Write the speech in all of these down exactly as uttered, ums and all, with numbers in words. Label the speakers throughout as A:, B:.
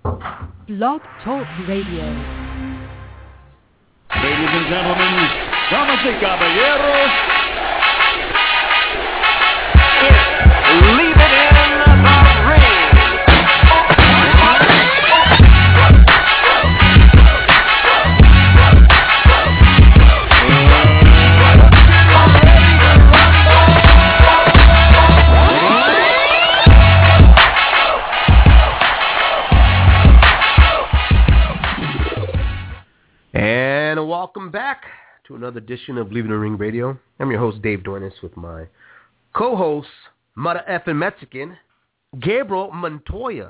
A: Blog Talk Radio.
B: Ladies and gentlemen, damas y caballeros, it's Leave It in the Ring.
C: And welcome back to another edition of Leave It in the Ring Radio. I'm your host, Dave Dornis, with my co-host, Mother Effin' Mexican, Gabriel Montoya.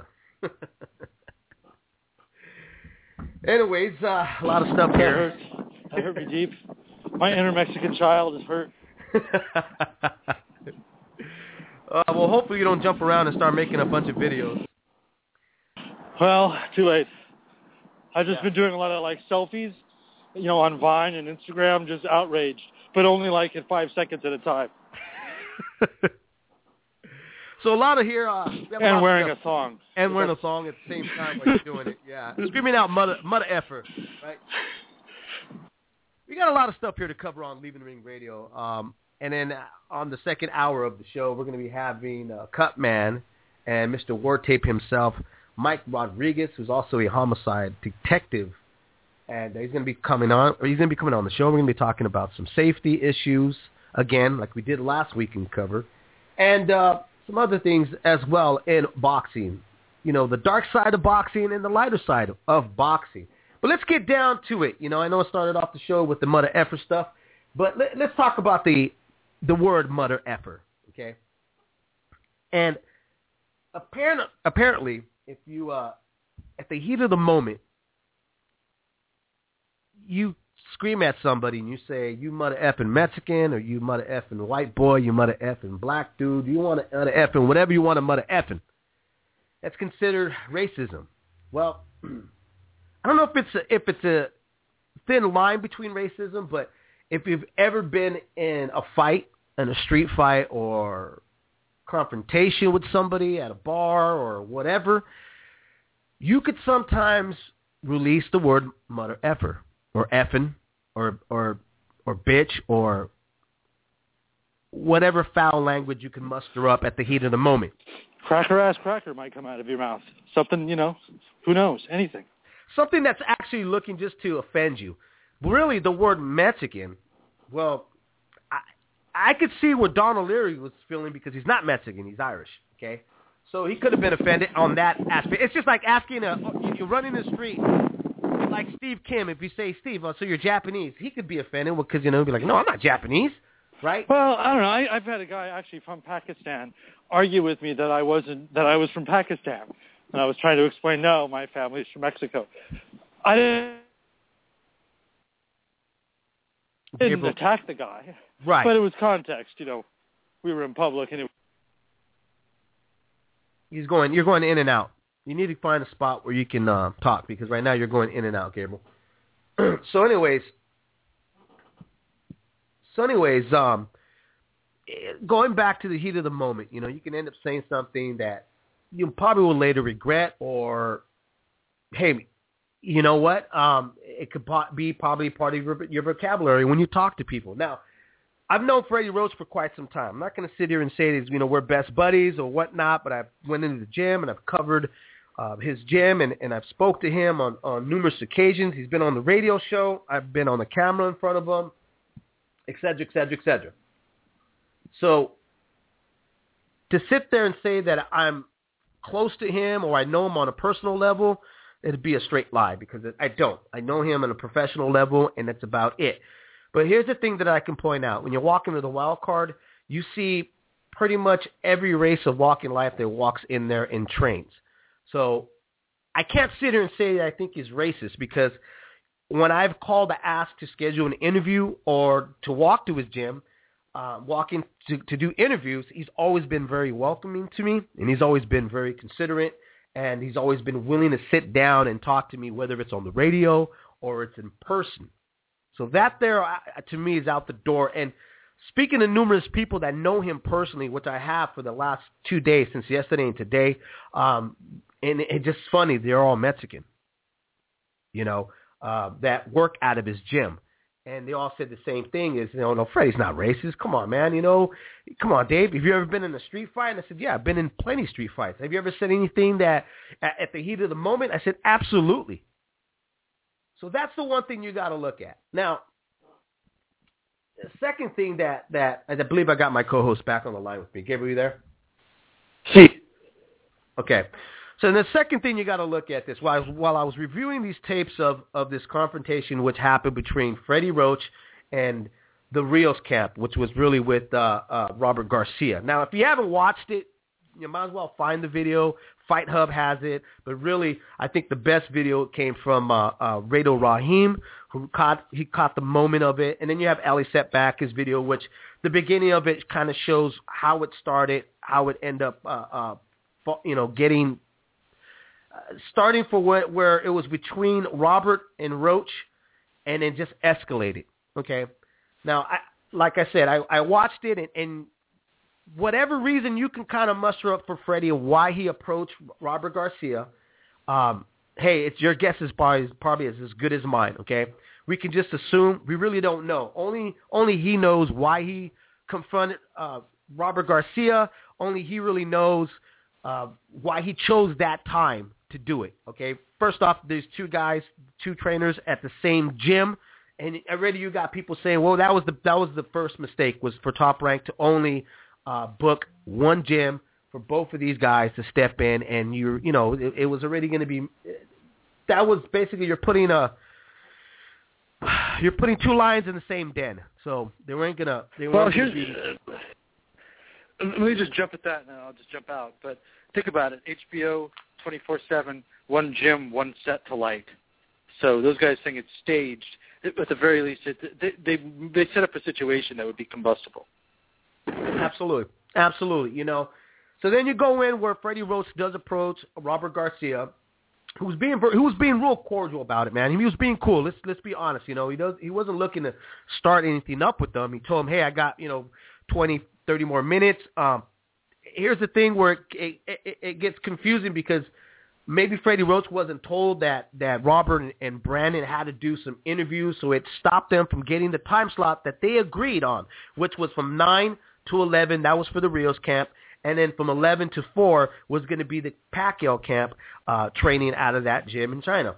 C: Anyways, uh, a lot of stuff here.
D: It hurt. That hurt me deep. My inner Mexican child is hurt.
C: uh, well, hopefully you don't jump around and start making a bunch of videos.
D: Well, too late. I've just
C: Yeah.
D: been doing a lot of, like, selfies, you know, on Vine and Instagram, just outraged, but only, like, in five seconds at a time.
C: So a lot of here... Uh, we have a lot
D: and
C: of
D: wearing
C: stuff.
D: a thong.
C: And wearing a song at the same time while you're doing it, yeah. Screaming out mother, mother effer, right? We got a lot of stuff here to cover on Leave It in the Ring Radio. Um, and then on the second hour of the show, we're going to be having uh, Cutman and Mister War Tape himself, Mike Rodriguez, who's also a homicide detective. And he's going to be coming on, or he's going to be coming on the show. We're going to be talking about some safety issues, again, like we did last week in cover. And uh, some other things as well in boxing. You know, the dark side of boxing and the lighter side of, of boxing. But let's get down to it. You know, I know I started off the show with the mother effer stuff, but let, let's talk about the the word mother effer, okay? And apparent, apparently, if you, uh, at the heat of the moment, you scream at somebody and you say, you mother effing Mexican, or you mother effing white boy, you mother effing black dude, you want to mother effing whatever you want to mother effing, that's considered racism. Well, I don't know if it's a, if it's a thin line between racism, but if you've ever been in a fight, in a street fight or confrontation with somebody at a bar or whatever, you could sometimes release the word mother effer or effing or or or bitch or whatever foul language you can muster up at the heat of the moment.
D: Cracker ass cracker might come out of your mouth. Something, you know, who knows, anything.
C: Something that's actually looking just to offend you. Really, the word Mexican, well, I, I could see what Donald Leary was feeling because he's not Mexican, he's Irish, okay? So he could have been offended on that aspect. It's just like asking, a, you're running the street, like Steve Kim, if you say, Steve, oh, so you're Japanese, he could be offended because, you know, he'd be like, no, I'm not Japanese, right?
D: Well, I don't know. I, I've had a guy actually from Pakistan argue with me that I wasn't, that I was from Pakistan. And I was trying to explain, no, my family's from Mexico. I didn't, didn't attack the guy.
C: Right.
D: But it was context, you know. We were in public and it
C: He's going, you're going in and out. You need to find a spot where you can uh, talk because right now you're going in and out, Gabriel. so anyways, so anyways, um, going back to the heat of the moment, you know, you can end up saying something that you probably will later regret, or, hey, you know what? Um, it could be probably part of your, your vocabulary when you talk to people. Now, I've known Freddie Roach for quite some time. I'm not going to sit here and say that, you know, we're best buddies or whatnot, but I went into the gym and I've covered uh, his gym and, and I've spoke to him on, on numerous occasions. He's been on the radio show. I've been on the camera in front of him, et cetera, et cetera, et cetera. So to sit there and say that I'm close to him or I know him on a personal level, it'd be a straight lie because I don't. I know him on a professional level, and that's about it. But here's the thing that I can point out. When you walk into the wild card, you see pretty much every race of walking life that walks in there and trains. So I can't sit here and say that I think he's racist because when I've called to ask to schedule an interview or to walk to his gym, uh, walking to, to do interviews, he's always been very welcoming to me, and he's always been very considerate, and he's always been willing to sit down and talk to me, whether it's on the radio or it's in person. So that there, to me, is out the door. And speaking to numerous people that know him personally, which I have for the last two days, since yesterday and today, um, and it's just funny, they're all Mexican, you know, uh, that work out of his gym. And they all said the same thing is, you know, no, Freddie's not racist. Come on, man. You know, come on, Dave. Have you ever been in a street fight? And I said, yeah, I've been in plenty of street fights. Have you ever said anything that at, at the heat of the moment? I said, absolutely. So that's the one thing you got to look at. Now, the second thing that, that I believe I got my co-host back on the line with me. Gabriel, you there?
D: See.
C: Okay. So the second thing you got to look at this, while I was, while I was reviewing these tapes of, of this confrontation which happened between Freddie Roach and the Rios camp, which was really with uh, uh, Robert Garcia. Now, if you haven't watched it, you might as well find the video. Fight Hub has it. But really, I think the best video came from uh, uh, Rado Rahim, who caught he caught the moment of it. And then you have Ali Setback's video, which the beginning of it kind of shows how it started, how it ended up, uh, uh, you know, getting... starting for where, where it was between Robert and Roach, and then just escalated. Okay, now I, like I said, I, I watched it, and, and whatever reason you can kind of muster up for Freddie and why he approached Robert Garcia. Um, hey, it's your guess is probably probably as, as good as mine. Okay, we can just assume we really don't know. Only only he knows why he confronted uh, Robert Garcia. Only he really knows uh, why he chose that time to do it. Okay, first off, there's two guys, two trainers at the same gym, and already you got people saying, "Well, that was the that was the first mistake was for Top Rank to only uh, book one gym for both of these guys to step in, and you you know it, it was already going to be that was basically you're putting a you're putting two lions in the same den, so they weren't gonna they weren't
D: well,
C: gonna be."
D: Uh, let me just jump at that, and then I'll just jump out. But think about it: H B O. twenty-four seven, one gym, one set to light. So those guys think it's staged. At the very least, it, they, they they set up a situation that would be combustible.
C: Absolutely, absolutely. You know, so then you go in where Freddie Roach does approach Robert Garcia, who's being who was being real cordial about it, man. He was being cool. Let's let's be honest. You know, he does he wasn't looking to start anything up with them. He told him, hey, I got you know twenty, thirty more minutes. Um, here's the thing where it, it, it gets confusing because maybe Freddie Roach wasn't told that, that Robert and, and Brandon had to do some interviews, so it stopped them from getting the time slot that they agreed on, which was from nine to eleven. That was for the Rios camp. And then from eleven to four was going to be the Pacquiao camp uh, training out of that gym in China.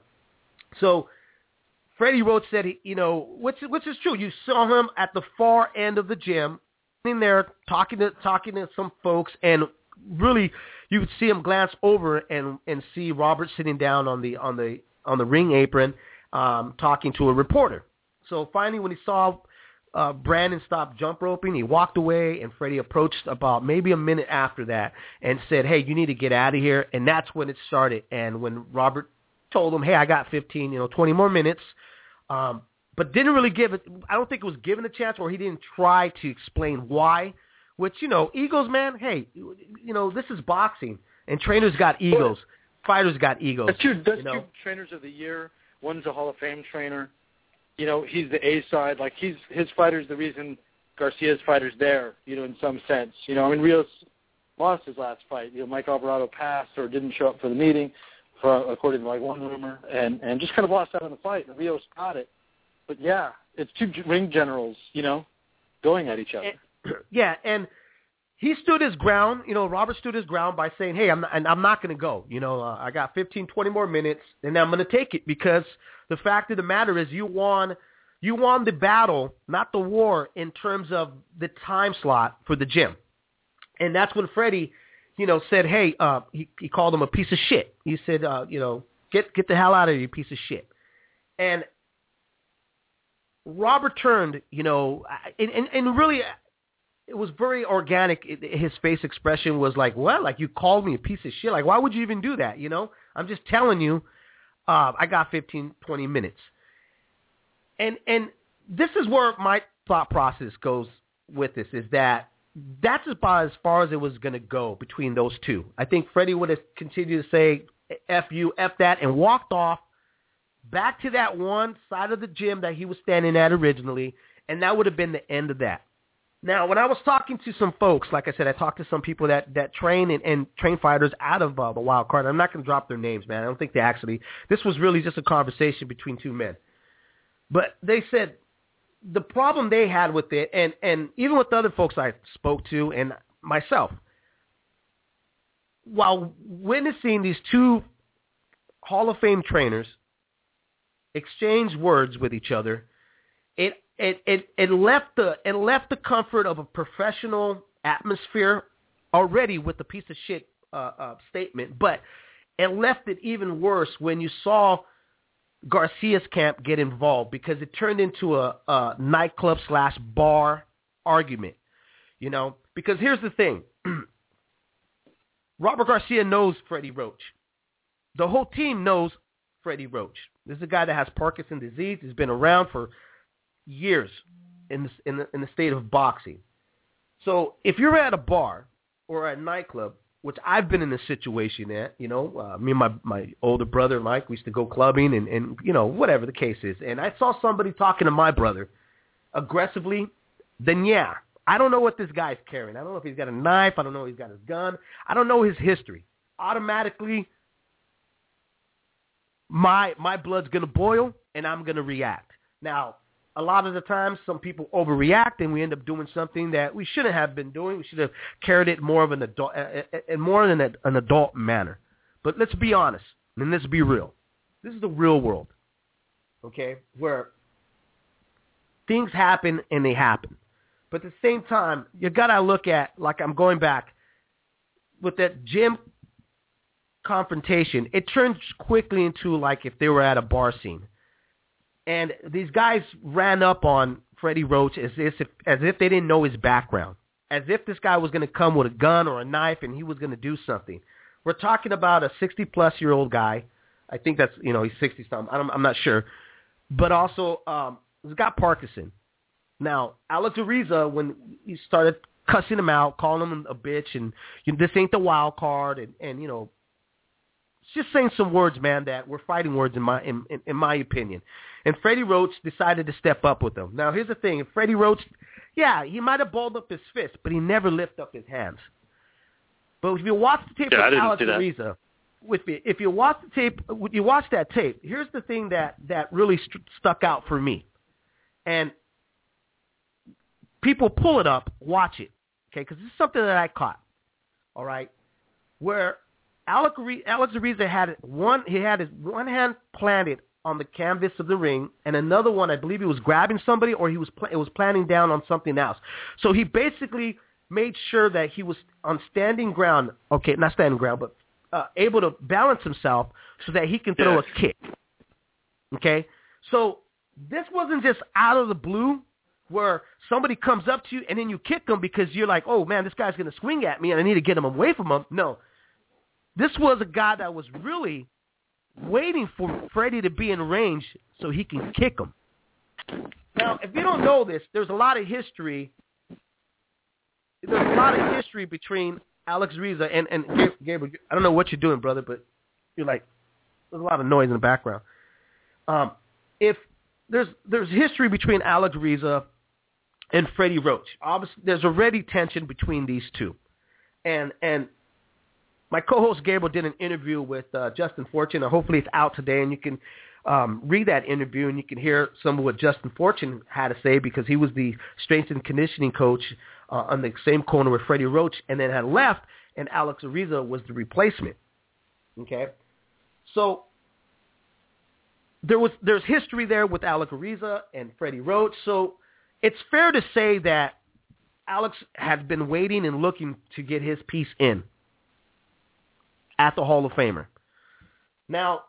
C: So Freddie Roach said, he, you know, which, which is true. You saw him at the far end of the gym, in there talking to talking to some folks, and really you would see him glance over and and see Robert sitting down on the on the on the ring apron um, talking to a reporter. So finally, when he saw uh, Brandon stop jump roping, he walked away, and Freddie approached about maybe a minute after that and said, "Hey, you need to get out of here." And that's when it started. And when Robert told him, "Hey, I got fifteen, you know, twenty more minutes." Um, But didn't really give it. I don't think it was given a chance, or he didn't try to explain why. Which you know, egos, man. Hey, you know, this is boxing, and trainers got egos, fighters got egos.
D: That's two. That's
C: you know?
D: two trainers of the year. One's a Hall of Fame trainer. You know, he's the A side. Like he's his fighter's the reason Garcia's fighter's there. You know, in some sense. You know, I mean, Rios lost his last fight. You know, Mike Alvarado passed or didn't show up for the meeting, for, according to like one rumor, and and just kind of lost out on the fight. And Rios got it. But, yeah, it's two ring generals, you know, going at each other.
C: And, yeah, and he stood his ground. You know, Robert stood his ground by saying, hey, I'm not, and I'm not going to go. You know, uh, I got fifteen, twenty more minutes, and I'm going to take it because the fact of the matter is you won you won the battle, not the war, in terms of the time slot for the gym. And that's when Freddie, you know, said, hey, uh, he, he called him a piece of shit. He said, uh, you know, get get the hell out of here, you piece of shit. And Robert turned, you know, and, and, and really it was very organic. His face expression was like, well, like you called me a piece of shit. Like, why would you even do that? You know, I'm just telling you, uh, I got fifteen, twenty minutes. And, and this is where my thought process goes with this, is that that's about as far as it was going to go between those two. I think Freddie would have continued to say, F you, F that, and walked off back to that one side of the gym that he was standing at originally, and that would have been the end of that. Now, when I was talking to some folks, like I said, I talked to some people that, that train and, and train fighters out of uh, the wild card. I'm not going to drop their names, man. I don't think they actually – this was really just a conversation between two men. But they said the problem they had with it, and, and even with the other folks I spoke to and myself, while witnessing these two Hall of Fame trainers exchange words with each other, it it it it left the it left the comfort of a professional atmosphere already with the piece of shit uh, uh, statement, but it left it even worse when you saw Garcia's camp get involved, because it turned into a, a nightclub slash bar argument. You know, because here's the thing: Robert Garcia knows Freddie Roach. The whole team knows Freddie Roach. This is a guy that has Parkinson's disease. He's been around for years in the, in the, in the state of boxing. So if you're at a bar or at a nightclub, which I've been in a situation at, you know, uh, me and my, my older brother, Mike, we used to go clubbing and, and, you know, whatever the case is. And I saw somebody talking to my brother aggressively, then yeah, I don't know what this guy's carrying. I don't know if he's got a knife. I don't know if he's got his gun. I don't know his history. Automatically, my my blood's going to boil, and I'm going to react. Now, a lot of the times, some people overreact, and we end up doing something that we shouldn't have been doing. We should have carried it more of an adult, uh, more in an, an adult manner. But let's be honest, and let's be real. This is the real world, okay, where things happen and they happen. But at the same time, you got to look at, like I'm going back, with that gym confrontation, it turns quickly into like if they were at a bar scene. And these guys ran up on Freddie Roach as if, as if they didn't know his background, as if this guy was going to come with a gun or a knife and he was going to do something. We're talking about a sixty-plus-year-old guy. I think that's, you know, he's sixty-something. I'm not sure. But also, um, he's got Parkinson. Now, Alex Ariza, when he started cussing him out, calling him a bitch, and you know, this ain't the wild card, and, and you know, just saying some words, man, that were fighting words in my in, in, in my opinion. And Freddie Roach decided to step up with them. Now, here's the thing. If Freddie Roach, yeah, he might have balled up his fist, but he never lifted up his hands. But if you watch the tape
D: yeah,
C: with Alex Ariza, with me, if you watch the tape, you watch that tape, here's the thing that, that really st- stuck out for me. And people pull it up, watch it, okay, because this is something that I caught, all right, where Alex Ariza had one, he had his one hand planted on the canvas of the ring, and another one, I believe he was grabbing somebody, or he was pl- it was planting down on something else. So he basically made sure that he was on standing ground, okay, not standing ground, but uh, able to balance himself so that he can throw
D: yes.
C: a kick, okay? So this wasn't just out of the blue where somebody comes up to you and then you kick them because you're like, oh, man, this guy's going to swing at me and I need to get him away from him. No. This was a guy that was really waiting for Freddie to be in range so he can kick him. Now, if you don't know this, there's a lot of history. There's a lot of history between Alex Ariza and, and Gabriel. I don't know what you're doing, brother, but you're like, there's a lot of noise in the background. Um, if there's there's history between Alex Ariza and Freddie Roach. Obviously, there's already tension between these two. And and my co-host Gabriel did an interview with uh, Justin Fortune, and hopefully it's out today, and you can um, read that interview, and you can hear some of what Justin Fortune had to say, because he was the strength and conditioning coach uh, on the same corner with Freddie Roach, and then had left, and Alex Ariza was the replacement. Okay? So there was there's history there with Alex Ariza and Freddie Roach, so it's fair to say that Alex has been waiting and looking to get his piece in at the Hall of Famer. Now,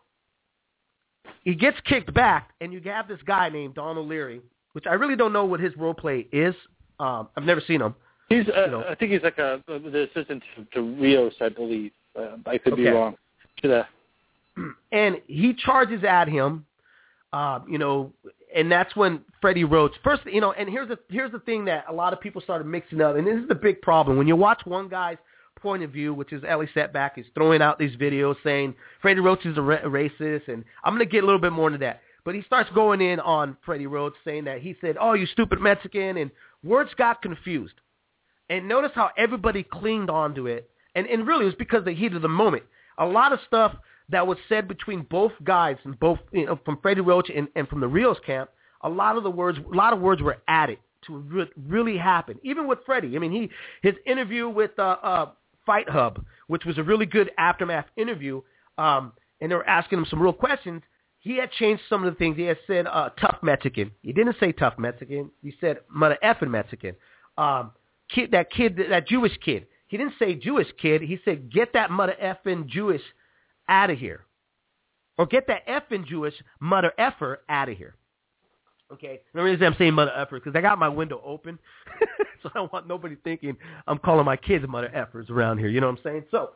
C: he gets kicked back, and you have this guy named Don O'Leary, which I really don't know what his role play is. Um, I've never seen him.
D: He's, uh,
C: you know.
D: I think he's like a the assistant to, to Rios, I believe. Uh, I could
C: okay.
D: be wrong. Should
C: And he charges at him, uh, you know, and that's when Freddie Roach first, you know. And here's the here's the thing that a lot of people started mixing up, and this is the big problem when you watch one guy's point of view, which is Ellie Setback, is throwing out these videos saying Freddie Roach is a ra- racist, and I'm going to get a little bit more into that. But he starts going in on Freddie Roach, saying that he said, oh, you stupid Mexican, and words got confused. And notice how everybody clinged onto it. And, and really, it was because of the heat of the moment. A lot of stuff that was said between both guys, and both you know, from Freddie Roach and, and from the Rios camp, a lot of the words, a lot of words were added to re- really happen. Even with Freddie, I mean, he his interview with uh, uh, Fight Hub, which was a really good aftermath interview, um, and they were asking him some real questions. He had changed some of the things. He had said uh, tough Mexican. He didn't say tough Mexican. He said mother effing Mexican. Um, kid, that kid, that Jewish kid. He didn't say Jewish kid. He said get that mother effing Jewish out of here, or get that effing Jewish mother effer out of here. Okay, the reason I'm saying mother effer because I got my window open, so I don't want nobody thinking I'm calling my kids mother effers around here. You know what I'm saying? So,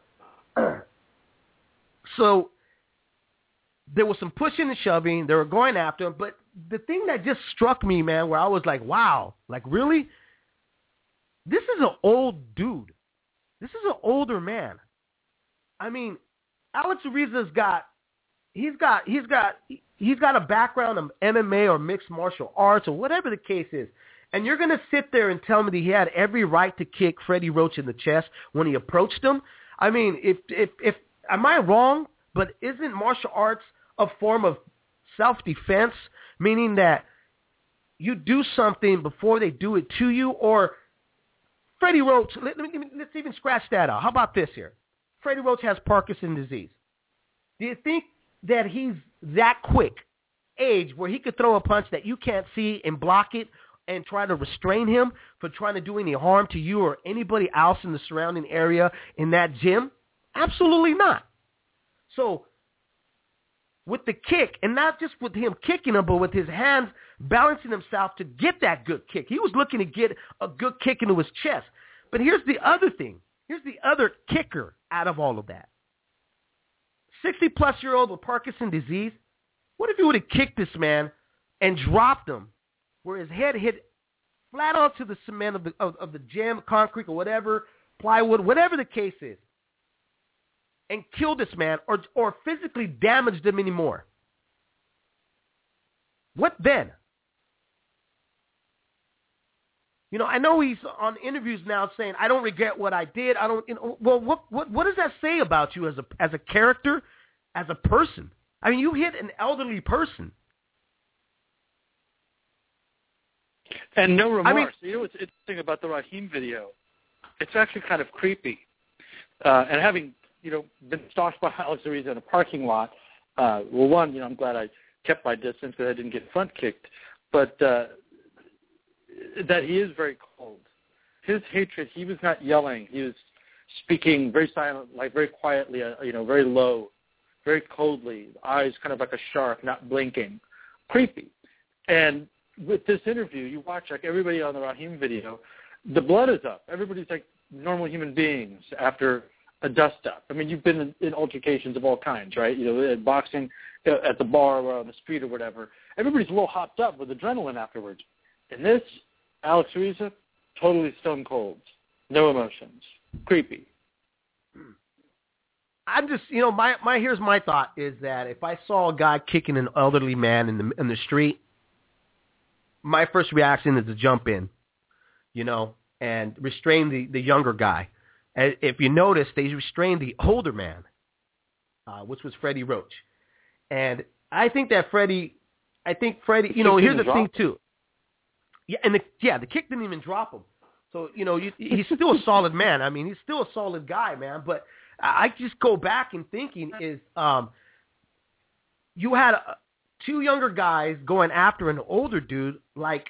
C: so there was some pushing and shoving. They were going after him, but the thing that just struck me, man, where I was like, wow, like really, this is an old dude. This is an older man. I mean, Alex Ariza's got, he's got, he's got. He's got a background of M M A or mixed martial arts or whatever the case is. And you're going to sit there and tell me that he had every right to kick Freddie Roach in the chest when he approached him? I mean, if, if, if, am I wrong? But isn't martial arts a form of self-defense, meaning that you do something before they do it to you? Or Freddie Roach, let, let me, let's even scratch that out. How about this here? Freddie Roach has Parkinson's disease. Do you think that he's that quick age where he could throw a punch that you can't see and block it and try to restrain him for trying to do any harm to you or anybody else in the surrounding area in that gym? Absolutely not. So with the kick, and not just with him kicking him, but with his hands balancing himself to get that good kick. He was looking to get a good kick into his chest. But here's the other thing. Here's the other kicker out of all of that. sixty-plus-year-old with Parkinson's disease, what if you would have kicked this man and dropped him where his head hit flat onto the cement of the of, of the gym, concrete or whatever, plywood, whatever the case is, and killed this man or or physically damaged him anymore? What then? You know, I know he's on interviews now saying, I don't regret what I did. I don't, you know, well, what, what, what does that say about you as a, as a character, as a person? I mean, you hit an elderly person.
D: And no remorse.
C: I mean,
D: you know what's interesting about the Raheem video? It's actually kind of creepy. Uh, and having, you know, been stalked by Alex Ariza in a parking lot, uh, well, one, you know, I'm glad I kept my distance because I didn't get front kicked. But, uh, that he is very cold. His hatred, he was not yelling. He was speaking very silent, like very quietly, uh, you know, very low, very coldly, eyes kind of like a shark, not blinking. Creepy. And with this interview, you watch like everybody on the Raheem video, the blood is up. Everybody's like normal human beings after a dust-up. I mean, you've been in, in altercations of all kinds, right? You know, in boxing, at the bar or on the street or whatever. Everybody's a little hopped up with adrenaline afterwards. In this, Alex Ariza, totally stone cold. No emotions. Creepy.
C: I'm just, you know, my, my here's my thought is that if I saw a guy kicking an elderly man in the in the street, my first reaction is to jump in, you know, and restrain the, the younger guy. And if you notice, they restrained the older man, uh, which was Freddie Roach. And I think that Freddie, I think Freddie, you know, here's the thing too. Yeah, and the, yeah, the kick didn't even drop him. So, you know, you, he's still a solid man. I mean, he's still a solid guy, man. But I just go back and thinking is um, you had a, two younger guys going after an older dude like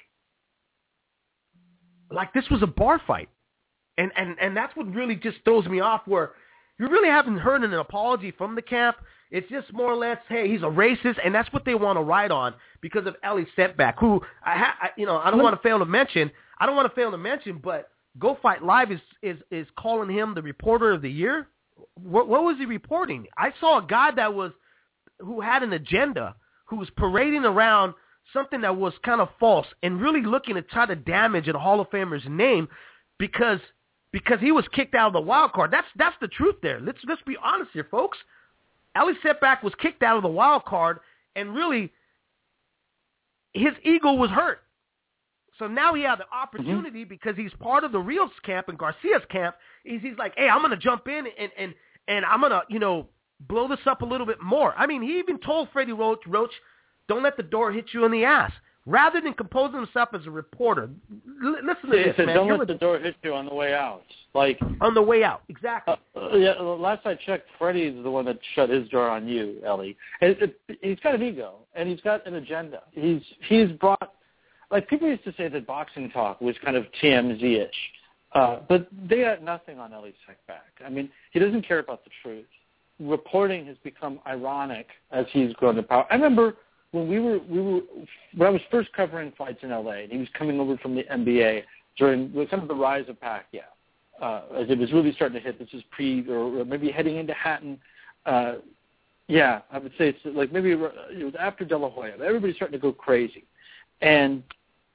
C: like this was a bar fight. And, and, and that's what really just throws me off, where you really haven't heard an apology from the camp. It's just more or less, hey, he's a racist, and that's what they want to ride on because of Ellie Setback, who I, ha- I you know, I don't want to fail to mention. I don't want to fail to mention, but Go Fight Live is is is calling him the reporter of the year. What, what was he reporting? I saw a guy that was who had an agenda, who was parading around something that was kind of false and really looking to try to damage a Hall of Famer's name because because he was kicked out of the wild card. That's that's the truth there. Let's let's be honest here, folks. Ellie Setback was kicked out of the wild card, and really, his ego was hurt. So now he had the opportunity mm-hmm. because he's part of the Rios camp and Garcia's camp. He's, he's like, hey, I'm going to jump in and, and, and I'm going to, you know, blow this up a little bit more. I mean, he even told Freddie Roach, Roach, don't let the door hit you in the ass. Rather than composing himself as a reporter, L- listen to
D: he
C: this,
D: said,
C: man.
D: Don't
C: You're
D: let
C: a,
D: the door hit you on the way out. Like
C: on the way out, exactly.
D: Uh, yeah, last I checked, Freddie's the one that shut his door on you, Ellie. It, it, he's got an ego, and he's got an agenda. He's he's brought, like people used to say that Boxing Talk was kind of T M Z-ish, uh, but they got nothing on Ellie Seckbach. I mean, he doesn't care about the truth. Reporting has become ironic as he's grown to power. I remember when we were we were when I was first covering fights in L A, and he was coming over from the N B A during kind of the rise of Pacquiao. Uh, as it was really starting to hit, this is pre or maybe heading into Hatton. Uh, yeah, I would say it's like maybe it was after De La Hoya. Everybody's starting to go crazy, and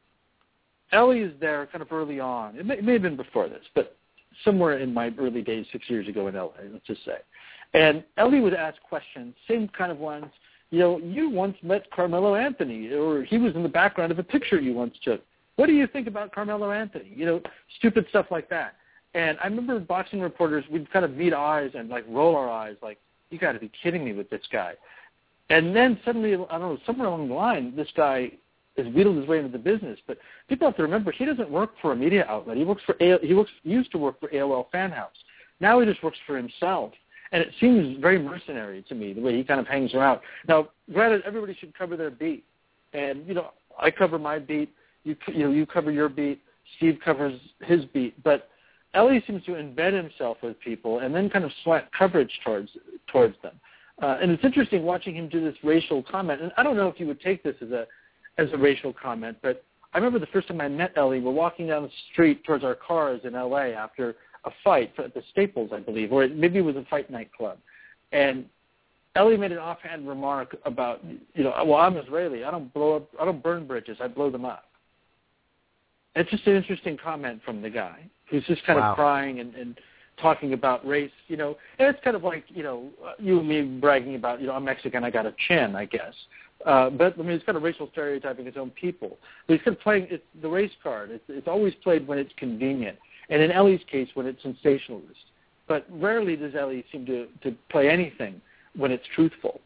D: Ellie is there kind of early on. It may, it may have been before this, but somewhere in my early days, six years ago in L A, let's just say. And Ellie would ask questions, same kind of ones. You know, you once met Carmelo Anthony, or he was in the background of a picture you once took. What do you think about Carmelo Anthony? You know, stupid stuff like that. And I remember boxing reporters, we'd kind of meet eyes and, like, roll our eyes, like, you got to be kidding me with this guy. And then suddenly, I don't know, somewhere along the line, this guy has wheedled his way into the business. But people have to remember, he doesn't work for a media outlet. He works for a- he works he used to work for A O L Fan House. Now he just works for himself. And it seems very mercenary to me, the way he kind of hangs around. Now, granted, everybody should cover their beat. And, you know, I cover my beat. You, you know, you cover your beat. Steve covers his beat. But Ellie seems to embed himself with people and then kind of slant coverage towards towards them. Uh, and it's interesting watching him do this racial comment. And I don't know if you would take this as a as a racial comment, but I remember the first time I met Ellie, we're walking down the street towards our cars in L A after a fight at the Staples, I believe, or maybe it was a fight nightclub. And Ellie made an offhand remark about, you know, well, I'm Israeli. I don't blow up, I don't burn bridges. I blow them up. It's just an interesting comment from the guy who's just kind
C: wow.
D: of crying and, and talking about race, you know. And it's kind of like, you know, you and me bragging about, you know, I'm Mexican, I got a chin, I guess. Uh, but, I mean, it's kind of racial stereotyping his own people. But he's kind of playing it's the race card. It's, it's always played when it's convenient. And in Ellie's case, when it's sensationalist. But rarely does Ellie seem to, to play anything when it's truthful.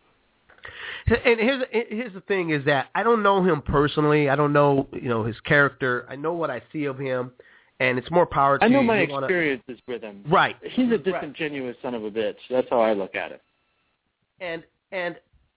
C: And here's here's the thing is that I don't know him personally. I don't know, you know, his character. I know what I see of him, and it's more power to
D: I know
C: you.
D: my
C: You wanna...
D: experiences with him.
C: Right.
D: He's a disingenuous right. son of a bitch. That's how I look at it.
C: And, and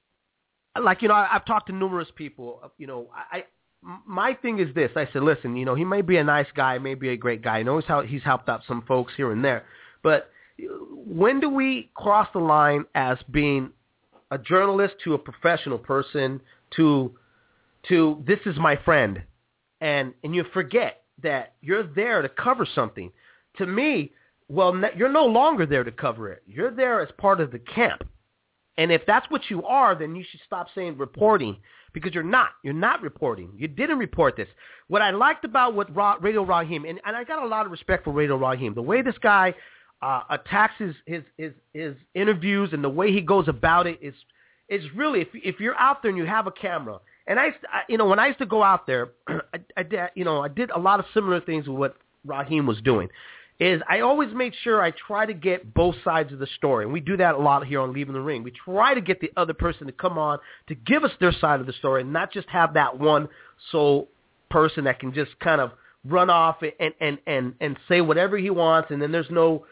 C: like, you know, I, I've talked to numerous people. You know, I, I my thing is this. I said, listen, you know, he may be a nice guy, may be a great guy. I know he's, how, he's helped out some folks here and there. But when do we cross the line as being a journalist to a professional person to to this is my friend, and and you forget that you're there to cover something? To me, well, you're no longer there to cover it. You're there as part of the camp. And if that's what you are, then you should stop saying reporting, because you're not. You're not reporting. You didn't report this. What I liked about what Ra- Radio Raheem, and, and I got a lot of respect for Radio Raheem, the way this guy uh, attacks his, his, his, his interviews and the way he goes about it is is really, if, if you're out there and you have a camera, and I, I you know, when I used to go out there, I, I did, you know, I did a lot of similar things with what Raheem was doing. Is I always made sure I try to get both sides of the story. And we do that a lot here on Leaving the Ring. We try to get the other person to come on to give us their side of the story and not just have that one sole person that can just kind of run off and, and, and, and say whatever he wants, and then there's no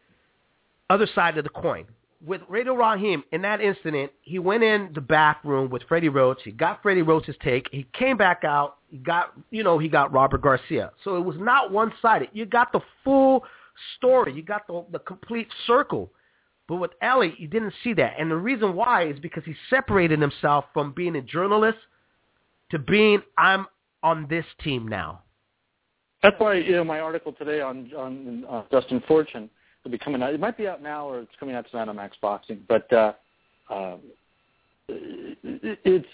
C: other side of the coin. With Radio Raheem, in that incident, he went in the back room with Freddie Roach. He got Freddie Roach's take. He came back out. He got, you know, he got Robert Garcia. So it was not one-sided. You got the full story. You got the, the complete circle. But with Ellie, you didn't see that. And the reason why is because he separated himself from being a journalist to being, I'm on this team now.
D: That's why, you know, my article today on, on uh, Dustin Fortune will be coming out. It might be out now, or it's coming out tonight on Max Boxing. But uh, uh, it, it's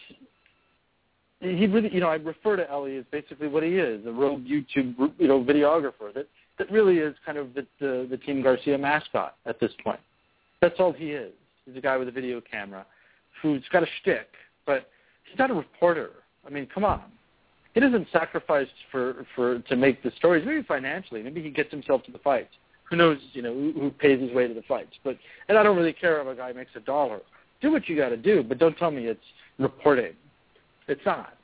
D: he really, you know, I refer to Ellie as basically what he is, a rogue YouTube, you know, videographer that, that really is kind of the, the the Team Garcia mascot at this point. That's all he is. He's a guy with a video camera who's got a shtick, but he's not a reporter. I mean, come on. he doesn't sacrifice for, for to make the stories, maybe financially. Maybe he gets himself to the fights. Who knows, you know, who, who pays his way to the fights. But and I don't really care if a guy makes a dollar. Do what you got to do, but don't tell me it's reporting. It's not.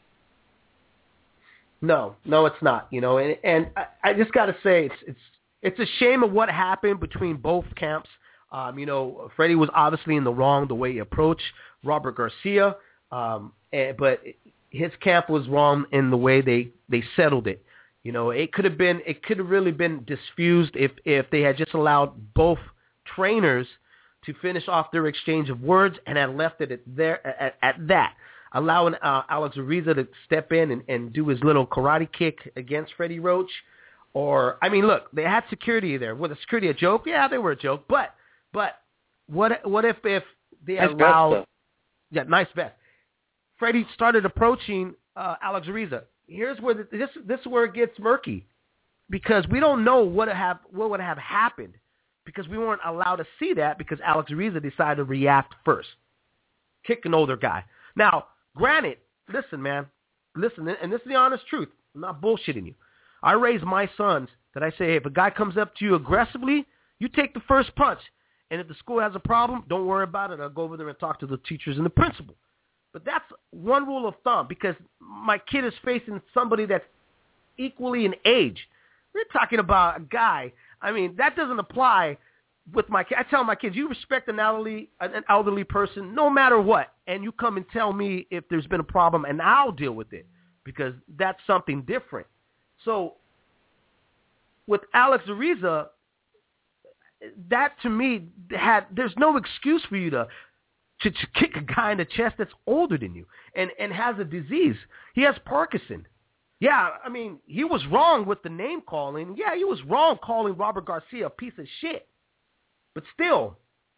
C: No, no, it's not. You know, and, and I, I just got to say, it's it's it's a shame of what happened between both camps. Um, you know, Freddie was obviously in the wrong the way he approached Robert Garcia, um, and, but his camp was wrong in the way they, they settled it. You know, it could have been it could have really been diffused if if they had just allowed both trainers to finish off their exchange of words and had left it at there at, at that. Allowing uh, Alex Ariza to step in and, and do his little karate kick against Freddie Roach. Or, I mean, look, they had security there. Was the security a joke? Yeah, they were a joke. But but what what if, if they
D: nice
C: allowed...
D: Vest,
C: yeah, nice vest. Freddie started approaching uh, Alex Ariza. Here's where the, this this is where it gets murky. Because we don't know what have what would have happened. Because we weren't allowed to see that because Alex Ariza decided to react first. Kick an older guy. Now, granted, listen, man, listen, and this is the honest truth. I'm not bullshitting you. I raise my sons that I say, hey, if a guy comes up to you aggressively, you take the first punch. And if the school has a problem, don't worry about it. I'll go over there and talk to the teachers and the principal. But that's one rule of thumb because my kid is facing somebody that's equally in age. We're talking about a guy. I mean, that doesn't apply with my kids. I tell my kids, you respect an elderly, an elderly person no matter what, and you come and tell me if there's been a problem, and I'll deal with it because that's something different. So with Alex Ariza, that to me had there's no excuse for you to, to to kick a guy in the chest that's older than you and and has a disease. He has Parkinson. Yeah, I mean he was wrong with the name calling. Yeah, he was wrong calling Robert Garcia a piece of shit. But still,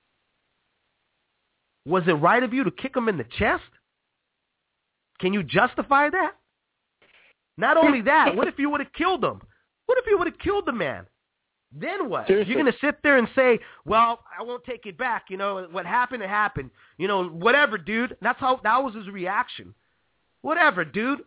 C: was it right of you to kick him in the chest? Can you justify that? Not only that, what if you would have killed him? What if you would have killed the man? Then what?
D: Seriously.
C: You're going to sit there and say, well, I won't take it back. You know, what happened, it happened. You know, whatever, dude. That's how, that was his reaction. Whatever, dude.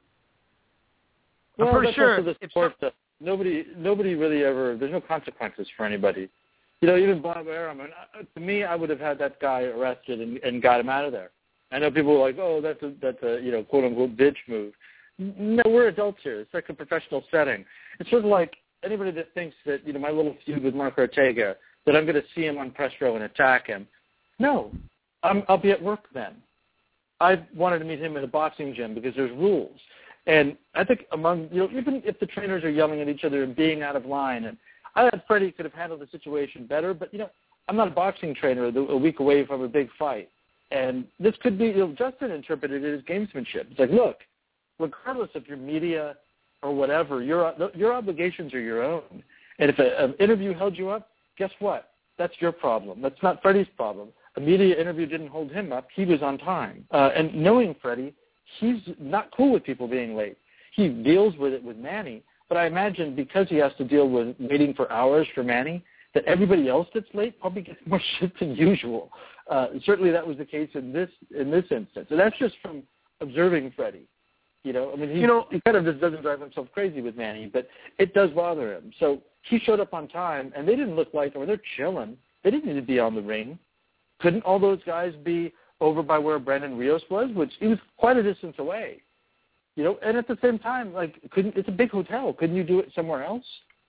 D: Well,
C: I'm pretty
D: that's
C: sure.
D: also the
C: if
D: sport
C: some,
D: that nobody, nobody really ever, there's no consequences for anybody. You know, even Bob Arum, and to me, I would have had that guy arrested and, and got him out of there. I know people are like, oh, that's a, that's a, you know, quote-unquote bitch move. No, we're adults here. It's like a professional setting. It's sort of like anybody that thinks that, you know, my little feud with Mark Ortega, that I'm going to see him on press row and attack him. No, I'm, I'll be at work then. I wanted to meet him in a boxing gym because there's rules. And I think among, you know, even if the trainers are yelling at each other and being out of line, and I thought Freddie could have handled the situation better, but, you know, I'm not a boxing trainer a week away from a big fight. And this could be, you know, Justin interpreted it as gamesmanship. It's like, look, regardless of your media or whatever, your your obligations are your own. And if a, an interview held you up, guess what? That's your problem. That's not Freddie's problem. A media interview didn't hold him up. He was on time. Uh, and knowing Freddie, he's not cool with people being late. He deals with it with Manny. But I imagine because he has to deal with waiting for hours for Manny, that everybody else that's late probably gets more shit than usual. Uh, certainly that was the case in this in this instance. And that's just from observing Freddie. You know, I mean, he,
C: you know,
D: he kind of just doesn't drive himself crazy with Manny, but it does bother him. So he showed up on time, and they didn't look like, or they're chilling. They didn't need to be on the ring. Couldn't all those guys be over by where Brandon Rios was, which he was quite a distance away? You know, and at the same time, like, couldn't it's a big hotel. Couldn't you do it somewhere else?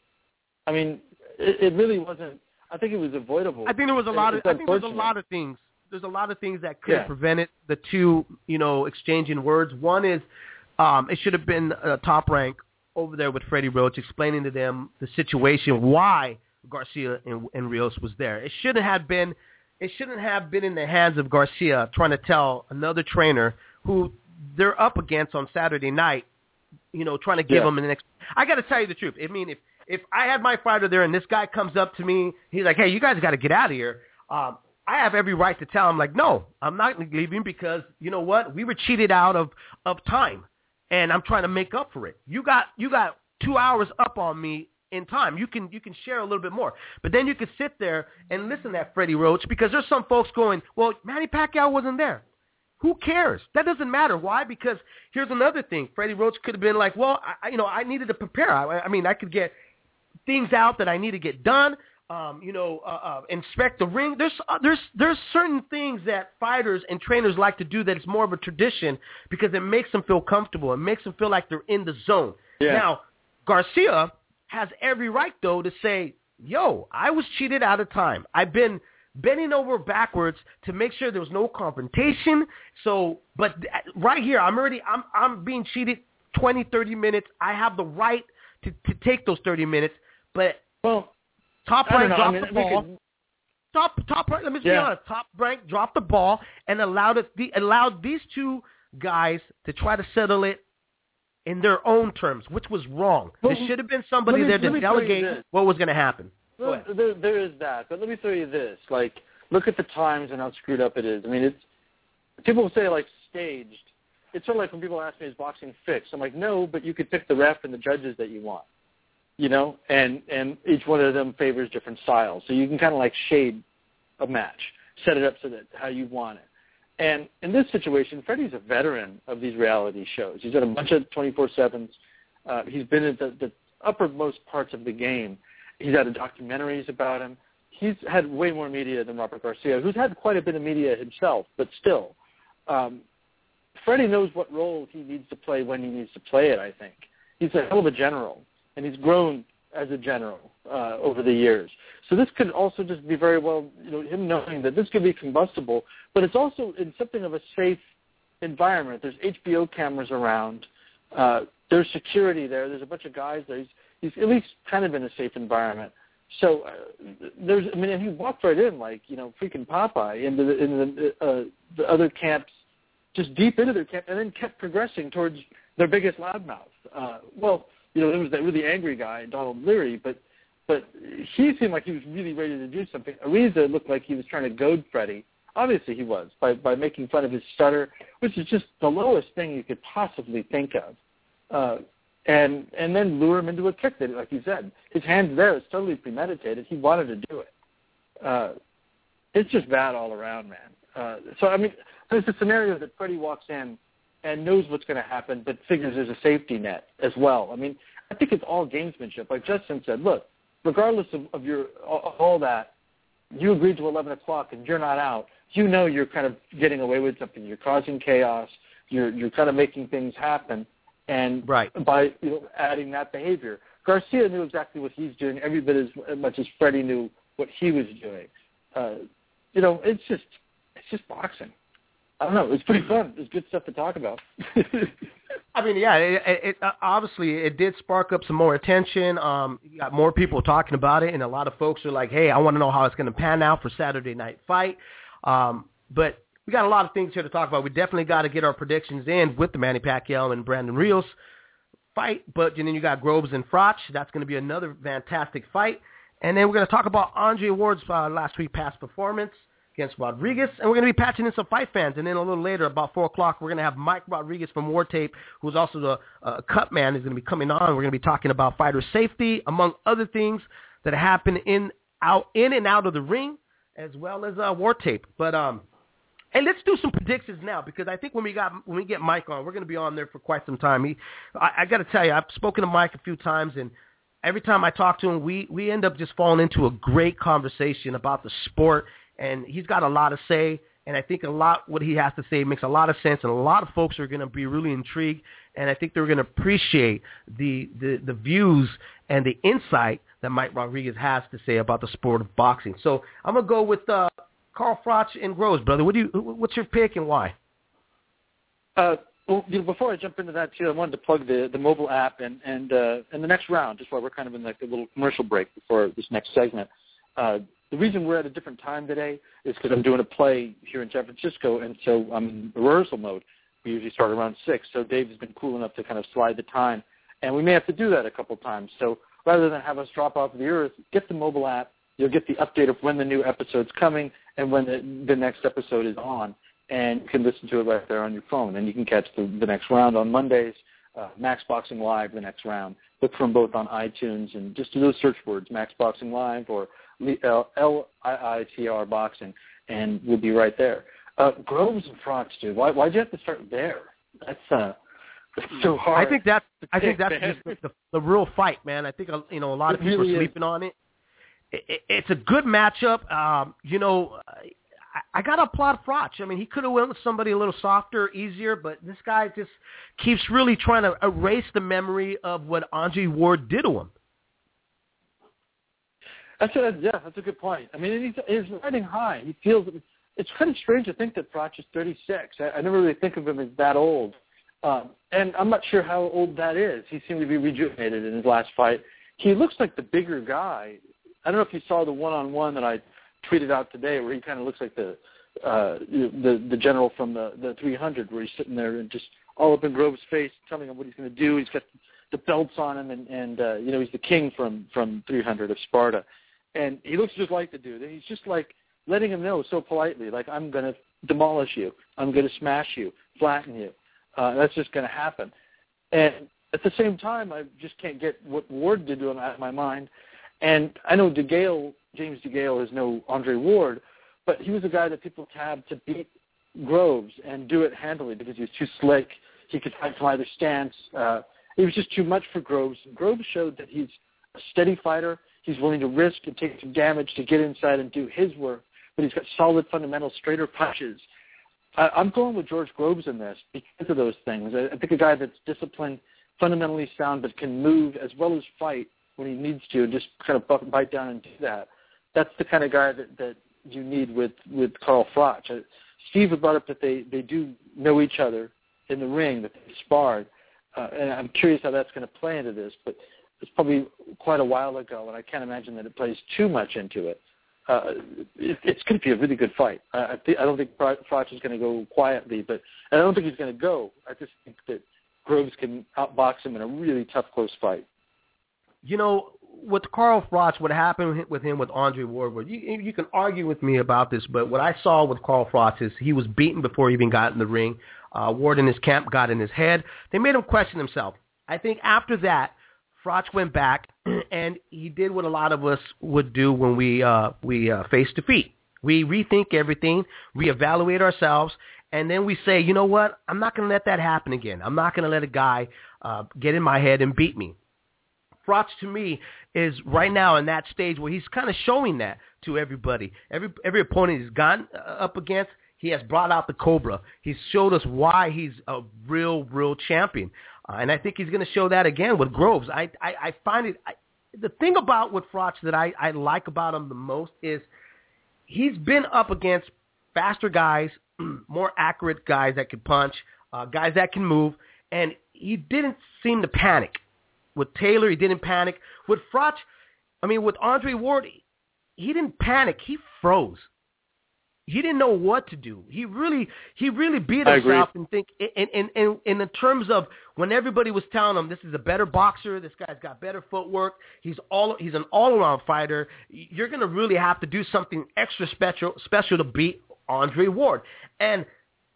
D: I mean, it, it really wasn't. I think it was avoidable.
C: I think there was a lot of.
D: It's
C: I think there's a lot of things. There's a lot of things that could have
D: Yeah.
C: prevented the two, you know, exchanging words. One is, um, it should have been uh, Top Rank over there with Freddie Roach explaining to them the situation, why Garcia and, and Rios was there. It shouldn't have been. It shouldn't have been in the hands of Garcia trying to tell another trainer who they're up against on Saturday night, you know, trying to give
D: Yeah.
C: them an next. I got to tell you the truth. I mean, if if I had my fighter there and this guy comes up to me, he's like, "Hey, you guys got to get out of here." Um, I have every right to tell him, like, "No, I'm not leaving because you know what? We were cheated out of of time, and I'm trying to make up for it. You got you got two hours up on me in time. You can you can share a little bit more, but then you can sit there and listen to that Freddie Roach because there's some folks going, well, Manny Pacquiao wasn't there. Who cares? That doesn't matter. Why? Because here's another thing. Freddie Roach could have been like, well, I, you know, I needed to prepare. I, I mean, I could get things out that I need to get done. Um, you know, uh, uh, inspect the ring. There's uh, there's there's certain things that fighters and trainers like to do that is more of a tradition because it makes them feel comfortable. It makes them feel like they're in the zone.
D: Yeah.
C: Now, Garcia has every right, though, to say, yo, I was cheated out of time. I've been bending over backwards to make sure there was no confrontation. So, but right here, I'm already, I'm I'm being cheated twenty, thirty minutes. I have the right to, to take those thirty minutes, but
D: well,
C: Top
D: I
C: Rank
D: know.
C: dropped
D: I mean,
C: the ball.
D: could...
C: Top Top Rank. Let me just
D: yeah.
C: be honest. Top Rank dropped the ball and allowed it. The, allowed these two guys to try to settle it in their own terms, which was wrong.
D: Well,
C: there should have been somebody
D: me,
C: there to delegate what was going to happen.
D: Well, there, there is that, but let me tell you this: like, look at the times and how screwed up it is. I mean, it's people will say like staged. It's sort of like when people ask me, "Is boxing fixed?" I'm like, no, but you could pick the ref and the judges that you want. You know, and, and each one of them favors different styles. So you can kind of like shade a match, set it up so that how you want it. And in this situation, Freddie's a veteran of these reality shows. He's done a bunch of twenty-four sevens. Uh, he's been at the, the uppermost parts of the game. He's had documentaries about him. He's had way more media than Robert Garcia, who's had quite a bit of media himself, but still. Um, Freddie knows what role he needs to play when he needs to play it, I think. He's a hell of a general. And he's grown as a general uh, over the years. So this could also just be very well, you know, him knowing that this could be combustible, but it's also in something of a safe environment. There's H B O cameras around. Uh, there's security there. There's a bunch of guys there. He's, he's at least kind of in a safe environment. So uh, there's, I mean, and he walked right in like, you know, freaking Popeye into the, in the, uh, the other camps, just deep into their camp, and then kept progressing towards their biggest loudmouth. Uh, well, you know, there was that really angry guy, Donald Leary, but but he seemed like he was really ready to do something. Ariza looked like he was trying to goad Freddie. Obviously he was, by, by making fun of his stutter, which is just the lowest thing you could possibly think of. Uh, and and then lure him into a kick that, like you said, his hand's there. It's totally premeditated. He wanted to do it. Uh, it's just bad all around, man. Uh, so, I mean, there's a scenario that Freddie walks in and knows what's going to happen, but figures there's a safety net as well. I mean, I think it's all gamesmanship. Like Justin said, look, regardless of, of your all, all that, you agreed to eleven o'clock and you're not out. You know you're kind of getting away with something. You're causing chaos. You're you're kind of making things happen, and
C: right.
D: by you know adding that behavior, Garcia knew exactly what he's doing every bit as much as Freddie knew what he was doing. Uh, you know, it's just it's just boxing. I don't know. It's pretty fun. It's good stuff to talk about.
C: I mean, yeah, it, it, it, obviously it did spark up some more attention. Um, you got more people talking about it, and a lot of folks are like, hey, I want to know how it's going to pan out for Saturday Night Fight. Um, but we got a lot of things here to talk about. We definitely got to get our predictions in with the Manny Pacquiao and Brandon Rios fight. But and then you got Groves and Froch. That's going to be another fantastic fight. And then we're going to talk about Andre Ward's uh, last week past performance against Rodriguez, and we're going to be patching in some fight fans. And then a little later, about four o'clock, we're going to have Mike Rodriguez from War Tape, who's also the uh, cut man, is going to be coming on. We're going to be talking about fighter safety, among other things that happen in out in and out of the ring, as well as uh, War Tape. But um, and let's do some predictions now, because I think when we got when we get Mike on, we're going to be on there for quite some time. He, I, I got to tell you, I've spoken to Mike a few times, and every time I talk to him, we we end up just falling into a great conversation about the sport. And he's got a lot to say, and I think a lot what he has to say makes a lot of sense, and a lot of folks are going to be really intrigued, and I think they're going to appreciate the, the, the views and the insight that Mike Rodriguez has to say about the sport of boxing. So I'm going to go with uh, Carl Froch and Groves, brother. What do you? What's your pick and why?
D: Uh, well, you know, before I jump into that, too, I wanted to plug the, the mobile app and and uh, and the next round, just while we're kind of in like a little commercial break before this next segment. Uh, The reason we're at a different time today is because I'm doing a play here in San Francisco, and so I'm in rehearsal mode. We usually start around six, so Dave has been cool enough to kind of slide the time, and we may have to do that a couple times. So rather than have us drop off the earth, get the mobile app. You'll get the update of when the new episode's coming and when the, the next episode is on, and you can listen to it right there on your phone, and you can catch the, the next round on Mondays, uh, Max Boxing Live the next round. Look for them both on iTunes, and just do those search words, Max Boxing Live or L I I T R Boxing, and we'll be right there. Uh, Groves and Froch, dude. Why why'd you have to start there? That's uh, that's so hard.
C: I think that's I think
D: pick,
C: that's
D: man.
C: just the, the real fight, man. I think uh, you know a lot of
D: It
C: people
D: really
C: are sleeping on it. It, it. It's a good matchup. Um, you know, I, I got to applaud Froch. I mean, he could have went with somebody a little softer, easier, but this guy just keeps really trying to erase the memory of what Andre Ward did to him.
D: That's a, yeah, that's a good point. I mean, he's, he's riding high. He feels it's kind of strange to think that Froch is thirty-six. I, I never really think of him as that old, um, and I'm not sure how old that is. He seemed to be rejuvenated in his last fight. He looks like the bigger guy. I don't know if you saw the one-on-one that I tweeted out today, where he kind of looks like the uh, the the general from the the three hundred, where he's sitting there and just all up in Groves' face, telling him what he's going to do. He's got the belts on him, and and uh, you know he's the king from from three hundred of Sparta. And he looks just like the dude. And he's just like letting him know so politely, like, I'm going to demolish you. I'm going to smash you, flatten you. Uh, that's just going to happen. And at the same time, I just can't get what Ward did to him out of my mind. And I know DeGale, James DeGale is no Andre Ward, but he was a guy that people tabbed to beat Groves and do it handily because he was too slick. He could fight from either stance. Uh, it was just too much for Groves. Groves showed that he's a steady fighter. He's willing to risk and take some damage to get inside and do his work, but he's got solid fundamentals, straighter punches. I, I'm going with George Groves in this because of those things. I, I think a guy that's disciplined, fundamentally sound, but can move as well as fight when he needs to, and just kind of buff, bite down and do that. That's the kind of guy that, that you need with, with Carl Froch. Uh, Steve had brought up that they, they do know each other in the ring, that they sparred, uh, and I'm curious how that's going to play into this, but it's probably quite a while ago, and I can't imagine that it plays too much into it. Uh, it it's going to be a really good fight. I, I, th- I don't think Froch is going to go quietly, but and I don't think he's going to go. I just think that Groves can outbox him in a really tough, close fight.
C: You know, with Carl Froch, what happened with him with Andre Ward, you, you can argue with me about this, but what I saw with Carl Froch is he was beaten before he even got in the ring. Uh, Ward and his camp got in his head. They made him question himself. I think after that, Froch went back, and he did what a lot of us would do when we uh, we uh, face defeat. We rethink everything, reevaluate ourselves, and then we say, you know what? I'm not going to let that happen again. I'm not going to let a guy uh, get in my head and beat me. Froch, to me, is right now in that stage where he's kind of showing that to everybody. Every every opponent he's gone up against, he has brought out the Cobra. He's showed us why he's a real, real champion. Uh, and I think he's going to show that again with Groves. I I, I find it I, the thing about with Froch that I, I like about him the most is he's been up against faster guys, more accurate guys that can punch, uh, guys that can move, and he didn't seem to panic. With Taylor, he didn't panic. With Froch, I mean, with Andre Ward, he didn't panic. He froze. He didn't know what to do. He really, he really beat himself and think, in, in, in, in the terms of when everybody was telling him this is a better boxer, this guy's got better footwork, he's all, he's an all-around fighter. You're going to really have to do something extra special, special to beat Andre Ward. And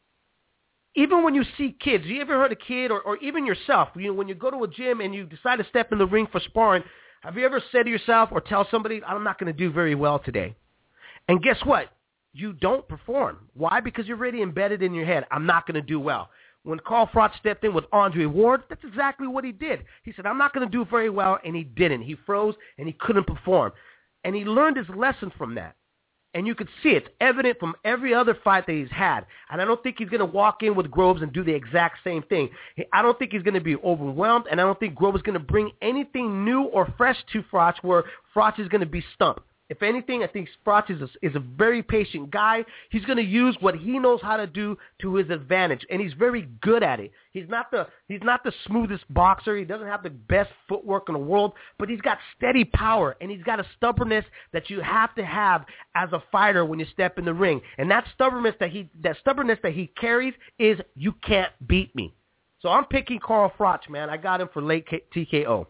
C: even when you see kids, you ever heard a kid or, or even yourself, you know, when you go to a gym and you decide to step in the ring for sparring, have you ever said to yourself or tell somebody, I'm not going to do very well today? And guess what? You don't perform. Why? Because you're already embedded in your head. I'm not going to do well. When Carl Froch stepped in with Andre Ward, that's exactly what he did. He said, I'm not going to do very well, and he didn't. He froze, and he couldn't perform. And he learned his lesson from that. And you could see it's evident from every other fight that he's had. And I don't think he's going to walk in with Groves and do the exact same thing. I don't think he's going to be overwhelmed, and I don't think Groves is going to bring anything new or fresh to Froch where Froch is going to be stumped. If anything, I think Froch is a, is a very patient guy. He's going to use what he knows how to do to his advantage, and he's very good at it. He's not the he's not the smoothest boxer. He doesn't have the best footwork in the world, but he's got steady power, and he's got a stubbornness that you have to have as a fighter when you step in the ring. And that stubbornness that he that stubbornness that he carries is you can't beat me. So I'm picking Carl Froch, man. I got him for late T K O.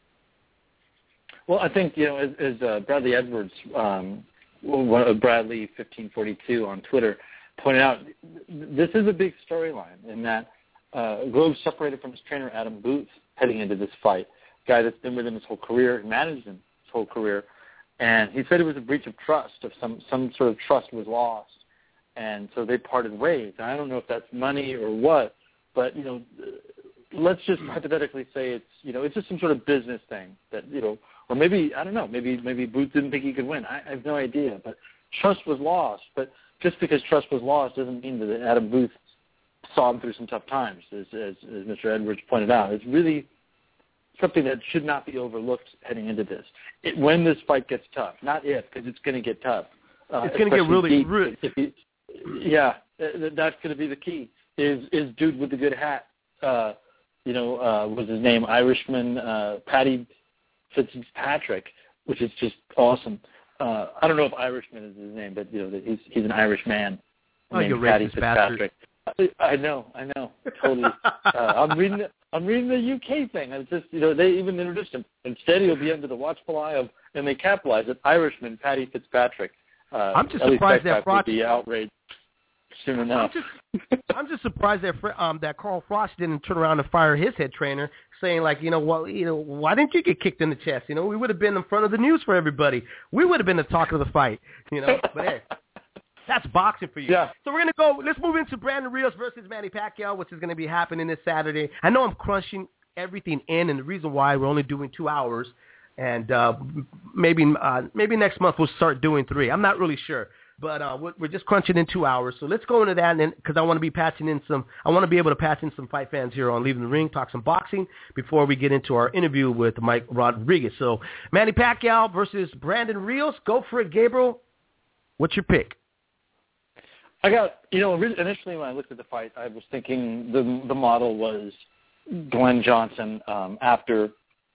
D: Well, I think, you know, as, as uh, Bradley Edwards, um, one of Bradley fifteen forty-two on Twitter, pointed out, this is a big storyline in that uh, Groves separated from his trainer, Adam Booth, heading into this fight, guy that's been with him his whole career, managed him his whole career, and he said it was a breach of trust, of some, some sort of trust was lost. and so they parted ways. I don't know if that's money or what, but, you know, let's just hypothetically say it's, you know, it's just some sort of business thing that, you know, or maybe, I don't know, maybe maybe Boots didn't think he could win. I, I have no idea, but trust was lost. But just because trust was lost doesn't mean that Adam Booth saw him through some tough times, as, as, as Mister Edwards pointed out. It's really something that should not be overlooked heading into this. It, when this fight gets tough, not if, because it's going to get tough. Uh,
C: it's going to get really,
D: deep,
C: really.
D: If he, yeah, that's going to be the key. Is is dude with the good hat? Uh, you know, uh, was his name Irishman uh, Paddy Fitzpatrick, which is just awesome. Uh, I don't know if Irishman is his name, but you know, he's he's an Irish man
C: oh,
D: named Paddy Fitzpatrick. I know, I know, totally. uh, I'm reading, the, I'm reading the U K thing. It's just, you know, they even introduced him. Instead, he'll be under the watchful eye of, and they capitalize it, Irishman Paddy Fitzpatrick. Uh,
C: I'm just surprised that
D: Frost will be outraged soon enough.
C: I'm just, I'm just surprised that um, that Carl Frost didn't turn around and fire his head trainer, saying like, you know, well, you know, why didn't you get kicked in the chest? You know, we would have been in front of the news for everybody. We would have been the talk of the fight. You know, but hey. That's boxing for you.
D: Yeah.
C: So we're going to go, let's move into Brandon Rios versus Manny Pacquiao, which is going to be happening this Saturday. I know I'm crunching everything in, and the reason why we're only doing two hours, and uh, maybe uh, maybe next month we'll start doing three. I'm not really sure, but uh, we're just crunching in two hours. So let's go into that, and then because I want to be patching in some, I want to be able to patch in some fight fans here on Leaving the Ring, talk some boxing before we get into our interview with Mike Rodriguez. So Manny Pacquiao versus Brandon Rios. Go for it, Gabriel. What's your pick?
D: I got, you know, initially when I looked at the fight, I was thinking the the model was Glenn Johnson um, after,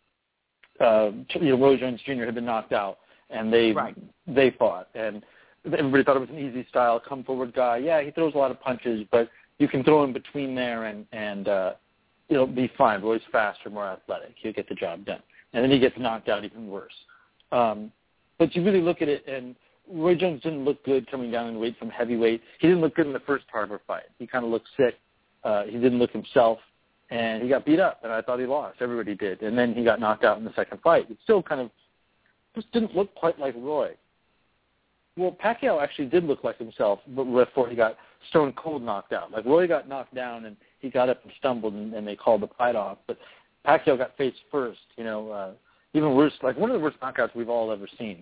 D: uh, you know, Roy Jones Junior had been knocked out, and they
C: right.
D: they fought, and everybody thought it was an easy style, come forward guy. Yeah, he throws a lot of punches, but you can throw in between there and and uh, it'll be fine. Roy's faster, more athletic. He'll get the job done, and then he gets knocked out even worse. Um, but you really look at it and. Roy Jones didn't look good coming down in weight from heavyweight. He didn't look good in the first part of our fight. He kind of looked sick. Uh, he didn't look himself, and he got beat up, and I thought he lost. Everybody did. And then he got knocked out in the second fight. It still kind of just didn't look quite like Roy. Well, Pacquiao actually did look like himself before he got stone cold knocked out. Like Roy got knocked down, and he got up and stumbled, and, and they called the fight off. But Pacquiao got faced first, you know, uh, even worse, like one of the worst knockouts we've all ever seen.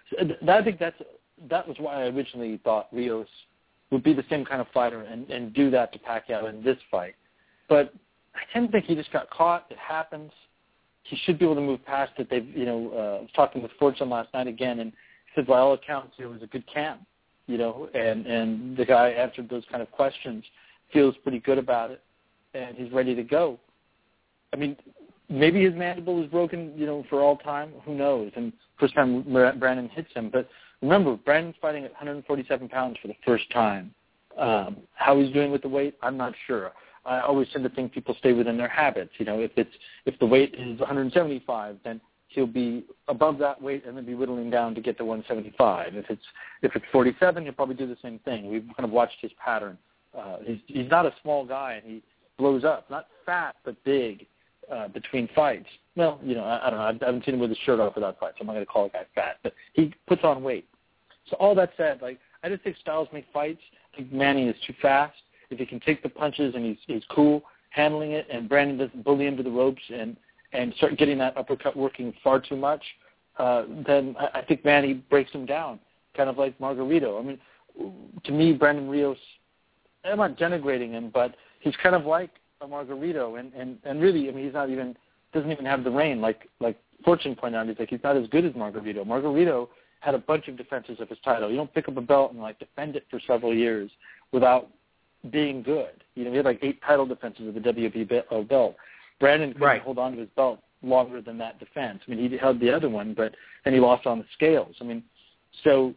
D: I think that's that was why I originally thought Rios would be the same kind of fighter and, and do that to Pacquiao in this fight. But I tend to think he just got caught. It happens. He should be able to move past it. They've, you know, uh, I was talking with Fortune last night again, and he said by all accounts it was a good camp, you know, and, and the guy answered those kind of questions, feels pretty good about it, and he's ready to go. I mean, maybe his mandible is broken, you know, for all time. Who knows? And first time Brandon hits him. But remember, Brandon's fighting at one forty-seven pounds for the first time. Um, how he's doing with the weight, I'm not sure. I always tend to think people stay within their habits. You know, if it's if the weight is one seventy-five, then he'll be above that weight and then be whittling down to get to one seventy-five. If it's if it's forty-seven, he'll probably do the same thing. We've kind of watched his pattern. Uh, he's, he's not a small guy, and he blows up. Not fat, but big. Uh, between fights. Well, you know, I, I don't know. I haven't seen him with his shirt off without fights, so I'm not going to call a guy fat. But he puts on weight. So all that said, like, I just think styles make fights. I think Manny is too fast. If he can take the punches and he's he's cool handling it, and Brandon doesn't bully him to the ropes and, and start getting that uppercut working far too much, uh, then I, I think Manny breaks him down, kind of like Margarito. I mean, to me, Brandon Rios, I'm not denigrating him, but he's kind of like a Margarito, and, and, and really, I mean, he's not even, doesn't even have the reign. Like like Fortune pointed out, he's like, he's not as good as Margarito. Margarito had a bunch of defenses of his title. You don't pick up a belt and, like, defend it for several years without being good. You know, he had, like, eight title defenses of the W B C belt. Brandon couldn't
C: right.
D: hold on to his belt longer than that defense. I mean, he held the other one, but then he lost on the scales. I mean, so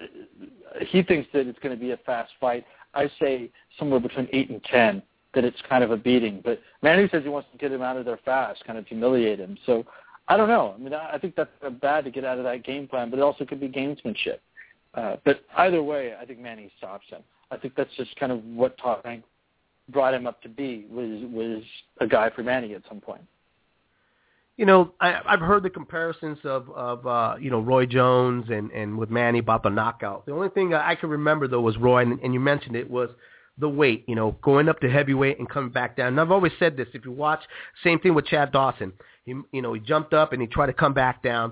D: he thinks that it's going to be a fast fight. I say somewhere between eight and ten. That it's kind of a beating. But Manny says he wants to get him out of there fast, kind of humiliate him. So I don't know. I mean, I think that's bad to get out of that game plan, but it also could be gamesmanship. Uh, but either way, I think Manny stops him. I think that's just kind of what Top Rank brought him up to be, was was a guy for Manny at some point.
C: you know, I, I've heard the comparisons of, of uh, you know, Roy Jones and, and with Manny about the knockout. The only thing I can remember, though, was Roy, and, and you mentioned it, was the weight, you know, going up to heavyweight and coming back down. And I've always said this, if you watch, same thing with Chad Dawson. He, you know, he jumped up and he tried to come back down.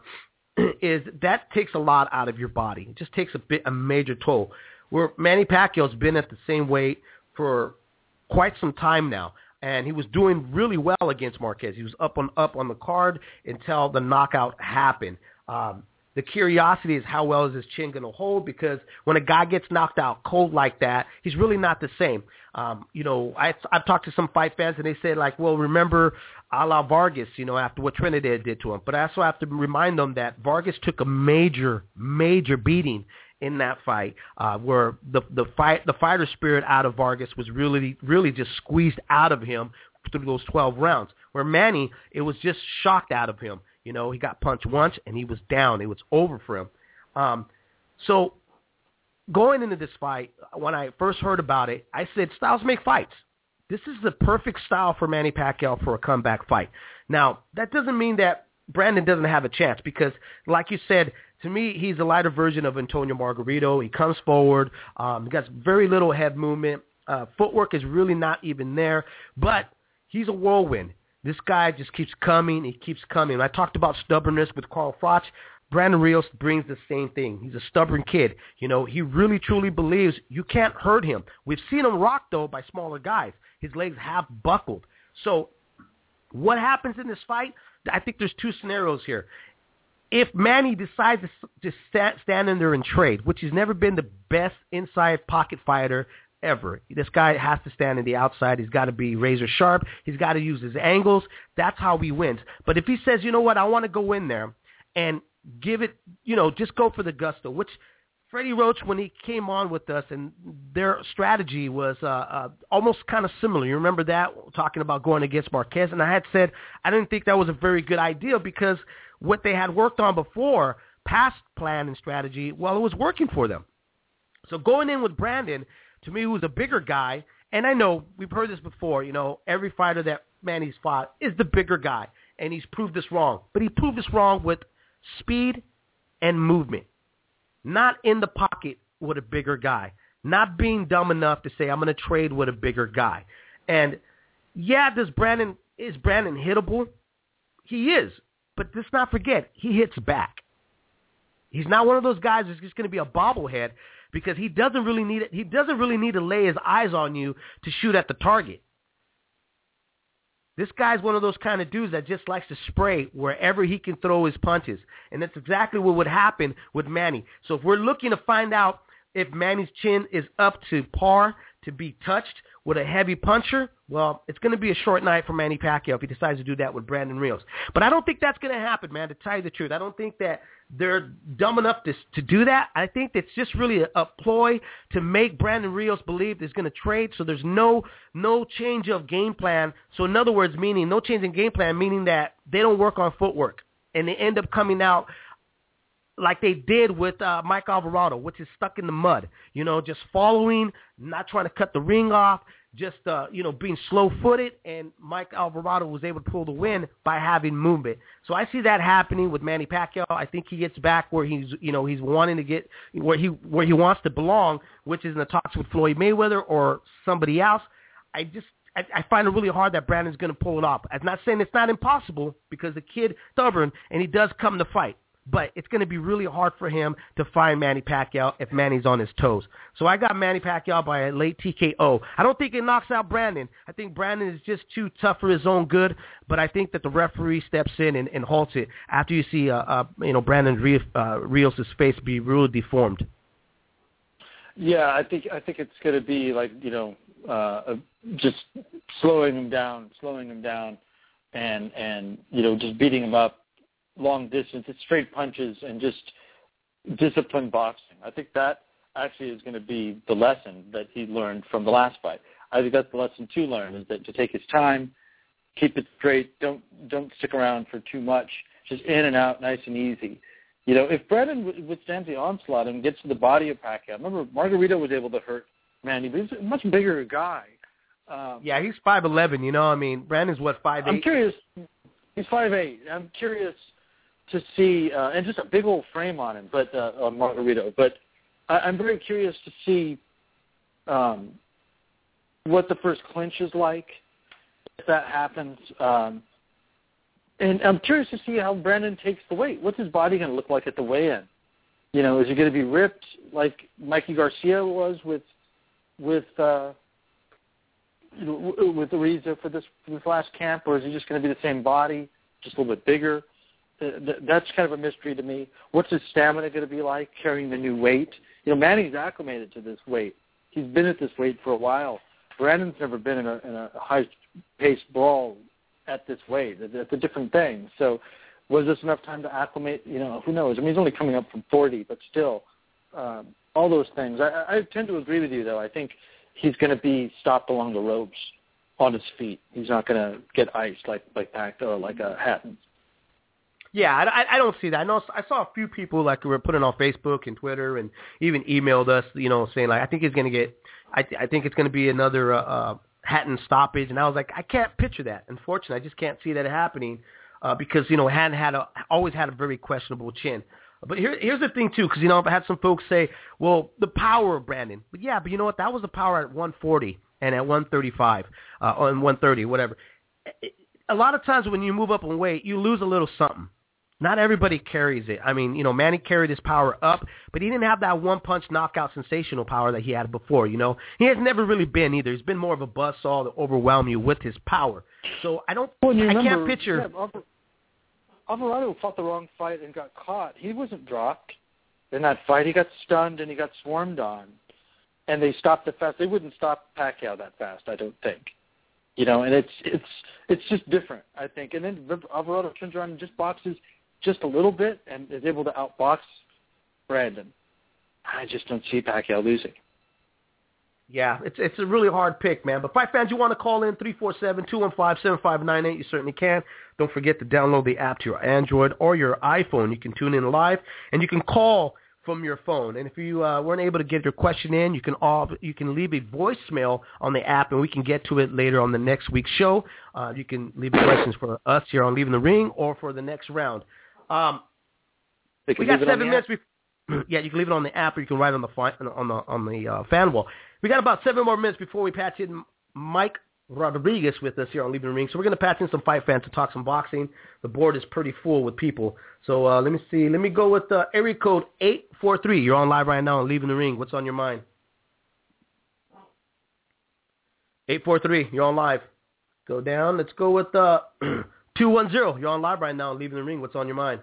C: Is that takes a lot out of your body. It just takes a bit a major toll. Where Manny Pacquiao's been at the same weight for quite some time now, and he was doing really well against Marquez. He was up on up on the card until the knockout happened. Um, the curiosity is how well is his chin going to hold, because when a guy gets knocked out cold like that, he's really not the same. Um, you know, I, I've talked to some fight fans, and they say, like, well, remember a la Vargas, you know, after what Trinidad did to him. But I also have to remind them that Vargas took a major, major beating in that fight, uh, where the the fight the fighter spirit out of Vargas was really, really just squeezed out of him through those twelve rounds. Where Manny, it was just shocked out of him. You know, he got punched once, and he was down. It was over for him. Um, so going into this fight, when I first heard about it, I said, styles make fights. This is the perfect style for Manny Pacquiao for a comeback fight. Now, that doesn't mean that Brandon doesn't have a chance, because, like you said, to me, he's a lighter version of Antonio Margarito. He comes forward. Um, he got very little head movement. Uh, footwork is really not even there, but he's a whirlwind. This guy just keeps coming. He keeps coming. I talked about stubbornness with Carl Froch. Brandon Rios brings the same thing. He's a stubborn kid. You know, he really, truly believes you can't hurt him. We've seen him rocked, though, by smaller guys. His legs have buckled. So what happens in this fight? I think there's two scenarios here. If Manny decides to just stand in there and trade, which has never been the best inside pocket fighter ever. This guy has to stand in the outside. He's got to be razor sharp. He's got to use his angles. That's how he wins. But if he says, you know what, I want to go in there and give it, you know, just go for the gusto, which Freddie Roach, when he came on with us, and their strategy was uh, uh, almost kind of similar. You remember that, talking about going against Marquez? And I had said I didn't think that was a very good idea, because what they had worked on before, past plan and strategy, well, it was working for them. So going in with Brandon, to me, who's a bigger guy, and I know we've heard this before, you know, every fighter that Manny's fought is the bigger guy, and he's proved this wrong. But he proved this wrong with speed and movement, not in the pocket with a bigger guy, not being dumb enough to say, I'm going to trade with a bigger guy. And, yeah, does Brandon is Brandon hittable? He is. But let's not forget, he hits back. He's not one of those guys who's just going to be a bobblehead, because he doesn't really need it. He doesn't really need to lay his eyes on you to shoot at the target. This guy's one of those kind of dudes that just likes to spray wherever he can throw his punches. And that's exactly what would happen with Manny. So if we're looking to find out if Manny's chin is up to par to be touched with a heavy puncher, well, it's going to be a short night for Manny Pacquiao if he decides to do that with Brandon Rios. But I don't think that's going to happen, man, to tell you the truth. I don't think that they're dumb enough to to do that. I think it's just really a, a ploy to make Brandon Rios believe there's going to trade, so there's no no change of game plan. So in other words, meaning no change in game plan, meaning that they don't work on footwork, and they end up coming out like they did with uh, Mike Alvarado, which is stuck in the mud, you know, just following, not trying to cut the ring off, just, uh, you know, being slow-footed, and Mike Alvarado was able to pull the win by having movement. So I see that happening with Manny Pacquiao. I think he gets back where he's, you know, he's wanting to get, where he where he wants to belong, which is in the talks with Floyd Mayweather or somebody else. I just, I, I find it really hard that Brandon's going to pull it off. I'm not saying it's not impossible, because the kid stubborn, and he does come to fight. But it's going to be really hard for him to find Manny Pacquiao if Manny's on his toes. So I got Manny Pacquiao by a late T K O. I don't think it knocks out Brandon. I think Brandon is just too tough for his own good. But I think that the referee steps in and, and halts it after you see, uh, uh, you know, Brandon Rios, uh, Rios' face be really deformed.
D: Yeah, I think I think it's going to be like, you know, uh, just slowing him down, slowing him down, and and you know, just beating him up. Long distance, it's straight punches and just disciplined boxing. I think that actually is going to be the lesson that he learned from the last fight. I think that's the lesson to learn, is that to take his time, keep it straight, don't don't stick around for too much, just in and out, nice and easy. You know, if Brandon withstands the onslaught and gets to the body of Pacquiao, remember Margarito was able to hurt Manny, but he's a much bigger guy. Um,
C: yeah, he's five eleven, you know, I mean, Brandon's what, five eight?
D: I'm curious. He's five eight. I'm curious to see, uh, and just a big old frame on him, but uh, on Margarito. But I, I'm very curious to see um, what the first clinch is like, if that happens. Um, and I'm curious to see how Brandon takes the weight. What's his body going to look like at the weigh-in? You know, is he going to be ripped like Mikey Garcia was with with uh, with Ariza for this for this last camp, or is he just going to be the same body, just a little bit bigger? Uh, th- that's kind of a mystery to me. What's his stamina going to be like carrying the new weight? You know, Manny's acclimated to this weight. He's been at this weight for a while. Brandon's never been in a, in a high-paced brawl at this weight. It's a different thing. So was this enough time to acclimate? You know, who knows? I mean, he's only coming up from forty, but still, um, all those things. I, I tend to agree with you, though. I think he's going to be stopped along the ropes on his feet. He's not going to get iced like like Pac or like a Hatton.
C: Yeah, I, I don't see that. I know I saw a few people like who were putting on Facebook and Twitter and even emailed us, you know, saying like, I think he's going to get, I, th- I think it's going to be another uh, uh, Hatton stoppage. And I was like, I can't picture that. Unfortunately, I just can't see that happening uh, because, you know, Hatton had a, always had a very questionable chin. But here, here's the thing, too, because, you know, I've had some folks say, well, the power of Brandon. But, yeah, but you know what? That was the power at one forty and at one thirty-five uh, or one thirty, whatever. A lot of times when you move up in weight, you lose a little something. Not everybody carries it. I mean, you know, Manny carried his power up, but he didn't have that one-punch knockout sensational power that he had before, you know. He has never really been either. He's been more of a buzzsaw to overwhelm you with his power. So I don't well, I remember, can't picture.
D: Yeah, Alvarado fought the wrong fight and got caught. He wasn't dropped in that fight. He got stunned and he got swarmed on. And they stopped it fast. They wouldn't stop Pacquiao that fast, I don't think. You know, and it's it's it's just different, I think. And then Alvarado turns around and just boxes just a little bit and is able to outbox Brandon. I just don't see Pacquiao losing.
C: Yeah, it's it's a really hard pick, man. But fight fans, you want to call in three four seven, two one five, seven five nine eight, you certainly can. Don't forget to download the app to your Android or your iPhone. You can tune in live, and you can call from your phone. And if you uh, weren't able to get your question in, you can all, you can leave a voicemail on the app, and we can get to it later on the next week's show. Uh, you can leave questions for us here on Leaving the Ring or for the next round. Um, we got seven minutes. Before, yeah, you can leave it on the app, or you can write on the fi- on the on the uh, fan wall. We got about seven more minutes before we patch in Mike Rodriguez with us here on Leaving the Ring. So we're going to patch in some fight fans to talk some boxing. The board is pretty full with people. So uh, let me see. Let me go with uh, area code eight four three. You're on live right now on Leaving the Ring. What's on your mind? eight four three. You're on live. Go down. Let's go with uh, two one zero. You're on live right now on Leaving the Ring. What's on your mind?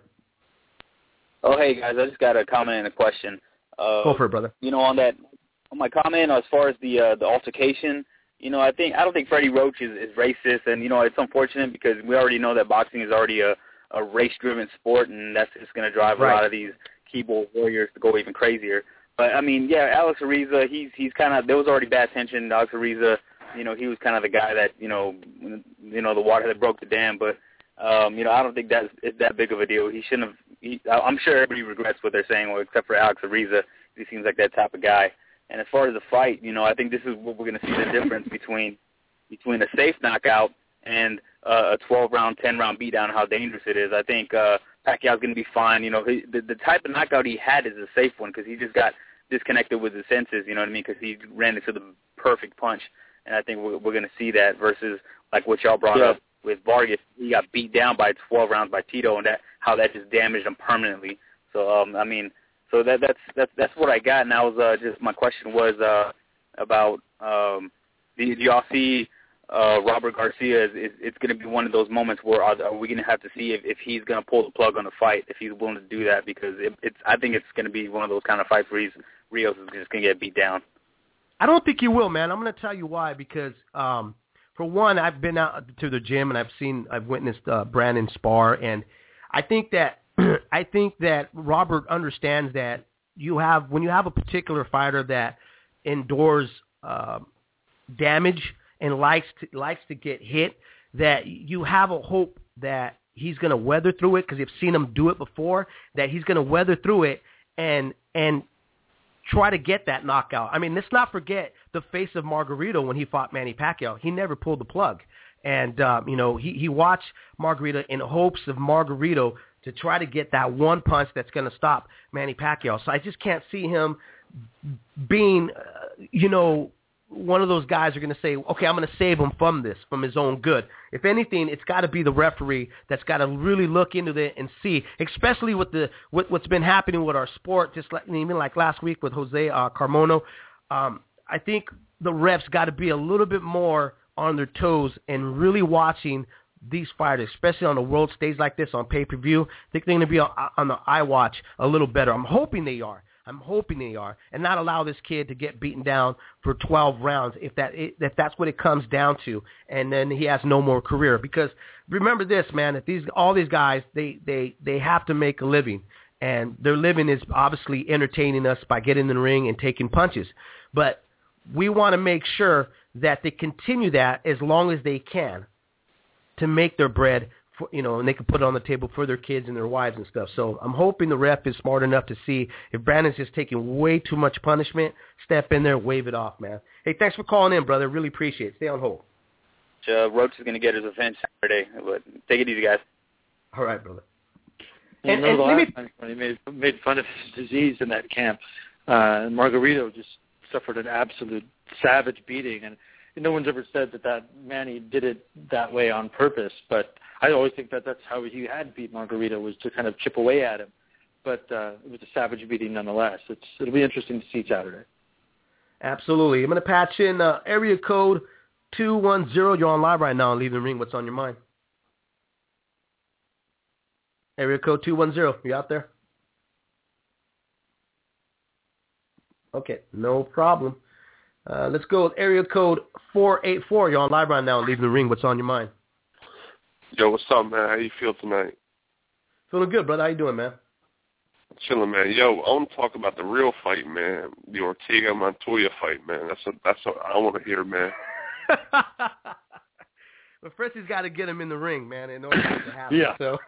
E: Oh, hey, guys. I just got a comment and a question. Uh,
C: go for it, brother.
E: You know, on that, on my comment as far as the uh, the altercation, you know, I think I don't think Freddie Roach is, is racist, and you know, it's unfortunate because we already know that boxing is already a, a race-driven sport, and that's just going to drive
C: right.
E: a lot of these keyboard warriors to go even crazier. But I mean, yeah, Alex Ariza, he's he's kind of there was already bad tension. Alex Ariza, you know, he was kind of the guy that you know, you know, the water that broke the dam. But um, you know, I don't think that's it's that big of a deal. He shouldn't have. He, I'm sure everybody regrets what they're saying, well, except for Alex Ariza. He seems like that type of guy. And as far as the fight, you know, I think this is what we're going to see the difference between between a safe knockout and uh, a twelve-round, ten-round beatdown, how dangerous it is. I think uh, Pacquiao's going to be fine. You know, he, the, the type of knockout he had is a safe one because he just got disconnected with his senses, you know what I mean, because he ran into the perfect punch. And I think we're, we're going to see that versus like what y'all brought
D: yeah.
E: up with Vargas. He got beat down by twelve rounds by Tito, and that how that just damaged him permanently. So, um, I mean, so that that's that's that's what I got. And that was uh, just my question was uh, about um, do, do y'all see uh, Robert Garcia? Is, is it's going to be one of those moments where are, are we going to have to see if, if he's going to pull the plug on the fight, if he's willing to do that? Because it, it's I think it's going to be one of those kind of fights where he's, Rios is just going to get beat down.
C: I don't think he will, man. I'm going to tell you why. Because um, for one, I've been out to the gym and I've seen, I've witnessed uh, Brandon spar, and I think that I think that Robert understands that you have when you have a particular fighter that endures uh, damage and likes to, likes to get hit, that you have a hope that he's going to weather through it because you've seen him do it before. That he's going to weather through it and and try to get that knockout. I mean, let's not forget the face of Margarito when he fought Manny Pacquiao. He never pulled the plug. And, um, you know, he, he watched Margarito in hopes of Margarito to try to get that one punch that's going to stop Manny Pacquiao. So I just can't see him being, uh, you know, one of those guys who are going to say, okay, I'm going to save him from this, from his own good. If anything, it's got to be the referee that's got to really look into it and see, especially with the with what's been happening with our sport, just like even like last week with Jose uh, Carmona. Um, I think the refs got to be a little bit more on their toes and really watching these fighters, especially on the world stage like this on pay-per-view. I think they're going to be on, on the eye watch a little better. I'm hoping they are. I'm hoping they are, and not allow this kid to get beaten down for twelve rounds if that if that's what it comes down to, and then he has no more career. Because remember this, man, that these all these guys they they they have to make a living, and their living is obviously entertaining us by getting in the ring and taking punches. But we want to make sure that they continue that as long as they can to make their bread. For, you know, and they can put it on the table for their kids and their wives and stuff. So I'm hoping the ref is smart enough to see if Brandon's just taking way too much punishment, step in there, wave it off, man. Hey, thanks for calling in, brother. Really appreciate it. Stay on hold.
E: Uh, Roach is going to get his revenge Saturday. But take it easy, guys.
C: All right, brother.
D: And, and, and the last time when he made, made fun of his disease in that camp, uh, Margarito just suffered an absolute savage beating. And no one's ever said that, that Manny did it that way on purpose, but I always think that that's how he had beat Margarito, was to kind of chip away at him. But uh, it was a savage beating nonetheless. It's, it'll be interesting to see Saturday.
C: Absolutely. I'm going to patch in uh, area code two one zero. You're on live right now on Leave the Ring. What's on your mind? Area code two one zero. You out there? Okay, no problem. Uh, let's go with area code four eight four. You're on live right now on Leave the Ring. What's on your mind?
F: Yo, what's up, man? How you feel tonight?
C: Feeling good, brother. How you doing, man?
F: Chilling, man. Yo, I want to talk about the real fight, man. The Ortega Montoya fight, man. That's what that's what I want to hear, man.
C: But first, he's got to get him in the ring, man, in order for it to happen.
D: Yeah.
C: So.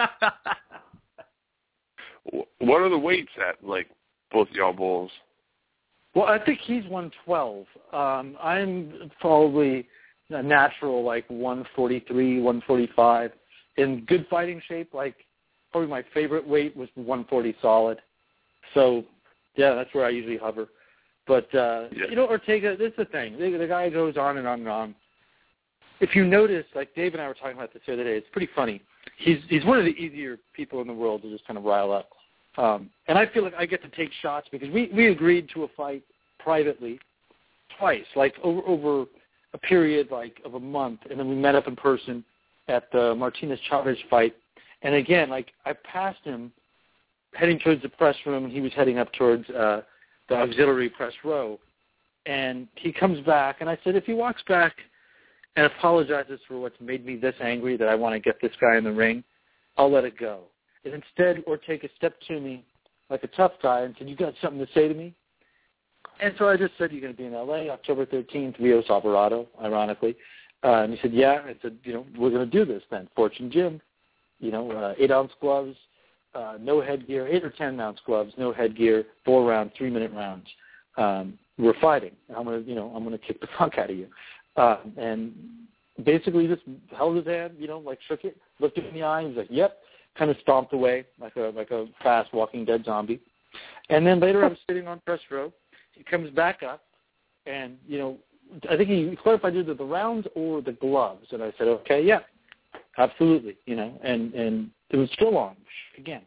F: What are the weights at, like, both y'all bulls?
D: Well, I think he's one twelve. Um, I'm probably a natural, like one forty-three, one forty-five. In good fighting shape, like probably my favorite weight was one forty solid. So, yeah, that's where I usually hover. But, uh, yeah. you know, Ortega, this is the thing. The, the guy goes on and on and on. If you notice, like Dave and I were talking about this the other day, it's pretty funny. He's he's one of the easier people in the world to just kind of rile up. Um, and I feel like I get to take shots because we, we agreed to a fight privately twice, like over, over a period like of a month, and then we met up in person at the Martinez Chavez fight. And again, like I passed him heading towards the press room, and he was heading up towards uh, the auxiliary press row. And he comes back, and I said, if he walks back and apologizes for what's made me this angry that I want to get this guy in the ring, I'll let it go. And instead, Ortega stepped to me like a tough guy and said, you got something to say to me? And so I just said, you're going to be in L A October thirteenth, Rios Alvarado, ironically. Uh, and he said, yeah. I said, you know, we're going to do this then. Fortune Gym, you know, uh, eight-ounce gloves, uh, no headgear, eight or ten-ounce gloves, no headgear, four-round, three-minute rounds. Um, we're fighting. I'm going to, you know, I'm going to kick the fuck out of you. Uh, and basically just held his hand, you know, like shook it, looked him in the eye, and was like, yep, kind of stomped away like a like a fast Walking Dead zombie. And then later I was sitting on press row. He comes back up, and, you know, I think he clarified either the rounds or the gloves. And I said, okay, yeah, absolutely, you know, and, and it was still on again.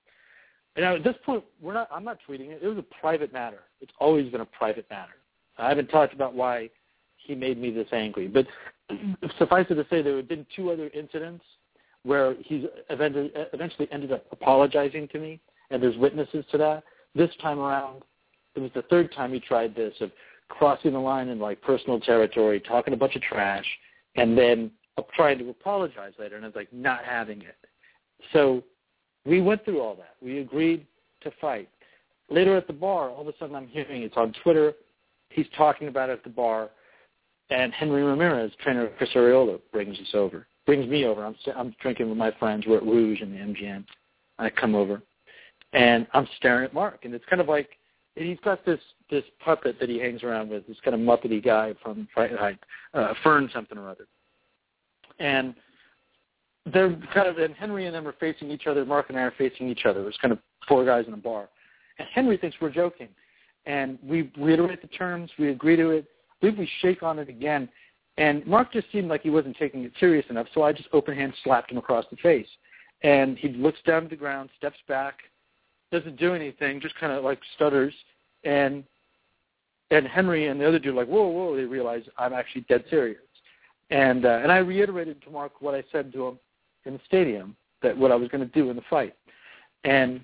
D: And now at this point, we're not. I'm not tweeting it. It was a private matter. It's always been a private matter. I haven't talked about why he made me this angry. But suffice it to say, there have been two other incidents where he's eventually ended up apologizing to me, and there's witnesses to that. This time around, it was the third time he tried this, of crossing the line in, like, personal territory, talking a bunch of trash, and then trying to apologize later, and I was like, not having it. So we went through all that. We agreed to fight. Later at the bar, all of a sudden I'm hearing it's on Twitter. He's talking about it at the bar, and Henry Ramirez, trainer of Chris Arreola, brings us over. Brings me over. I'm I'm drinking with my friends. We're at Rouge in the M G M. I come over, and I'm staring at Mark, and it's kind of like he's got this this puppet that he hangs around with, this kind of Muppety guy from Fright Night, uh, Fern something or other. And they're kind of, and Henry and them are facing each other. Mark and I are facing each other. It's kind of four guys in a bar. And Henry thinks we're joking. And we reiterate the terms. We agree to it. I believe we shake on it again. And Mark just seemed like he wasn't taking it serious enough, so I just open hand slapped him across the face. And he looks down to the ground, steps back, doesn't do anything, just kind of like stutters. And and Henry and the other dude are like, whoa, whoa, they realize I'm actually dead serious. And uh, and I reiterated to Mark what I said to him in the stadium, that what I was going to do in the fight. And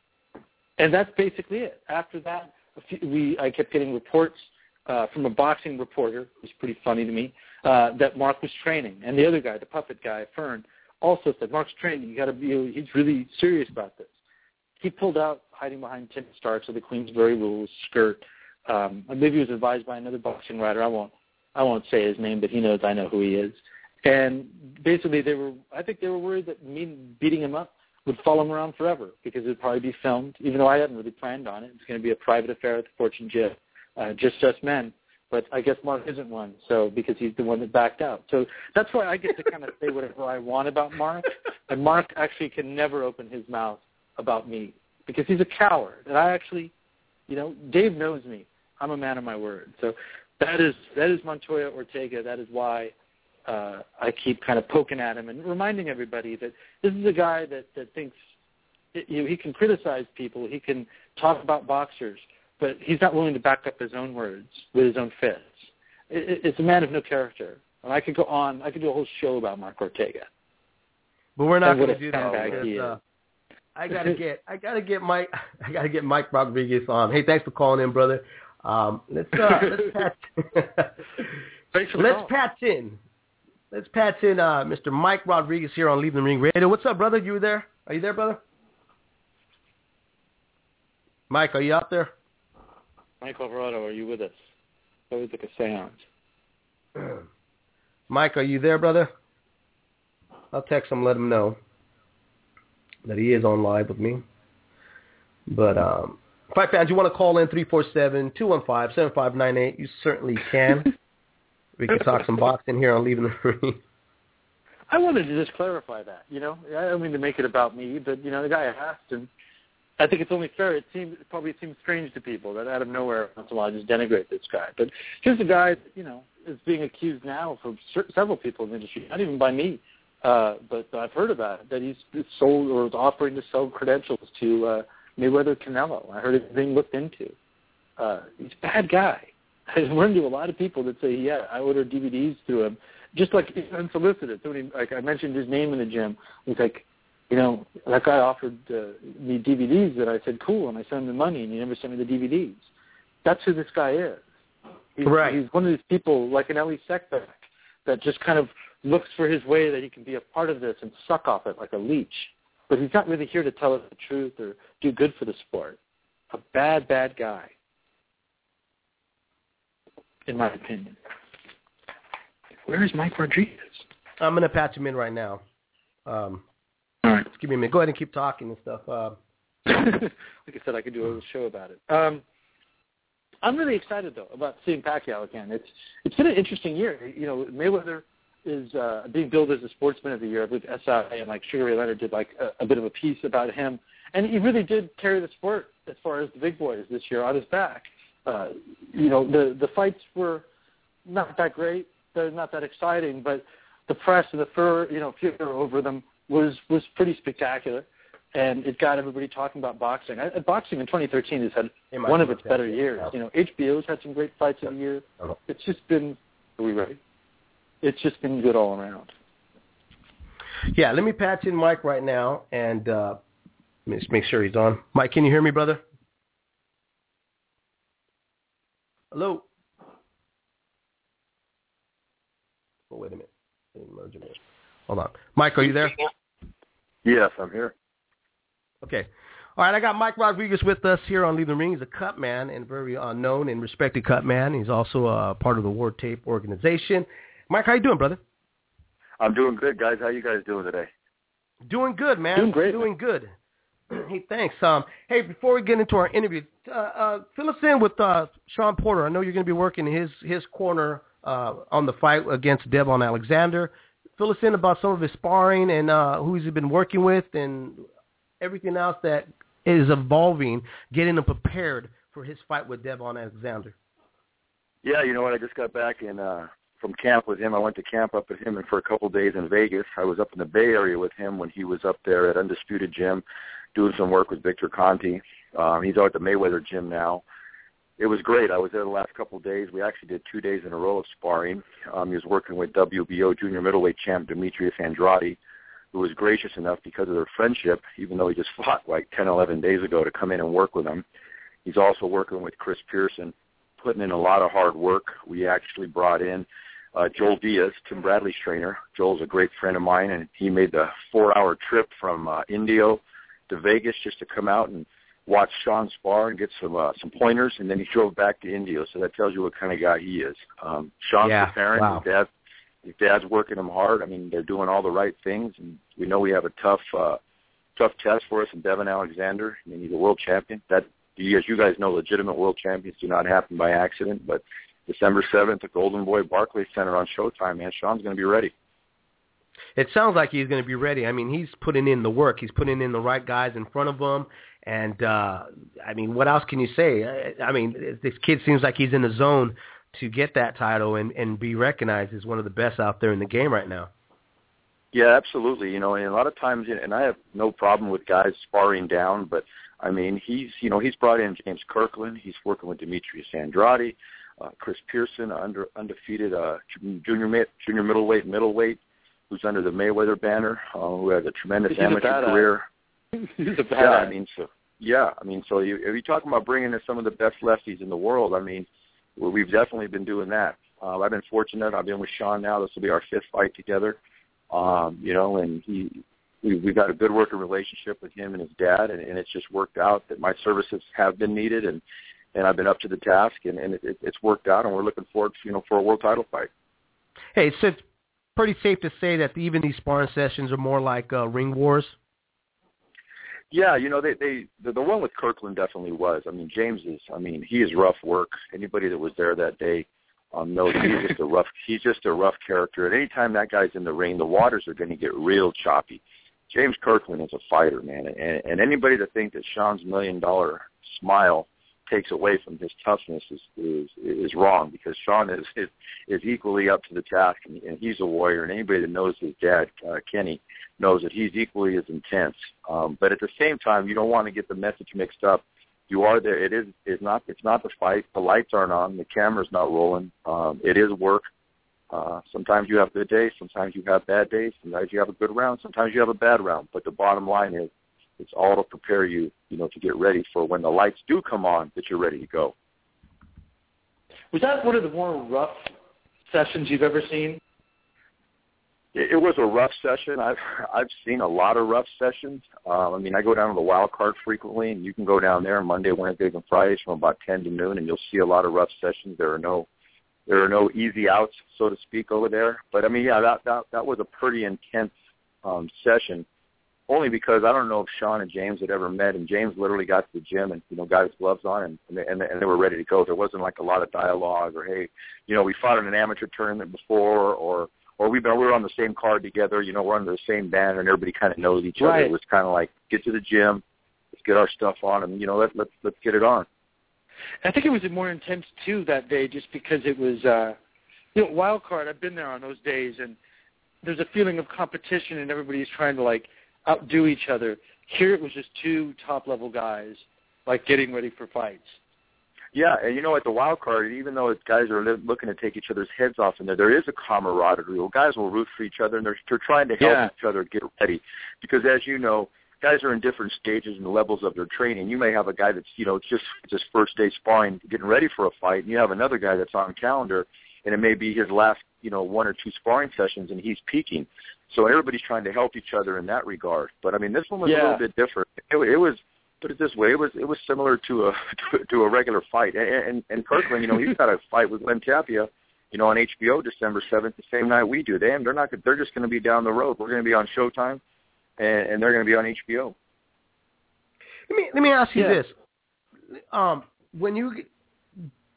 D: and that's basically it. After that, a few, we I kept getting reports uh, from a boxing reporter, who was pretty funny to me, uh, that Mark was training. And the other guy, the puppet guy, Fern, also said, Mark's training. You got to be. He's really serious about this. He pulled out, hiding behind Tim Starks of the Queensberry Rules skirt. Um, maybe he was advised by another boxing writer. I won't. I won't say his name, but he knows I know who he is. And basically, they were. I think they were worried that me beating him up would follow him around forever because it would probably be filmed, even though I hadn't really planned on it. It's going to be a private affair at the Fortune Gym, uh, just us men. But I guess Mark isn't one, so because he's the one that backed out. So that's why I get to kind of say whatever I want about Mark. And Mark actually can never open his mouth about me because he's a coward. And I actually, you know, Dave knows me. I'm a man of my word. So that is that is Montoya Ortega. That is why uh, I keep kind of poking at him and reminding everybody that this is a guy that, that thinks, you know, he can criticize people. He can talk about boxers, but he's not willing to back up his own words with his own fists. It, it's a man of no character. And I could go on. I could do a whole show about Mark Ortega.
C: But we're not
D: going
C: to do that. Because, uh, I gotta get, I gotta get Mike, I gotta get Mike Rodriguez on. Hey, thanks for calling in, brother. Um, let's uh, let's patch,
D: thanks for the
C: let's
D: call.
C: patch in. Let's patch in uh, Mister Mike Rodriguez here on Leaving the Ring Radio. What's up, brother? You there? Are you there, brother? Mike, are you out there?
D: Mike Alvarado, are you with us? That was like a seance.
C: Mike, are you there, brother? I'll text him, let him know that he is on live with me. But um, Fight fans, you want to call in three four seven, two one five, seven five nine eight, you certainly can. We can talk some boxing here on Leaving the Ring.
D: I wanted to just clarify that, you know. I don't mean to make it about me, but, you know, the guy asked, and I think it's only fair. It seems it probably seems strange to people that out of nowhere, once in a while, I just denigrate this guy. But here's a guy that, you know, is being accused now from several people in the industry, not even by me, uh, but I've heard about it, that he's sold or is offering to sell credentials to uh, Mayweather Canelo. I heard it being looked into. Uh, he's a bad guy. I've run into a lot of people that say, yeah, I ordered D V Ds through him, just like unsolicited. So he, like I mentioned his name in the gym. He's like, you know, that guy offered uh, me D V Ds that I said, cool, and I sent him the money, and he never sent me the D V Ds. That's who this guy is. He's,
C: right.
D: He's one of these people, like an Ellie Seckbeck, that just kind of looks for his way that he can be a part of this and suck off it like a leech. But he's not really here to tell us the truth or do good for the sport. A bad, bad guy, in my opinion. Where is Mike Rodriguez?
C: I'm going to patch him in right now. Um,
D: All right.
C: Just give me a minute. Go ahead and keep talking and stuff. Uh,
D: like I said, I could do a little show about it. Um, I'm really excited, though, about seeing Pacquiao again. It's It's been an interesting year. You know, Mayweather is uh, being billed as the sportsman of the year. I believe S I and like Sugar Ray Leonard did like a, a bit of a piece about him. And he really did carry the sport as far as the big boys this year on his back. Uh, you know, the, the fights were not that great. They're not that exciting, but the press and the fur, you know, furor over them was, was pretty spectacular. And it got everybody talking about boxing. I, boxing in twenty thirteen has had one of its better years. You know, H B O's had some great fights of the year. It's just been, are we ready? It's just been good all around.
C: Yeah, let me patch in Mike right now, and uh, let me just make sure he's on. Mike, can you hear me, brother? Hello? Oh, wait a minute. Merge a minute. Hold on. Mike, are you there?
G: Yes, I'm here.
C: Okay. All right, I got Mike Rodriguez with us here on Leave the Ring. He's a cut man and very uh, known and respected cut man. He's also uh, part of the War Tape organization. Mike, how you doing, brother?
G: I'm doing good, guys. How you guys doing today?
C: Doing good, man.
D: Doing great.
C: Doing good. Hey, thanks. Um, hey, before we get into our interview, uh, uh, fill us in with uh, Sean Porter. I know you're going to be working his his corner uh, on the fight against Devon Alexander. fill us in about some of his sparring and uh, who he's been working with and everything else that is evolving, getting him prepared for his fight with Devon Alexander.
G: Yeah, you know what? I just got back in uh, from camp with him. I went to camp up with him and for a couple of days in Vegas. I was up in the Bay Area with him when he was up there at Undisputed Gym doing some work with Victor Conti. Um, he's out at the Mayweather Gym now. It was great. I was there the last couple of days. We actually did two days in a row of sparring. Um, he was working with W B O junior middleweight champ Demetrius Andrade, who was gracious enough because of their friendship, even though he just fought like ten, eleven days ago, to come in and work with him. He's also working with Chris Pearson, putting in a lot of hard work. We actually brought in uh, Joel Diaz, Tim Bradley's trainer. Joel's a great friend of mine, and he made the four-hour trip from uh, Indio to Vegas just to come out and watch Sean spar and get some uh, some pointers, and then he drove back to Indio. So that tells you what kind of guy he is. Um, Sean's
C: yeah,
G: preparing.
C: wow.
G: His dad, his dad's working him hard. I mean, they're doing all the right things, and we know we have a tough uh, tough test for us in Devon Alexander. I mean, he's a world champion. That, as you guys know, legitimate world champions do not happen by accident. But December seventh at Golden Boy Barclays Center on Showtime, man, Sean's going to be ready.
C: It sounds like he's going to be ready. I mean, he's putting in the work. He's putting in the right guys in front of him. And, uh, I mean, what else can you say? I, I mean, this kid seems like he's in the zone to get that title and, and be recognized as one of the best out there in the game right now.
G: Yeah, absolutely. You know, and a lot of times, and I have no problem with guys sparring down, but, I mean, he's, you know, he's brought in James Kirkland. He's working with Demetrius Andrade, uh, Chris Pearson, under, undefeated uh, junior junior middleweight, middleweight, who's under the Mayweather banner, uh, who has a tremendous
D: He's
G: amateur
D: a
G: career.
D: He's a badass.
G: Yeah, I mean, so yeah, I mean, so you, if you're talking about bringing in some of the best lefties in the world, I mean, well, we've definitely been doing that. Uh, I've been fortunate. I've been with Sean now. This will be our fifth fight together. Um, you know, and he, we, we've got a good working relationship with him and his dad, and, and it's just worked out that my services have been needed, and, and I've been up to the task, and, and it, it's worked out, and we're looking forward, to, you know, for a world title fight.
C: Hey, so it's pretty safe to say that even these sparring sessions are more like uh, ring wars.
G: Yeah, you know, they, they the, the one with Kirkland definitely was. I mean, James is, I mean, he is rough work. Anybody that was there that day um, knows he's just a rough, he's just a rough character. And anytime that guy's in the ring, the waters are going to get real choppy. James Kirkland is a fighter, man. And, and anybody that thinks that Sean's million dollar smile takes away from his toughness is is, is wrong, because Sean is, is is equally up to the task, and, and he's a warrior. And anybody that knows his dad, uh, Kenny, knows that he's equally as intense. Um, but at the same time, you don't want to get the message mixed up. You are there. It is is not. It's not the fight. The lights aren't on. The camera's not rolling. Um, it is work. Uh, sometimes you have good days. Sometimes you have bad days. Sometimes you have a good round. Sometimes you have a bad round. But the bottom line is, it's all to prepare you, you know, to get ready for when the lights do come on, that you're ready to go.
D: Was that one of the more rough sessions you've ever seen?
G: It, it was a rough session. I've I've seen a lot of rough sessions. Uh, I mean, I go down to the Wild Card frequently, and you can go down there Monday, Wednesdays, and Fridays from about ten to noon, and you'll see a lot of rough sessions. There are no there are no easy outs, so to speak, over there. But I mean, yeah, that that, that was a pretty intense um, session. Only because I don't know if Sean and James had ever met, and James literally got to the gym and, you know, got his gloves on, and and they, and they were ready to go. There wasn't like a lot of dialogue or, hey, you know, we fought in an amateur tournament before, or or we've been we were on the same card together, you know, we're under the same banner, and everybody kind of knows each
D: right.
G: other. It was kind of like, get to the gym, let's get our stuff on, and you know, let let's let's get it on.
D: I think it was more intense too that day, just because it was, uh, you know, Wild Card. I've been there on those days, and there's a feeling of competition, and everybody's trying to like outdo each other. Here it was just two top-level guys, like, getting ready for fights.
G: Yeah, and you know, at the Wild Card, even though it's guys are li- looking to take each other's heads off in there, there is a camaraderie. Well, guys will root for each other, and they're, they're trying to help
D: yeah.
G: each other get ready. Because as you know, guys are in different stages and levels of their training. You may have a guy that's, you know, just it's his first day sparring, getting ready for a fight, and you have another guy that's on calendar, and it may be his last, you know, one or two sparring sessions, and he's peaking. So everybody's trying to help each other in that regard. But I mean, this one was
D: yeah.
G: a little bit different. It, it was, put it this way, it was it was similar to a to, to a regular fight. And, and and Kirkland, you know, he's got a fight with Glenn Tapia, you know, on H B O December seventh, the same night we do. They they're not they're just going to be down the road. We're going to be on Showtime, and, and they're going to be on H B O.
C: Let me let me ask you
D: yeah.
C: this: um, when you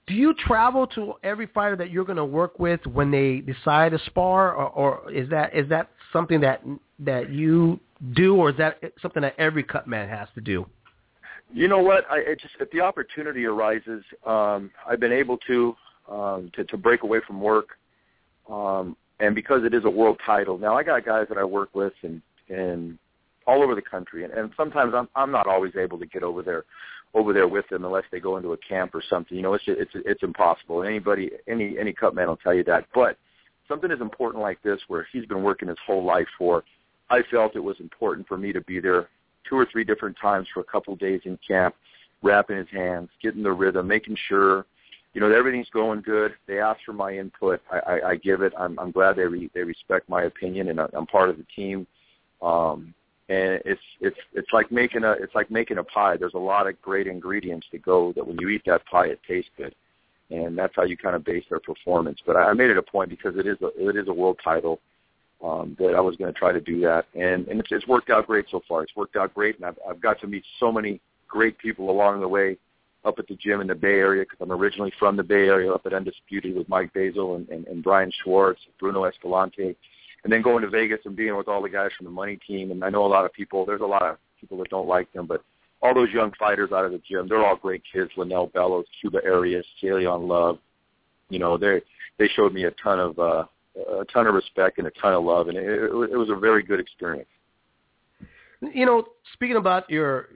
C: do you travel to every fighter that you're going to work with when they decide to spar, or, or is that is that something that that you do, or is that something that every cut man has to do?
G: You know what? I it just if the opportunity arises, um, I've been able to, um, to to break away from work, um, and because it is a world title. Now I got guys that I work with and and all over the country, and, and sometimes I'm I'm not always able to get over there over there with them unless they go into a camp or something. You know, it's just, it's it's impossible. Anybody any any cut man will tell you that. But something as important like this, where he's been working his whole life for, I felt it was important for me to be there two or three different times for a couple of days in camp, wrapping his hands, getting the rhythm, making sure, you know, that everything's going good. They ask for my input. I, I, I give it. I'm, I'm glad they re, they respect my opinion, and I'm part of the team. Um, and it's it's it's like making a it's like making a pie. There's a lot of great ingredients to go that when you eat that pie, it tastes good, and that's how you kind of base their performance. But I made it a point because it is a, it is a world title. Um, that I was going to try to do that, and, and it's, it's worked out great so far. It's worked out great, and I've, I've got to meet so many great people along the way up at the gym in the Bay Area, because I'm originally from the Bay Area, up at Undisputed with Mike Basil and, and, and Brian Schwartz, Bruno Escalante, and then going to Vegas and being with all the guys from the Money team. And I know a lot of people, there's a lot of people that don't like them, but all those young fighters out of the gym, they're all great kids. Linnell Bellows, Cuba Arias, Jaleon Love, you know, they they showed me a ton of uh, a ton of respect and a ton of love, and it, it, it was a very good experience.
C: You know, speaking about your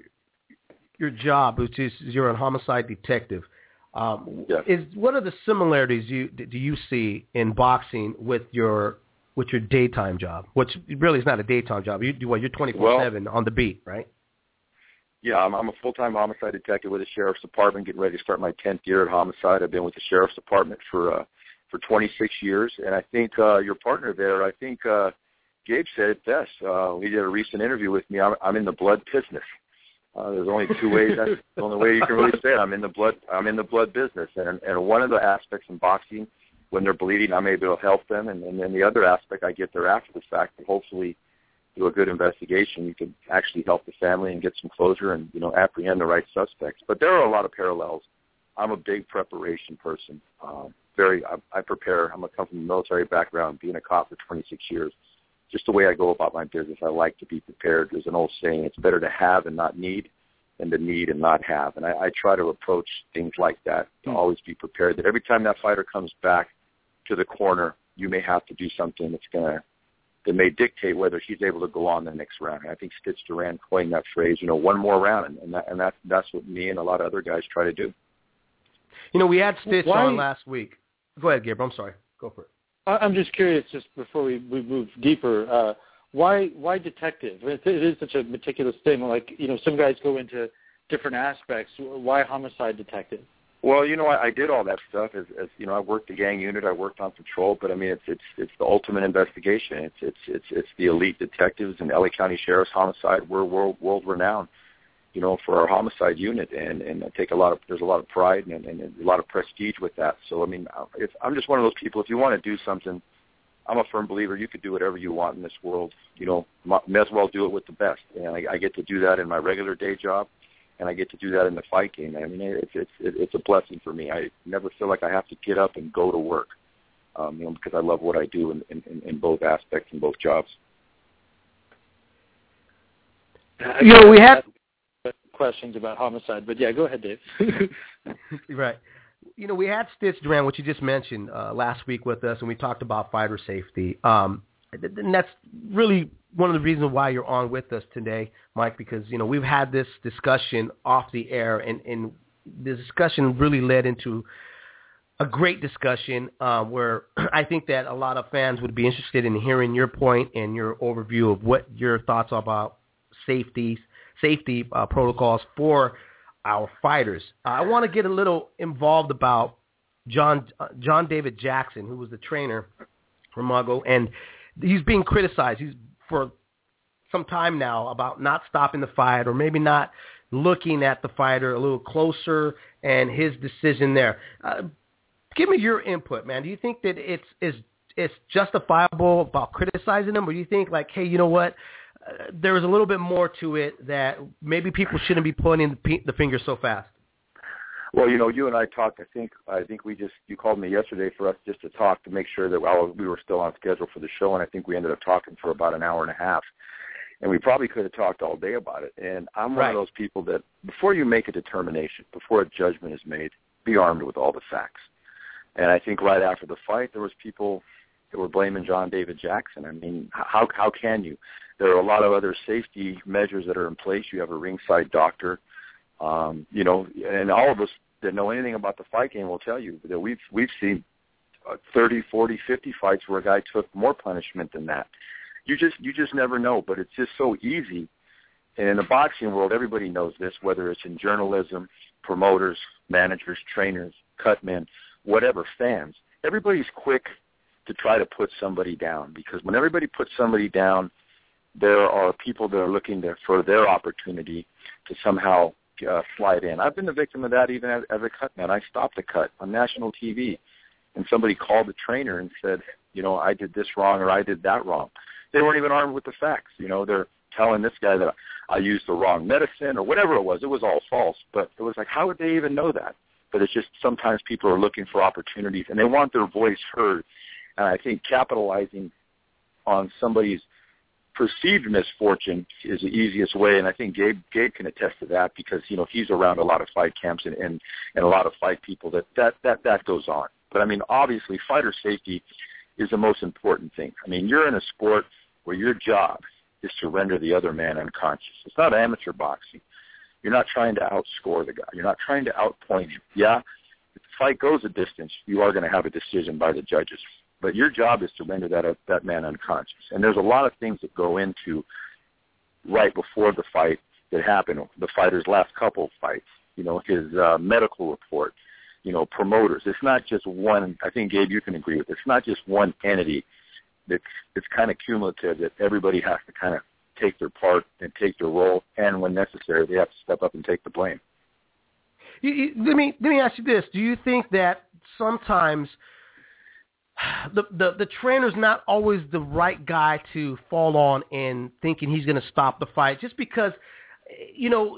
C: your job, which is you're a homicide detective, um,
G: yes.
C: is what are the similarities you do you see in boxing with your with your daytime job, which really is not a daytime job? You do what? You're twenty-four seven well, on the beat, right?
G: Yeah, I'm, I'm a full-time homicide detective with the Sheriff's Department, getting ready to start my tenth year at Homicide. I've been with the Sheriff's Department for uh, for twenty-six years, and I think uh, your partner there, I think uh, Gabe said it best. Uh, we did a recent interview with me. I'm, I'm in the blood business. Uh, there's only two ways. That's the only way you can really say it. I'm in the blood. I'm in the blood business, and and one of the aspects in boxing, when they're bleeding, I'm able to help them, and, and then the other aspect, I get there after the fact to hopefully do a good investigation. You can actually help the family and get some closure, and you know apprehend the right suspects. But there are a lot of parallels. I'm a big preparation person. Um, very, I, I prepare. I'm a come from a military background, being a cop for twenty-six years. Just the way I go about my business, I like to be prepared. There's an old saying, it's better to have and not need than to need and not have. And I, I try to approach things like that, to always be prepared, that every time that fighter comes back to the corner, you may have to do something that's going to, that may dictate whether he's able to go on the next round. And I think Stitch Duran coined that phrase, you know, one more round. And, and, that, and that, that's what me and a lot of other guys try to do.
C: You know, we had Stitch
D: Why?
C: on last week. Go ahead, Gabriel. I'm sorry. Go for it.
D: I'm just curious, just before we, we move deeper, uh, why why detective? It is such a meticulous thing. Like, you know, some guys go into different aspects. Why homicide detective?
G: Well, you know, I, I did all that stuff. As, as you know, I worked the gang unit. I worked on patrol. But I mean, it's it's it's the ultimate investigation. It's it's it's it's the elite detectives and L A County Sheriff's Homicide. We're world world renowned, you know, for our homicide unit, and and I take a lot of there's a lot of pride and, and, and a lot of prestige with that. So I mean, it's, I'm just one of those people. If you want to do something, I'm a firm believer you could do whatever you want in this world. You know, may as well do it with the best. And I, I get to do that in my regular day job, and I get to do that in the fight game. I mean, it's it's it's a blessing for me. I never feel like I have to get up and go to work, um, you know, because I love what I do in, in, in both aspects in both jobs.
C: You know, we had
D: questions about homicide, but yeah, go ahead, Dave.
C: Right. You know, we had Stitch Duran, which you just mentioned, uh, last week with us, and we talked about fighter safety. Um, and that's really one of the reasons why you're on with us today, Mike, because, you know, we've had this discussion off the air, and, and the discussion really led into a great discussion uh, where I think that a lot of fans would be interested in hearing your point and your overview of what your thoughts are about safety, safety uh, protocols for our fighters. Uh, I want to get a little involved about John uh, John David Jackson, who was the trainer for Muggle, and he's being criticized. He's for some time now about not stopping the fight, or maybe not looking at the fighter a little closer and his decision there. Uh, give me your input, man. Do you think that it's is it's justifiable about criticizing him, or do you think like, hey, you know what? Uh, there's a little bit more to it that maybe people shouldn't be pointing the, the finger so fast?
G: Well, you know, you and I talked. I think I think we just you called me yesterday for us just to talk to make sure that well, we were still on schedule for the show, and I think we ended up talking for about an hour and a half. And we probably could have talked all day about it. And I'm one
C: right.
G: of those people that before you make a determination, before a judgment is made, be armed with all the facts. And I think right after the fight, there was people that were blaming John David Jackson. I mean, how how can you? There are a lot of other safety measures that are in place. You have a ringside doctor. Um, you know, and all of us that know anything about the fight game will tell you that we've we've seen uh, thirty, forty, fifty fights where a guy took more punishment than that. You just you just never know, but it's just so easy. And in the boxing world, everybody knows this, whether it's in journalism, promoters, managers, trainers, cutmen, whatever, fans. Everybody's quick to try to put somebody down because when everybody puts somebody down, there are people that are looking there for their opportunity to somehow Uh, slide in. I've been the victim of that even as, as a cut man. I stopped a cut on national T V, and somebody called the trainer and said, you know, I did this wrong or I did that wrong. They weren't even armed with the facts. You know, they're telling this guy that I used the wrong medicine or whatever it was. It was all false. But it was like, how would they even know that? But it's just sometimes people are looking for opportunities, and they want their voice heard. And I think capitalizing on somebody's perceived misfortune is the easiest way, and I think Gabe Gabe can attest to that because you know he's around a lot of fight camps and, and, and a lot of fight people that, that that that goes on. But I mean, obviously, fighter safety is the most important thing. I mean, you're in a sport where your job is to render the other man unconscious. It's not amateur boxing. You're not trying to outscore the guy. You're not trying to outpoint him. Yeah, if the fight goes a distance, you are going to have a decision by the judges. But your job is to render that that man unconscious. And there's a lot of things that go into right before the fight that happen, the fighter's last couple of fights, you know, his uh, medical report, you know, promoters. It's not just one. I think, Gabe, you can agree with it. It's not just one entity that's, it's kind of cumulative that everybody has to kind of take their part and take their role, and when necessary, they have to step up and take the blame.
C: You, you, let me let me ask you this. Do you think that sometimes The, the the trainer's not always the right guy to fall on in thinking he's going to stop the fight, just because, you know,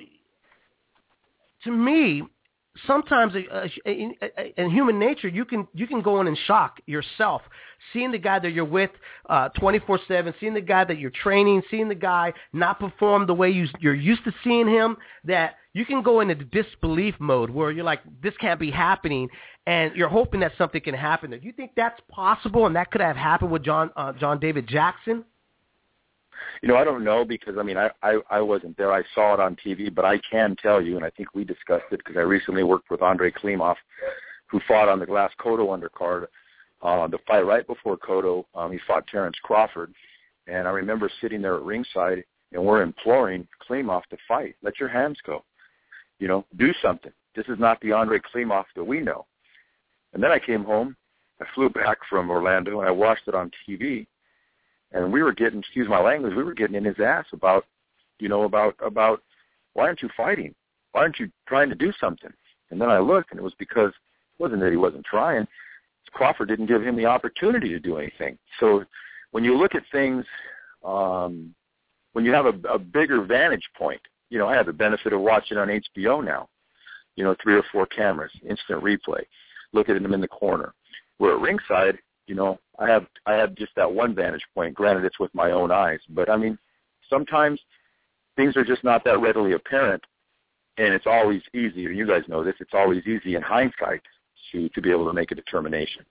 C: to me, sometimes uh, in, in human nature, you can you can go in and shock yourself, seeing the guy that you're with uh, twenty-four seven, seeing the guy that you're training, seeing the guy not perform the way you, you're used to seeing him, that you can go into disbelief mode where you're like, this can't be happening, and you're hoping that something can happen there. Do you think that's possible, and that could have happened with John uh, John David Jackson?
G: You know, I don't know because, I mean, I, I, I wasn't there. I saw it on T V, but I can tell you, and I think we discussed it because I recently worked with Andrei Klimov, who fought on the Glass Cotto undercard. Uh, the fight right before Cotto, um, he fought Terrence Crawford. And I remember sitting there at ringside, and we're imploring Klimov to fight. Let your hands go. You know, do something. This is not the Andrei Klimov that we know. And then I came home. I flew back from Orlando, and I watched it on T V. And we were getting, excuse my language, we were getting in his ass about, you know, about, about why aren't you fighting? Why aren't you trying to do something? And then I looked, and it was because it wasn't that he wasn't trying. Crawford didn't give him the opportunity to do anything. So when you look at things, um, when you have a, a bigger vantage point, you know, I have the benefit of watching on H B O now, you know, three or four cameras, instant replay, look at him in the corner. We're at ringside, you know, I have I have just that one vantage point. Granted, it's with my own eyes. But, I mean, sometimes things are just not that readily apparent, and it's always easy, and you guys know this, it's always easy in hindsight to, to be able to make a determination.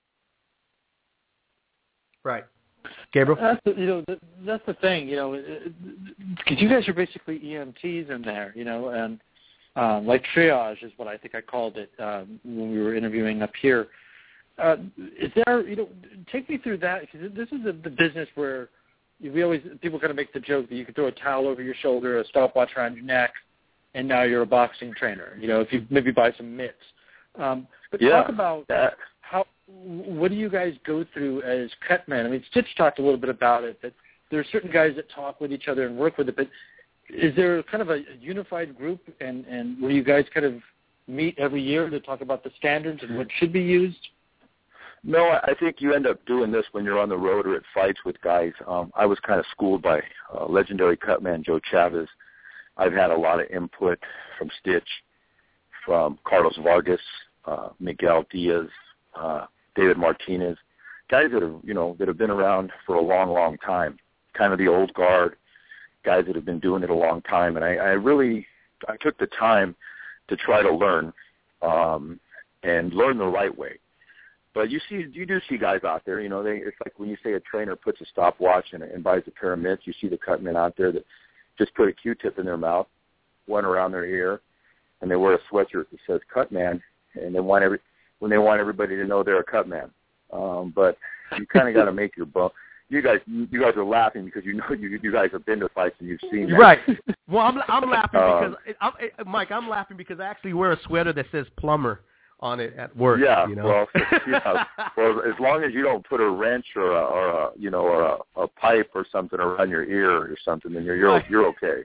C: Right. Gabriel?
D: That's the, you know, the, that's the thing, you know, because you guys are basically E M Ts in there, you know, and um, like triage is what I think I called it um, when we were interviewing up here. Uh, is there, you know, take me through that, because this is the, the business where we always, people kind of make the joke that you can throw a towel over your shoulder, a stopwatch around your neck, and now you're a boxing trainer, you know, if you maybe buy some mitts. Um, but
G: yeah,
D: talk about
G: that.
D: how, what do you guys go through as cutmen? I mean, Stitch talked a little bit about it, that there are certain guys that talk with each other and work with it, but is there kind of a unified group and, and where you guys kind of meet every year to talk about the standards and what should be used?
G: No, I think you end up doing this when you're on the road or at fights with guys. Um, I was kind of schooled by uh, legendary cutman Joe Chavez. I've had a lot of input from Stitch, from Carlos Vargas, uh, Miguel Diaz, uh, David Martinez, guys that have, you know, that have been around for a long, long time, kind of the old guard, guys that have been doing it a long time. And I, I really, I took the time to try to learn um, and learn the right way. But you see, you do see guys out there, you know, they, it's like when you say a trainer puts a stopwatch and, and buys a pair of mitts, you see the cut men out there that just put a Q-tip in their mouth, one around their ear, and they wear a sweatshirt that says cut man, and they want every, when they want everybody to know they're a cut man. Um, but you kind of got to make your bump. You guys, you guys are laughing because you know you, you guys have been to fights and you've seen that.
C: Right. Well, I'm I'm laughing
G: um,
C: because I'm, Mike, I'm laughing because I actually wear a sweater that says plumber on it at work.
G: Yeah.
C: You know?
G: Well, yeah. Well, as long as you don't put a wrench or a, or a you know or a, a pipe or something around your ear or something, then you're you're, you're okay.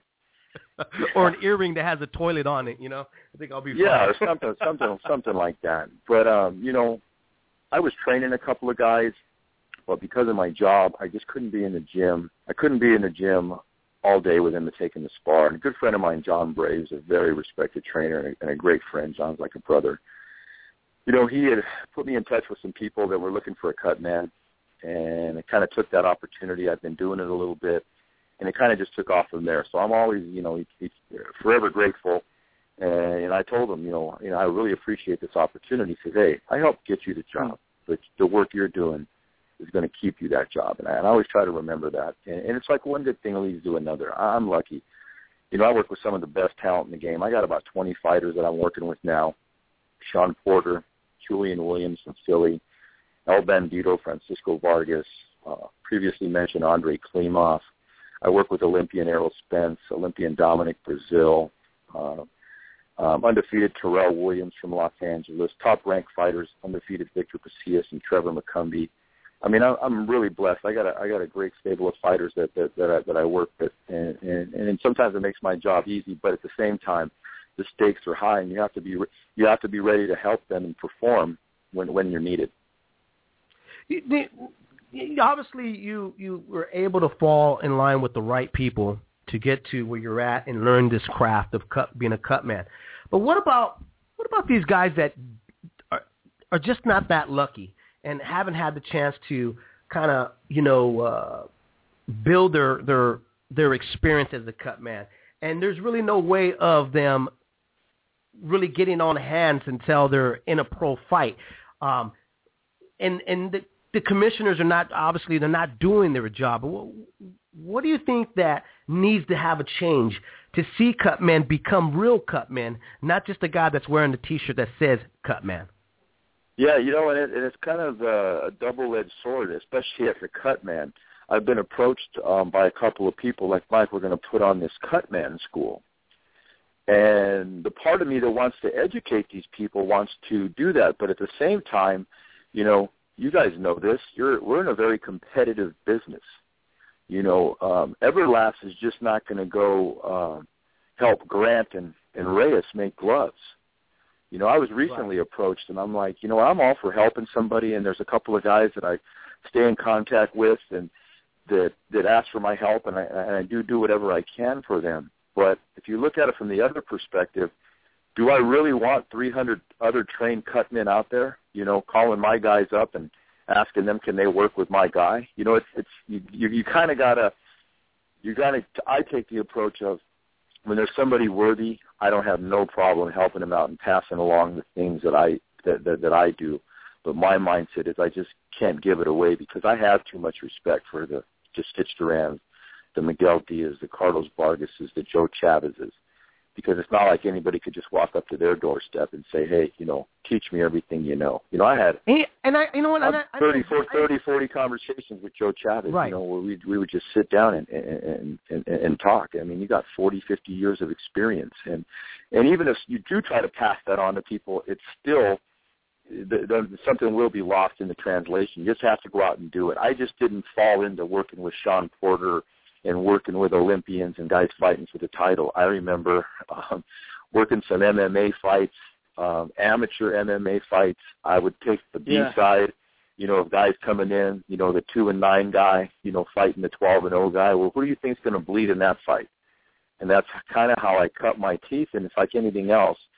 C: Or an earring that has a toilet on it. You know, I think I'll be fine.
G: Yeah, or something something something like that. But um, you know, I was training a couple of guys. But because of my job, I just couldn't be in the gym. I couldn't be in the gym all day with him to take him to spar. And a good friend of mine, John Bray, is a very respected trainer and a, and a great friend. John's like a brother. You know, he had put me in touch with some people that were looking for a cut man, and I kind of took that opportunity. I've been doing it a little bit, and it kind of just took off from there. So I'm always, you know, he, he's forever grateful. And, and I told him, you know, you know, I really appreciate this opportunity. He says, hey, I helped get you the job, but the work you're doing is going to keep you that job. And I, and I always try to remember that. And, and it's like one good thing leads to another. I'm lucky. You know, I work with some of the best talent in the game. I got about twenty fighters that I'm working with now. Sean Porter, Julian Williams from Philly, El Bandito, Francisco Vargas, uh, previously mentioned Andre Klimov. I work with Olympian Errol Spence, Olympian Dominic Brazil, uh, um, undefeated Terrell Williams from Los Angeles, top-ranked fighters, undefeated Victor Pasillas and Trevor McCumbee. I mean, I'm really blessed. I got a, I got a great stable of fighters that that that I, that I work with, and, and and sometimes it makes my job easy. But at the same time, the stakes are high, and you have to be you have to be ready to help them and perform when when you're needed.
C: Obviously, you you were able to fall in line with the right people to get to where you're at and learn this craft of cut, being a cut man. But what about what about these guys that are are just not that lucky and haven't had the chance to kind of, you know, uh, build their, their their experience as a cut man. And there's really no way of them really getting on hands until they're in a pro fight. Um, and and the, the commissioners are not, obviously, they're not doing their job. What, what do you think that needs to have a change to see cut men become real cut men, not just a guy that's wearing the T-shirt that says cut man?
G: Yeah, you know, and, it, and it's kind of a, a double-edged sword, especially as a cut man. I've been approached um, by a couple of people like, Mike, we're going to put on this cut man school. And the part of me that wants to educate these people wants to do that. But at the same time, you know, you guys know this, you're we're in a very competitive business. You know, um, Everlast is just not going to go uh, help Grant and, and Reyes make gloves. You know, I was recently approached, and I'm like, you know, I'm all for helping somebody, and there's a couple of guys that I stay in contact with and that that ask for my help, and I, and I do do whatever I can for them. But if you look at it from the other perspective, do I really want three hundred other trained cut men out there, you know, calling my guys up and asking them, can they work with my guy? You know, it's it's you you, you kind of gotta you gotta. I take the approach of, when there's somebody worthy, I don't have no problem helping them out and passing along the things that I that, that, that I do. But my mindset is I just can't give it away because I have too much respect for the just Stitch Duran, the Miguel Diaz, the Carlos Vargases, the Joe Chavezes, because it's not like anybody could just walk up to their doorstep and say, hey, you know, teach me everything you know. You know, I had
C: and, and I, you know what,
G: uh,
C: and I,
G: thirty,
C: I,
G: forty, thirty, forty conversations with Joe Chavez,
C: right.
G: you know, where we we would just sit down and and, and and talk. I mean, you got forty, fifty years of experience, and and even if you do try to pass that on to people, it's still the, the, something will be lost in the translation. You just have to go out and do it. I just didn't fall into working with Sean Porter and working with Olympians and guys fighting for the title. I remember um, working some M M A fights, um, amateur M M A fights. I would take the B yeah. side, you know, of guys coming in, you know, the two and nine guy, you know, fighting the twelve and oh guy. Well, who do you think's going to bleed in that fight? And that's kind of how I cut my teeth. And it's like anything else.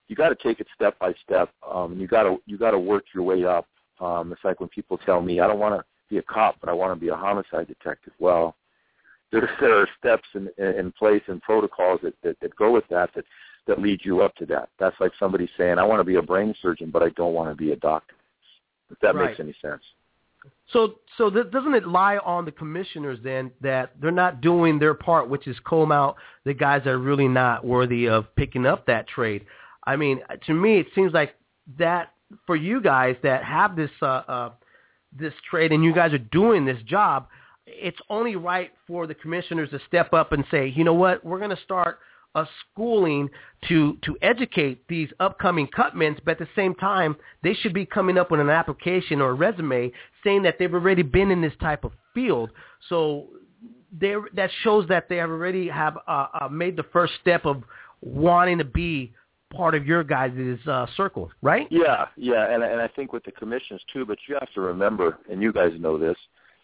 G: you got to take it step by step. Um, you got to you got to work your way up. Um, it's like when people tell me, I don't want to be a cop, but I want to be a homicide detective. Well, there, there are steps in, in place and protocols that, that, that go with that, that that lead you up to that. That's like somebody saying, I want to be a brain surgeon, but I don't want to be a doctor. If that
C: Right.
G: makes any sense.
C: So, so th- doesn't it lie on the commissioners then that they're not doing their part, which is comb out the guys that are really not worthy of picking up that trade? I mean, to me, it seems like that for you guys that have this uh, uh, this trade and you guys are doing this job, it's only right for the commissioners to step up and say, you know what, we're going to start a schooling to to educate these upcoming cutmen, but at the same time, they should be coming up with an application or a resume saying that they've already been in this type of field. So they that shows that they have already have uh, uh, made the first step of wanting to be part of your guys' uh, circle, right?
G: Yeah, yeah, and and I think with the commissions too. But you have to remember, and you guys know this.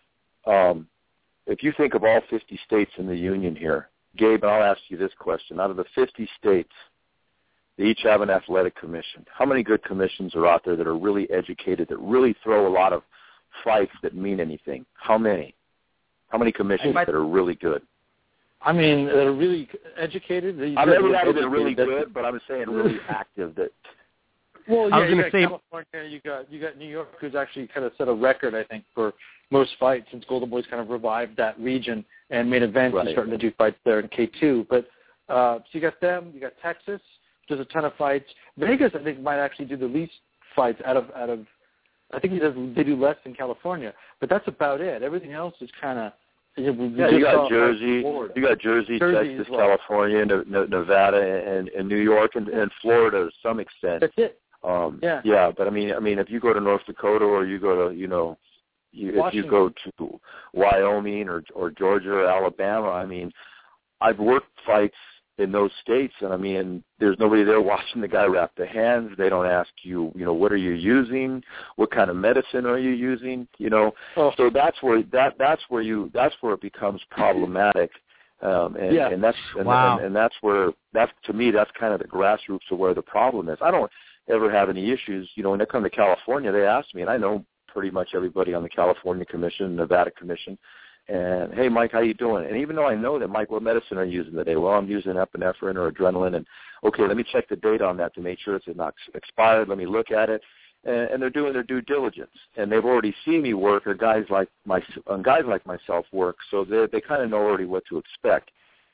G: Um, if you think of all fifty states in the union here, Gabe, I'll ask you this question. Out of the fifty states, they each have an athletic commission. How many good commissions are out there that are really educated, that really throw a lot of fights that mean anything? How many? How many commissions that are really good?
D: I mean, they're really educated.
G: I never had been really good, but I'm saying really active. That.
D: Well, yeah,
C: I was
D: you
C: gonna
D: got
C: say-
D: California, you got you got New York, who's actually kind of set a record, I think, for most fights since Golden Boy's kind of revived that region and made events
G: Right.
D: and starting to do fights there in K two. But uh, so you got them, you got Texas, does a ton of fights. Vegas, I think, might actually do the least fights out of out of. I think he does. They do less than California, but that's about it. Everything else is kind of. You know,
G: Yeah, you got Jersey, you got Jersey,
D: Jersey
G: Texas,
D: as well.
G: California, Ne- Ne- Nevada, and, and New York, and, and Florida to some extent.
D: That's it.
G: Um,
D: Yeah.
G: yeah, but I mean, I mean, if you go to North Dakota or you go to, you know, you, if you
D: Washington.
G: go to Wyoming or or Georgia or Alabama, I mean, I've worked fights in those states, and I mean, there's nobody there watching the guy wrap the hands. They don't ask you, you know, what are you using? What kind of medicine are you using? You know,
D: Oh.
G: so that's where that that's where you that's where it becomes problematic. Um, and,
D: Yeah.
G: and that's and,
C: Wow.
G: and, and that's where that's to me that's kind of the grassroots of where the problem is. I don't ever have any issues. You know, when they come to California, they ask me, and I know pretty much everybody on the California Commission, Nevada Commission. And, hey, Mike, how you doing? And even though I know that, Mike, what medicine are you using today? Well, I'm using epinephrine or adrenaline. And, okay, let me check the date on that to make sure it's not expired. Let me look at it. And, and they're doing their due diligence. And they've already seen me work, or guys like my, uh, guys like myself work, so they they kind of know already what to expect.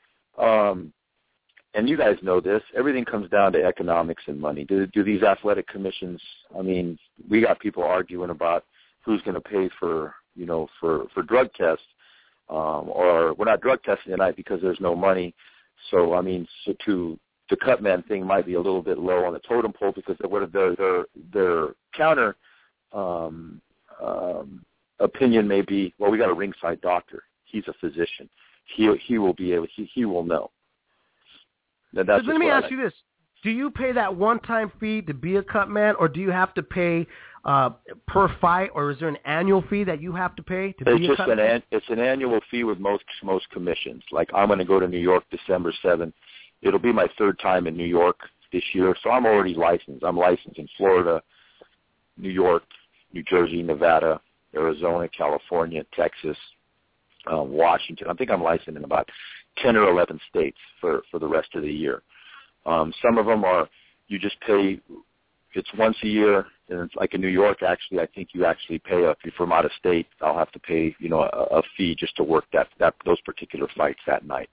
G: Um, and you guys know this. Everything comes down to economics and money. Do, do these athletic commissions, I mean, we got people arguing about who's going to pay for, you know, for, for drug tests. Um, or we're not drug testing tonight because there's no money. So, I mean, so to the Cutman thing might be a little bit low on the totem pole because their their their, their counter um, um, opinion may be, well, we got a ringside doctor. He's a physician. He he will be able. He he will know. Now, that's
C: So let me
G: what
C: ask
G: I,
C: you this. Do you pay that one-time fee to be a cut man, or do you have to pay uh, per fight, or is there an annual fee that you have to pay to
G: It's
C: be a
G: just
C: cut
G: an
C: man?
G: an, it's an annual fee with most most commissions. Like I'm going to go to New York December seventh. It'll be my third time in New York this year, so I'm already licensed. I'm licensed in Florida, New York, New Jersey, Nevada, Arizona, California, Texas, uh, Washington. I think I'm licensed in about ten or eleven states for, for the rest of the year. Um, some of them are you just pay. It's once a year, and it's like in New York. Actually, I think you actually pay a. If you're from out of state, I'll have to pay you know a, a fee just to work that that those particular fights that night.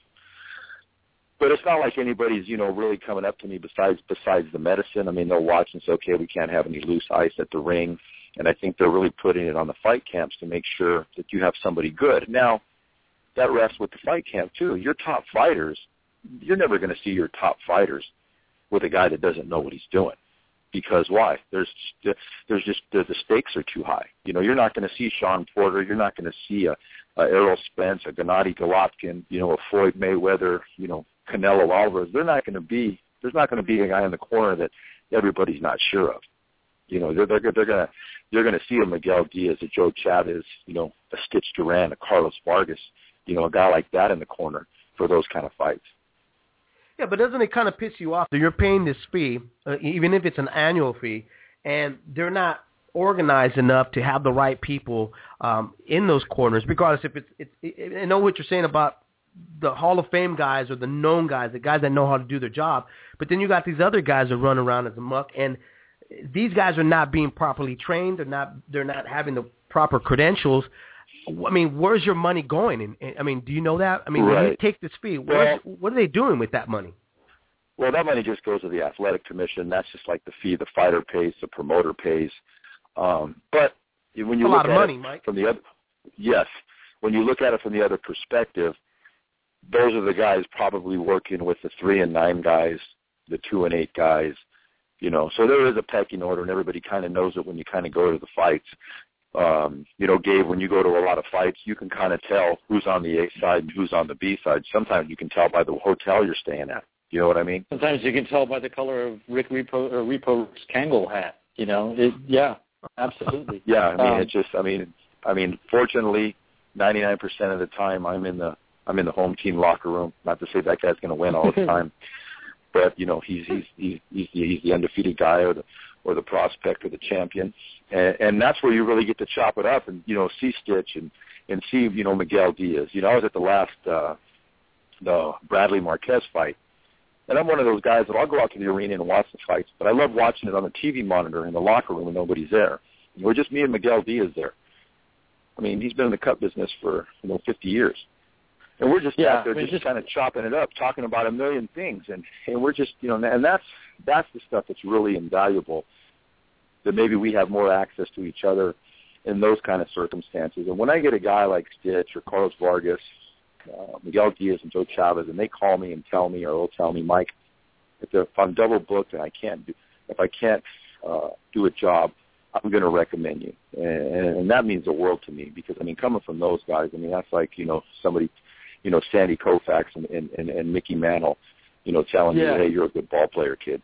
G: But it's not like anybody's you know really coming up to me besides besides the medicine. I mean, they'll watch and say, okay, we can't have any loose ice at the ring, and I think they're really putting it on the fight camps to make sure that you have somebody good. Now, that rests with the fight camp too. Your top fighters. You're never going to see your top fighters with a guy that doesn't know what he's doing, because why? There's there's just the, the stakes are too high. You know, you're not going to see Sean Porter, you're not going to see a, a Errol Spence, a Gennady Golovkin, you know, a Floyd Mayweather, you know, Canelo Alvarez. They're not going to be. There's not going to be a guy in the corner that everybody's not sure of. You know, they're they're, they're going to you're going to see a Miguel Diaz, a Joe Chavez, you know, a Stitch Duran, a Carlos Vargas, you know, a guy like that in the corner for those kind of fights.
C: Yeah, but doesn't it kind of piss you off that you're paying this fee, uh, even if it's an annual fee, and they're not organized enough to have the right people um, in those corners, regardless if it's, it's it, I know what you're saying about the Hall of Fame guys or the known guys, the guys that know how to do their job, but then you got these other guys that run around as a muck, and these guys are not being properly trained. They're not they're not having the proper credentials. I mean, where's your money going? And I mean, do you know that? I mean,
G: right.
C: when you take this fee,
G: well,
C: what are they doing with that money?
G: Well, that money just goes to the athletic commission. That's just like the fee the fighter pays, the promoter pays. Um, but when you
C: That's
G: look
C: a lot of
G: at
C: money,
G: it
C: Mike.
G: from the other, yes, when you look at it from the other perspective, those are the guys probably working with the three and nine guys, the two and eight guys, you know. So there is a pecking order, and everybody kind of knows it when you kind of go to the fights. Um, you know, Gabe, when you go to a lot of fights, you can kind of tell who's on the A side and who's on the B side. Sometimes you can tell by the hotel you're staying at. You know what I mean?
D: Sometimes you can tell by the color of Rick Repo or Repo's Kangol hat. You know, it, yeah, absolutely.
G: Yeah, I mean,
D: um,
G: it's just, I mean, I mean, fortunately, ninety-nine percent of the time, I'm in the, I'm in the home team locker room. Not to say that guy's going to win all the time, but you know, he's he's he's he's the, he's the undefeated guy or the or the prospect or the champion, and, and that's where you really get to chop it up and you know see Stitch and and see you know Miguel Diaz. You know, I was at the last uh, the Bradley Marquez fight. And I'm one of those guys that I'll go out to the arena and watch the fights, but I love watching it on the T V monitor in the locker room when nobody's there. You know, we're just me and Miguel Diaz there. I mean, he's been in the cut business for, you know, fifty years. And we're just
D: yeah,
G: out there
D: I mean,
G: just,
D: just
G: kind of chopping it up, talking about a million things. And, and we're just, you know, and that's that's the stuff that's really invaluable, that maybe we have more access to each other in those kind of circumstances. And when I get a guy like Stitch or Carlos Vargas, Uh, Miguel Diaz and Joe Chavez, and they call me and tell me, or they'll tell me, Mike, if, if I'm double booked and I can't do, if I can't uh, do a job, I'm going to recommend you, and, and that means the world to me because I mean, coming from those guys, I mean, that's like you know somebody, you know, Sandy Koufax and, and, and, and Mickey Mantle, you know, telling
D: yeah.
G: you, hey, you're a good ball player, kid.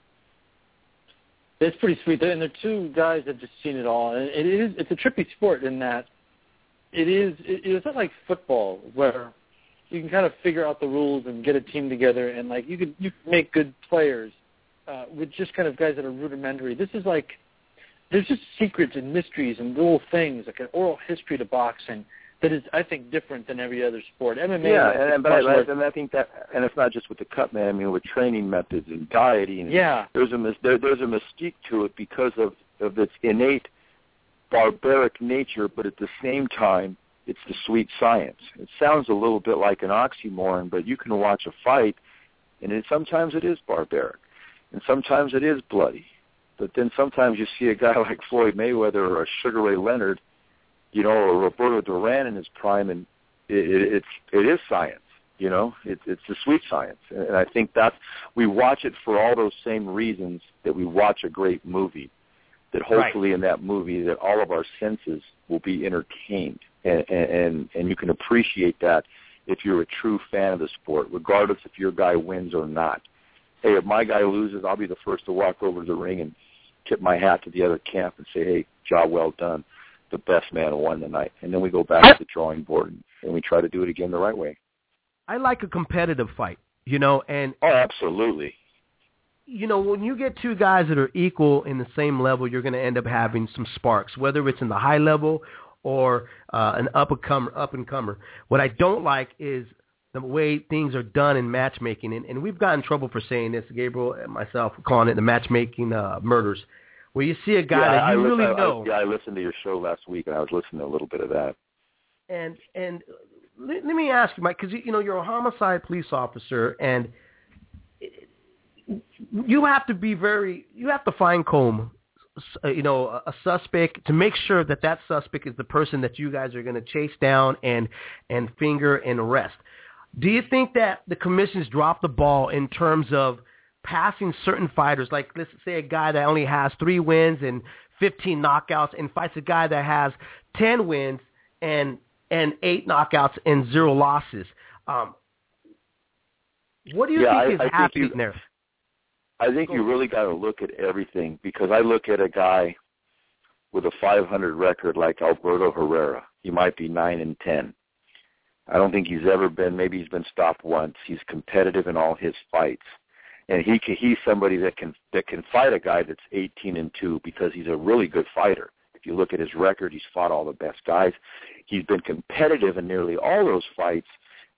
D: It's pretty sweet, and they're two guys that have just seen it all, and it is it's a trippy sport in that it is it, it's not like football where you can kind of figure out the rules and get a team together, and like you could you can make good players uh, with just kind of guys that are rudimentary. This is like there's just secrets and mysteries and little things like an oral history to boxing that is, I think, different than every other sport. M M A,
G: yeah, and, and but I,
D: arts,
G: and I think that, and it's not just with the cut, man. I mean, with training methods and dieting.
D: Yeah,
G: there's a there, there's a mystique to it because of of its innate barbaric nature, but at the same time, it's the sweet science. It sounds a little bit like an oxymoron, but you can watch a fight, and it, sometimes it is barbaric, and sometimes it is bloody. But then sometimes you see a guy like Floyd Mayweather or a Sugar Ray Leonard, you know, or Roberto Duran in his prime, and it, it, it's it is science. You know, it, it's the sweet science, and I think that we watch it for all those same reasons that we watch a great movie. That hopefully right. in that movie, that all of our senses will be entertained. And, and and you can appreciate that if you're a true fan of the sport, regardless if your guy wins or not. Hey, if my guy loses, I'll be the first to walk over to the ring and tip my hat to the other camp and say, hey, job well done. The best man won tonight. And then we go back to the drawing board and, and we try to do it again the right way.
C: I like a competitive fight, you know, and
G: oh, absolutely.
C: You know, when you get two guys that are equal in the same level, you're going to end up having some sparks, whether it's in the high level or uh, an up-and-comer, up-and-comer. What I don't like is the way things are done in matchmaking, and, and we've gotten in trouble for saying this, Gabriel and myself, calling it the matchmaking uh, murders, where you see a guy
G: yeah,
C: that you
G: I,
C: really
G: I,
C: know.
G: I, yeah, I listened to your show last week, and I was listening to a little bit of that.
C: And and let, let me ask you, Mike, because, you know, you're a homicide police officer, and you have to be very, you have to fine-comb, uh, you know, a, a suspect to make sure that that suspect is the person that you guys are going to chase down and and finger and arrest. Do you think that the commission's dropped the ball in terms of passing certain fighters, like let's say a guy that only has three wins and fifteen knockouts and fights a guy that has ten wins and and eight knockouts and zero losses? Um, what do you
G: yeah,
C: think
G: I,
C: is
G: I
C: happening
G: think you,
C: there?
G: I think you really got to look at everything, because I look at a guy with a five hundred record like Alberto Herrera. He might be nine and ten. I don't think he's ever been, maybe he's been stopped once. He's competitive in all his fights. and he can, he's somebody that can that can fight a guy that's eighteen and two because he's a really good fighter. If you look at his record, he's fought all the best guys. He's been competitive in nearly all those fights,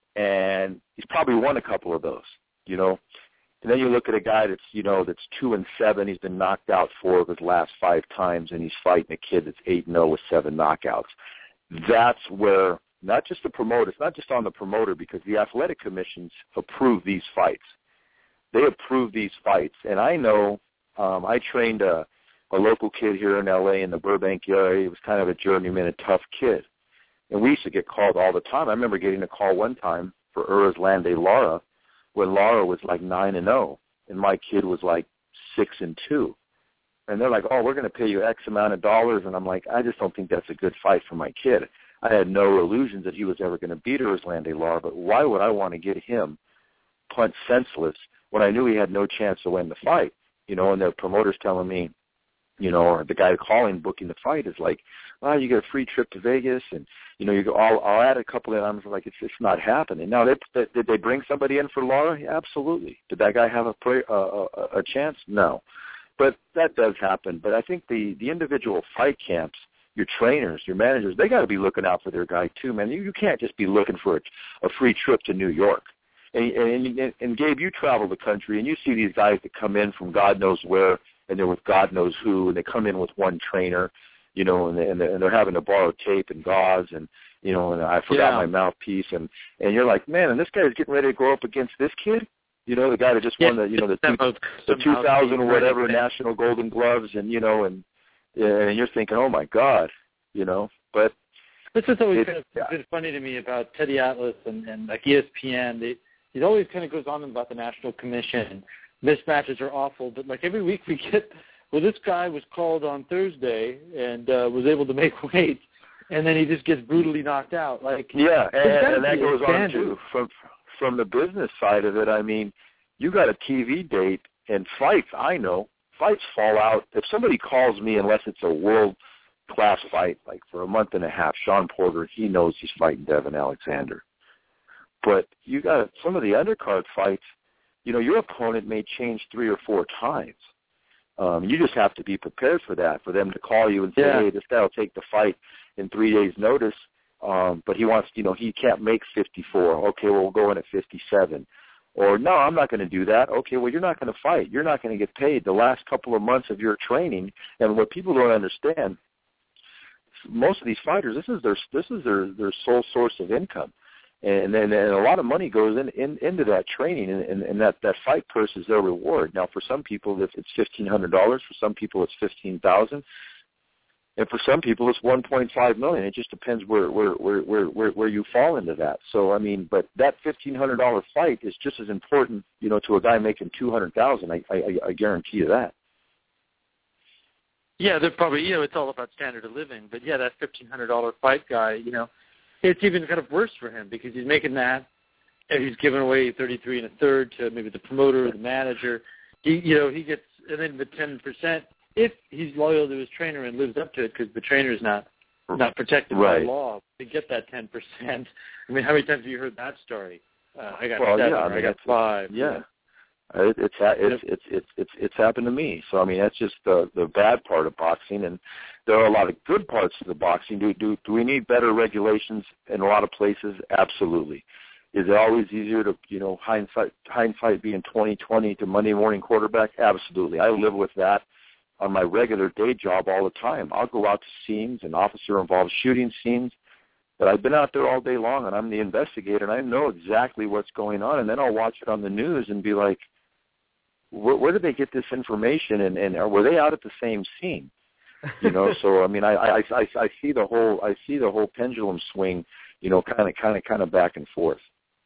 G: and he's probably won a couple of those, you know. And then you look at a guy that's, you know, that's two and seven. He's been knocked out four of his last five times, and he's fighting a kid that's eight and zero with seven knockouts. That's where not just the promoter, it's not just on the promoter, because the athletic commissions approve these fights. They approve these fights, and I know um, I trained a, a local kid here in L A in the Burbank area. He was kind of a journeyman, a tough kid, and we used to get called all the time. I remember getting a call one time for Erzlande Lara, when Lara was like nine and zero, and my kid was like six and two, and they're like, "Oh, we're going to pay you X amount of dollars," and I'm like, "I just don't think that's a good fight for my kid." I had no illusions that he was ever going to beat Erzlande Lara, but why would I want to get him punched senseless when I knew he had no chance to win the fight? You know, and the promoter's telling me, you know, or the guy calling, booking the fight is like, "Oh, you get a free trip to Vegas, and you know, you go, I'll, I'll add a couple of." I'm like, it's it's not happening. Now, they, they, did they bring somebody in for Lara? Yeah, absolutely. Did that guy have a, pray, uh, a a chance? No, but that does happen. But I think the the individual fight camps, your trainers, your managers, they got to be looking out for their guy too, man. You, you can't just be looking for a, a free trip to New York. And, and, and, and Gabe, you travel the country, and you see these guys that come in from God knows where, and they're with God knows who, and they come in with one trainer, you know, and, they, and, they're, and they're having to borrow tape and gauze, and, you know, and I forgot
D: yeah.
G: my mouthpiece, and, and you're like, man, and this guy is getting ready to go up against this kid, you know, the guy that just
D: yeah.
G: won the, you know, the, two, the two thousand or whatever right. National Golden Gloves, and, you know, and, and you're thinking, oh, my God, you know, but.
D: This is always kind of been funny to me about Teddy Atlas and, and like E S P N. They, it always kind of goes on about the National Commission. Mismatches are awful, but like every week we get, well, this guy was called on Thursday and uh, was able to make weight, and then he just gets brutally knocked out. Like
G: yeah, and, and that goes
D: standard.
G: on too from from the business side of it. I mean, you got a T V date and fights. I know fights fall out if somebody calls me, unless it's a world class fight, like for a month and a half. Sean Porter, he knows he's fighting Devin Alexander. But you got some of the undercard fights, you know, your opponent may change three or four times. Um, you just have to be prepared for that, for them to call you and say,
D: yeah.
G: hey, this guy will take the fight in three days' notice, um, but he wants, you know, he can't make fifty-four. Okay, well, we'll go in at fifty-seven. Or, no, I'm not going to do that. Okay, well, you're not going to fight. You're not going to get paid the last couple of months of your training. And what people don't understand, most of these fighters, this is their this is their, their sole source of income. And then and a lot of money goes in, in into that training, and, and, and that, that fight purse is their reward. Now, for some people, if it's fifteen hundred dollars. For some people, it's fifteen thousand dollars. And for some people, it's one point five million dollars. It just depends where where, where, where, where where you fall into that. So, I mean, but that fifteen hundred dollars fight is just as important, you know, to a guy making two hundred thousand dollars. I, I, I guarantee you that.
D: Yeah, they're probably, you know, it's all about standard of living. But, yeah, that fifteen hundred dollars fight guy, you know, it's even kind of worse for him because he's making that, and he's giving away thirty-three and a third to maybe the promoter or the manager. He, you know, he gets, and then the ten percent if he's loyal to his trainer and lives up to it, because the trainer is not not protected
G: right.
D: by law. They get that ten percent. I mean, how many times have you heard that story? Uh, I got
G: well,
D: seven,
G: yeah, I,
D: or
G: mean,
D: I got five.
G: Yeah. yeah. It, it's it's it's it's it's it's happened to me. So I mean, that's just the the bad part of boxing, and there are a lot of good parts to the boxing. Do do do we need better regulations in a lot of places? Absolutely. Is it always easier to, you know, hindsight hindsight being twenty twenty to Monday morning quarterback? Absolutely. I live with that on my regular day job all the time. I'll go out to scenes and officer involved shooting scenes. But I've been out there all day long, and I'm the investigator, and I know exactly what's going on. And then I'll watch it on the news and be like, where, where did they get this information, and, and were they out at the same scene? You know, so I mean, I, I, I, I see the whole I see the whole pendulum swing, you know, kind of kind of kind of back and forth.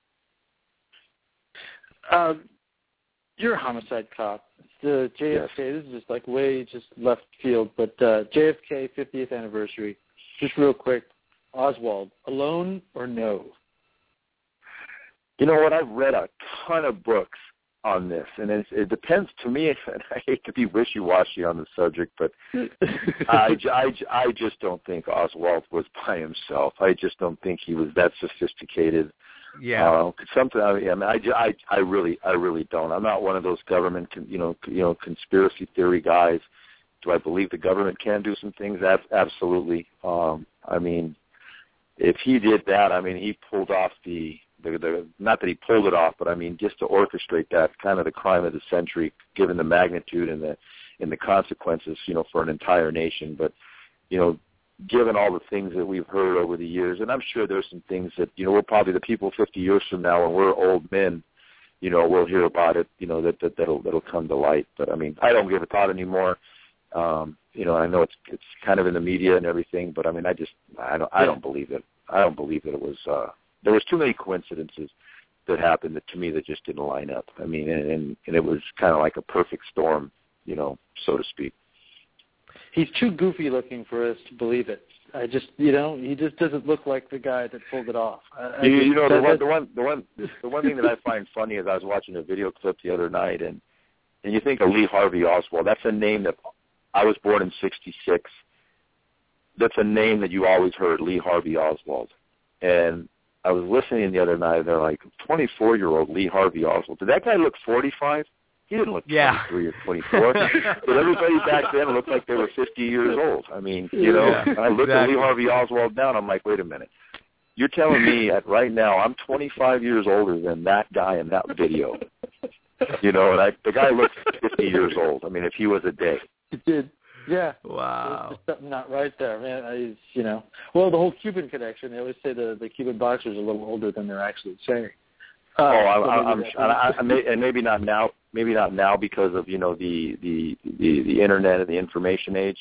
D: Um, you're a homicide cop. It's the J F K.
G: Yes.
D: This is just like way just left field, but uh, J F K fiftieth anniversary. Just real quick, Oswald, alone or no?
G: You know what? I've read a ton of books on this, and it, it depends to me. And I hate to be wishy-washy on the subject, but I, I, I just don't think Oswald was by himself. I just don't think he was that sophisticated.
C: Yeah.
G: Uh, something. I mean, I, I, I really, I really don't. I'm not one of those government, you know, you know, conspiracy theory guys. Do I believe the government can do some things? Absolutely. Um, I mean, if he did that, I mean, he pulled off the. The, the, not that he pulled it off, but I mean, just to orchestrate that, kind of the crime of the century, given the magnitude and the and the consequences, you know, for an entire nation. But, you know, given all the things that we've heard over the years, and I'm sure there's some things that, you know, we're probably the people fifty years from now, when we're old men, you know, we'll hear about it, you know, that, that that'll that'll come to light. But I mean, I don't give a thought anymore. Um, you know, I know it's it's kind of in the media and everything, but I mean, I just I don't I don't believe it. I don't believe that it was. Uh, There was too many coincidences that happened that, to me, that just didn't line up. I mean, and, and, and it was kind of like a perfect storm, you know, so to speak.
D: He's too goofy looking for us to believe it. I just, you know, he just doesn't look like the guy that pulled it off. I,
G: you,
D: I just,
G: you know, the
D: that,
G: one, the one, the one, the one thing that I find funny is I was watching a video clip the other night, and and you think of Lee Harvey Oswald. That's a name that I was born in sixty-six. That's a name that you always heard, Lee Harvey Oswald, and I was listening the other night, and they're like, twenty-four-year-old Lee Harvey Oswald. Did that guy look forty-five? He didn't look
C: yeah.
G: twenty-three or twenty-four. But everybody back then looked like they were fifty years old. I mean, you know,
C: yeah,
G: I looked
C: exactly.
G: at Lee Harvey Oswald now, and I'm like, wait a minute. You're telling me that right now I'm twenty-five years older than that guy in that video. You know, and I, the guy looks fifty years old. I mean, if he was a day.
D: He did. Yeah.
C: Wow.
D: There's something not right there, man. I, you know, well, the whole Cuban connection. They always say the the Cuban boxers are a little older than they're actually saying. Uh,
G: oh, I,
D: so
G: I, I'm, I, I may, and maybe not now. Maybe not now because of you know the the the, the internet and the information age.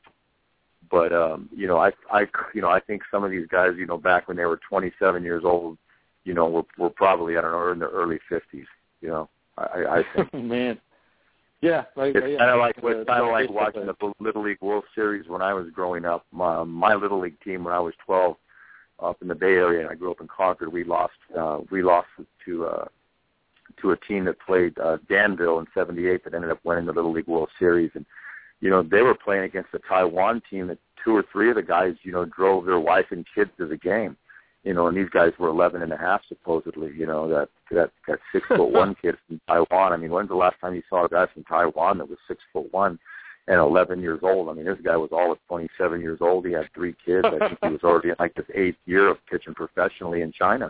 G: But um, you know, I I you know I think some of these guys, you know, back when they were twenty-seven years old, you know, were were probably I don't know in their early fifties. You know, I, I think.
D: Man. Yeah, right.
G: It's
D: yeah.
G: kind of like
D: the,
G: it's kind of like watching
D: player.
G: the Little League World Series when I was growing up. My, my Little League team when I was twelve, up in the Bay Area, and I grew up in Concord. We lost. Uh, we lost to uh, to a team that played uh, Danville in seventy-eight that ended up winning the Little League World Series. And you know they were playing against a Taiwan team that two or three of the guys you know drove their wife and kids to the game. You know, and these guys were eleven and a half supposedly. You know, that that that six foot one kid from Taiwan. I mean, when's the last time you saw a guy from Taiwan that was six foot one and eleven years old? I mean, this guy was all of twenty-seven years old. He had three kids. I think he was already in like his eighth year of pitching professionally in China.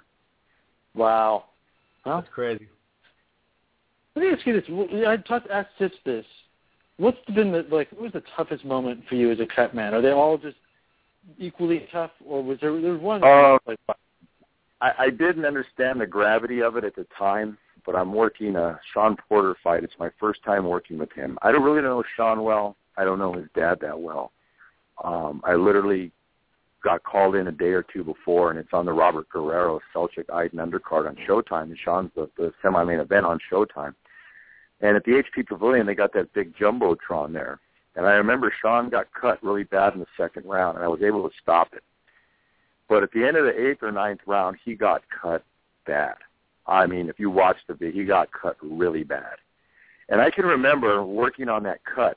D: Wow,
C: well, that's crazy.
D: Let me ask you this: I talked asked Sitz this. What's been the like? What was the toughest moment for you as a cut man? Are they all just equally tough, or was there there was one?
G: Uh,
D: like,
G: I, I didn't understand the gravity of it at the time, but I'm working a Sean Porter fight. It's my first time working with him. I don't really know Sean well. I don't know his dad that well. Um, I literally got called in a day or two before, and it's on the Robert Guerrero Selchuk Iden undercard on Showtime, and Sean's the, the semi-main event on Showtime. And at the H P Pavilion, they got that big Jumbotron there. And I remember Sean got cut really bad in the second round, and I was able to stop it. But at the end of the eighth or ninth round, he got cut bad. I mean, if you watch the video, he got cut really bad. And I can remember working on that cut,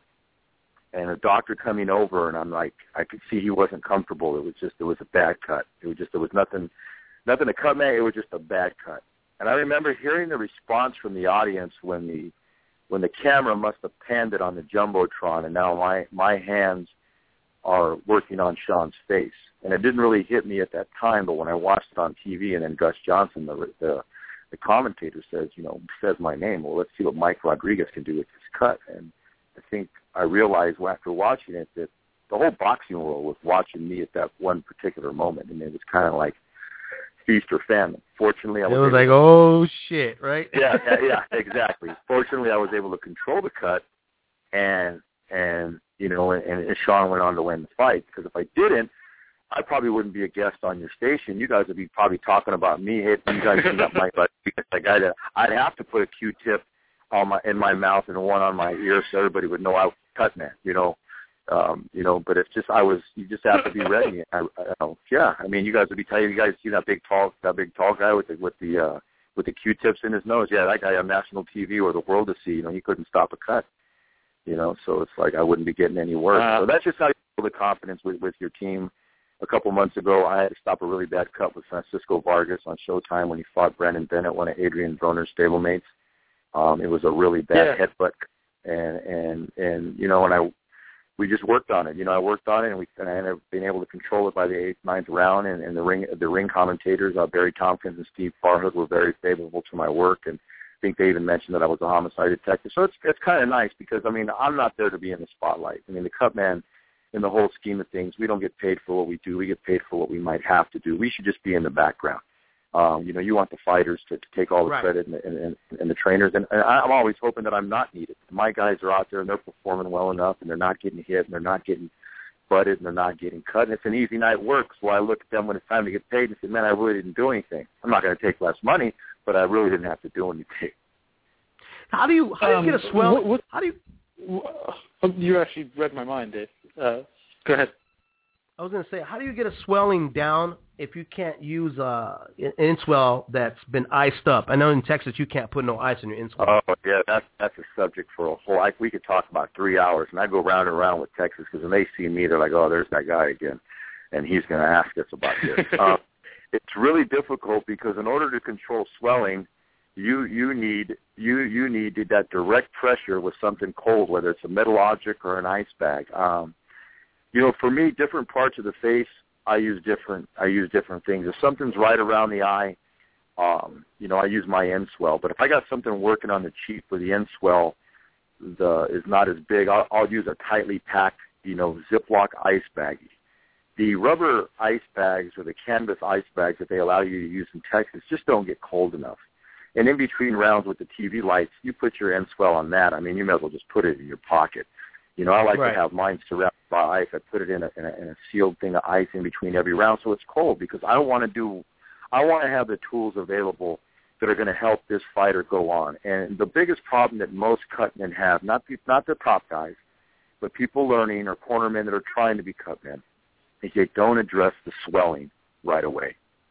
G: and a doctor coming over, and I'm like, I could see he wasn't comfortable. It was just, it was a bad cut. It was just, there was nothing, nothing to cut, man. It was just a bad cut. And I remember hearing the response from the audience when the when the camera must have panned it on the Jumbotron, and now my, my hands are working on Sean's face. And it didn't really hit me at that time, but when I watched it on T V, and then Gus Johnson, the, the, the commentator, says, you know, says my name, well, let's see what Mike Rodriguez can do with this cut. And I think I realized after watching it that the whole boxing world was watching me at that one particular moment, and it was kind of like feast or famine. Fortunately, I was,
C: it was like,
G: to,
C: oh, shit, right?
G: yeah, yeah, yeah, exactly. Fortunately, I was able to control the cut, and, and you know, and, and Sean went on to win the fight, because if I didn't, I probably wouldn't be a guest on your station. You guys would be probably talking about me. Hey, you guys see that Mike Rodriguez, that guy that I'd have to put a Q-tip on my in my mouth and one on my ear so everybody would know I was cut man, you know. Um, you know, but it's just I was. You just have to be ready. I, I, I, yeah, I mean, you guys would be telling you guys see that big tall, that big tall guy with the with the uh, with the Q-tips in his nose. Yeah, that guy on national T V or the world to see. You know, he couldn't stop a cut. You know, so it's like I wouldn't be getting any worse. Uh, so that's just how you build the confidence with, with your team. A couple months ago, I had to stop a really bad cut with Francisco Vargas on Showtime when he fought Brandon Bennett, one of Adrian Broner's stablemates. Um, it was a really bad yeah. headbutt, and and and you know, and I we just worked on it. You know, I worked on it, and we and I ended up being able to control it by the eighth, ninth round. And, and the ring the ring commentators, uh, Barry Tompkins and Steve Farhood, were very favorable to my work, and I think they even mentioned that I was a homicide detective. So it's it's kind of nice because I mean I'm not there to be in the spotlight. I mean the cut man. In the whole scheme of things, we don't get paid for what we do. We get paid for what we might have to do. We should just be in the background. Um, you know, you want the fighters to, to take all the right. credit and, and, and, and the trainers. And, and I'm always hoping that I'm not needed. My guys are out there and they're performing well enough and they're not getting hit and they're not getting butted and they're not getting cut. And it's an easy night work. So I look at them when it's time to get paid and say, man, I really didn't do anything. I'm not going to take less money, but I really didn't have to do anything.
C: How do you, how do you um, get a swell? What, what, how do you?
D: You actually read my mind, Dave. Uh, Go ahead.
C: I was going to say, how do you get a swelling down if you can't use uh, an inswell that's been iced up? I know in Texas you can't put no ice in your inswell.
G: Oh, yeah, that's that's a subject for a whole, like, we could talk about three hours, and I go round and round with Texas because when they see me, they're like, oh, there's that guy again, and he's going to ask us about this. um, it's really difficult because in order to control swelling, you you need you you need that direct pressure with something cold, whether it's a metal object or an ice bag. Um, You know, for me, different parts of the face, I use different. I use different things. If something's right around the eye, um, you know, I use my end swell. But if I got something working on the cheek where the end swell the is not as big, I'll, I'll use a tightly packed, you know, Ziploc ice baggie. The rubber ice bags or the canvas ice bags that they allow you to use in Texas just don't get cold enough. And in between rounds with the T V lights, you put your end swell on that. I mean, you may as well just put it in your pocket. You know, I like right. to have mine surrounded by ice. I put it in a, in a in a sealed thing of ice in between every round so it's cold because I don't want to do – I want to have the tools available that are going to help this fighter go on. And the biggest problem that most cutmen have, not not the top guys, but people learning or cornermen that are trying to be cutmen, is they don't address the swelling right away.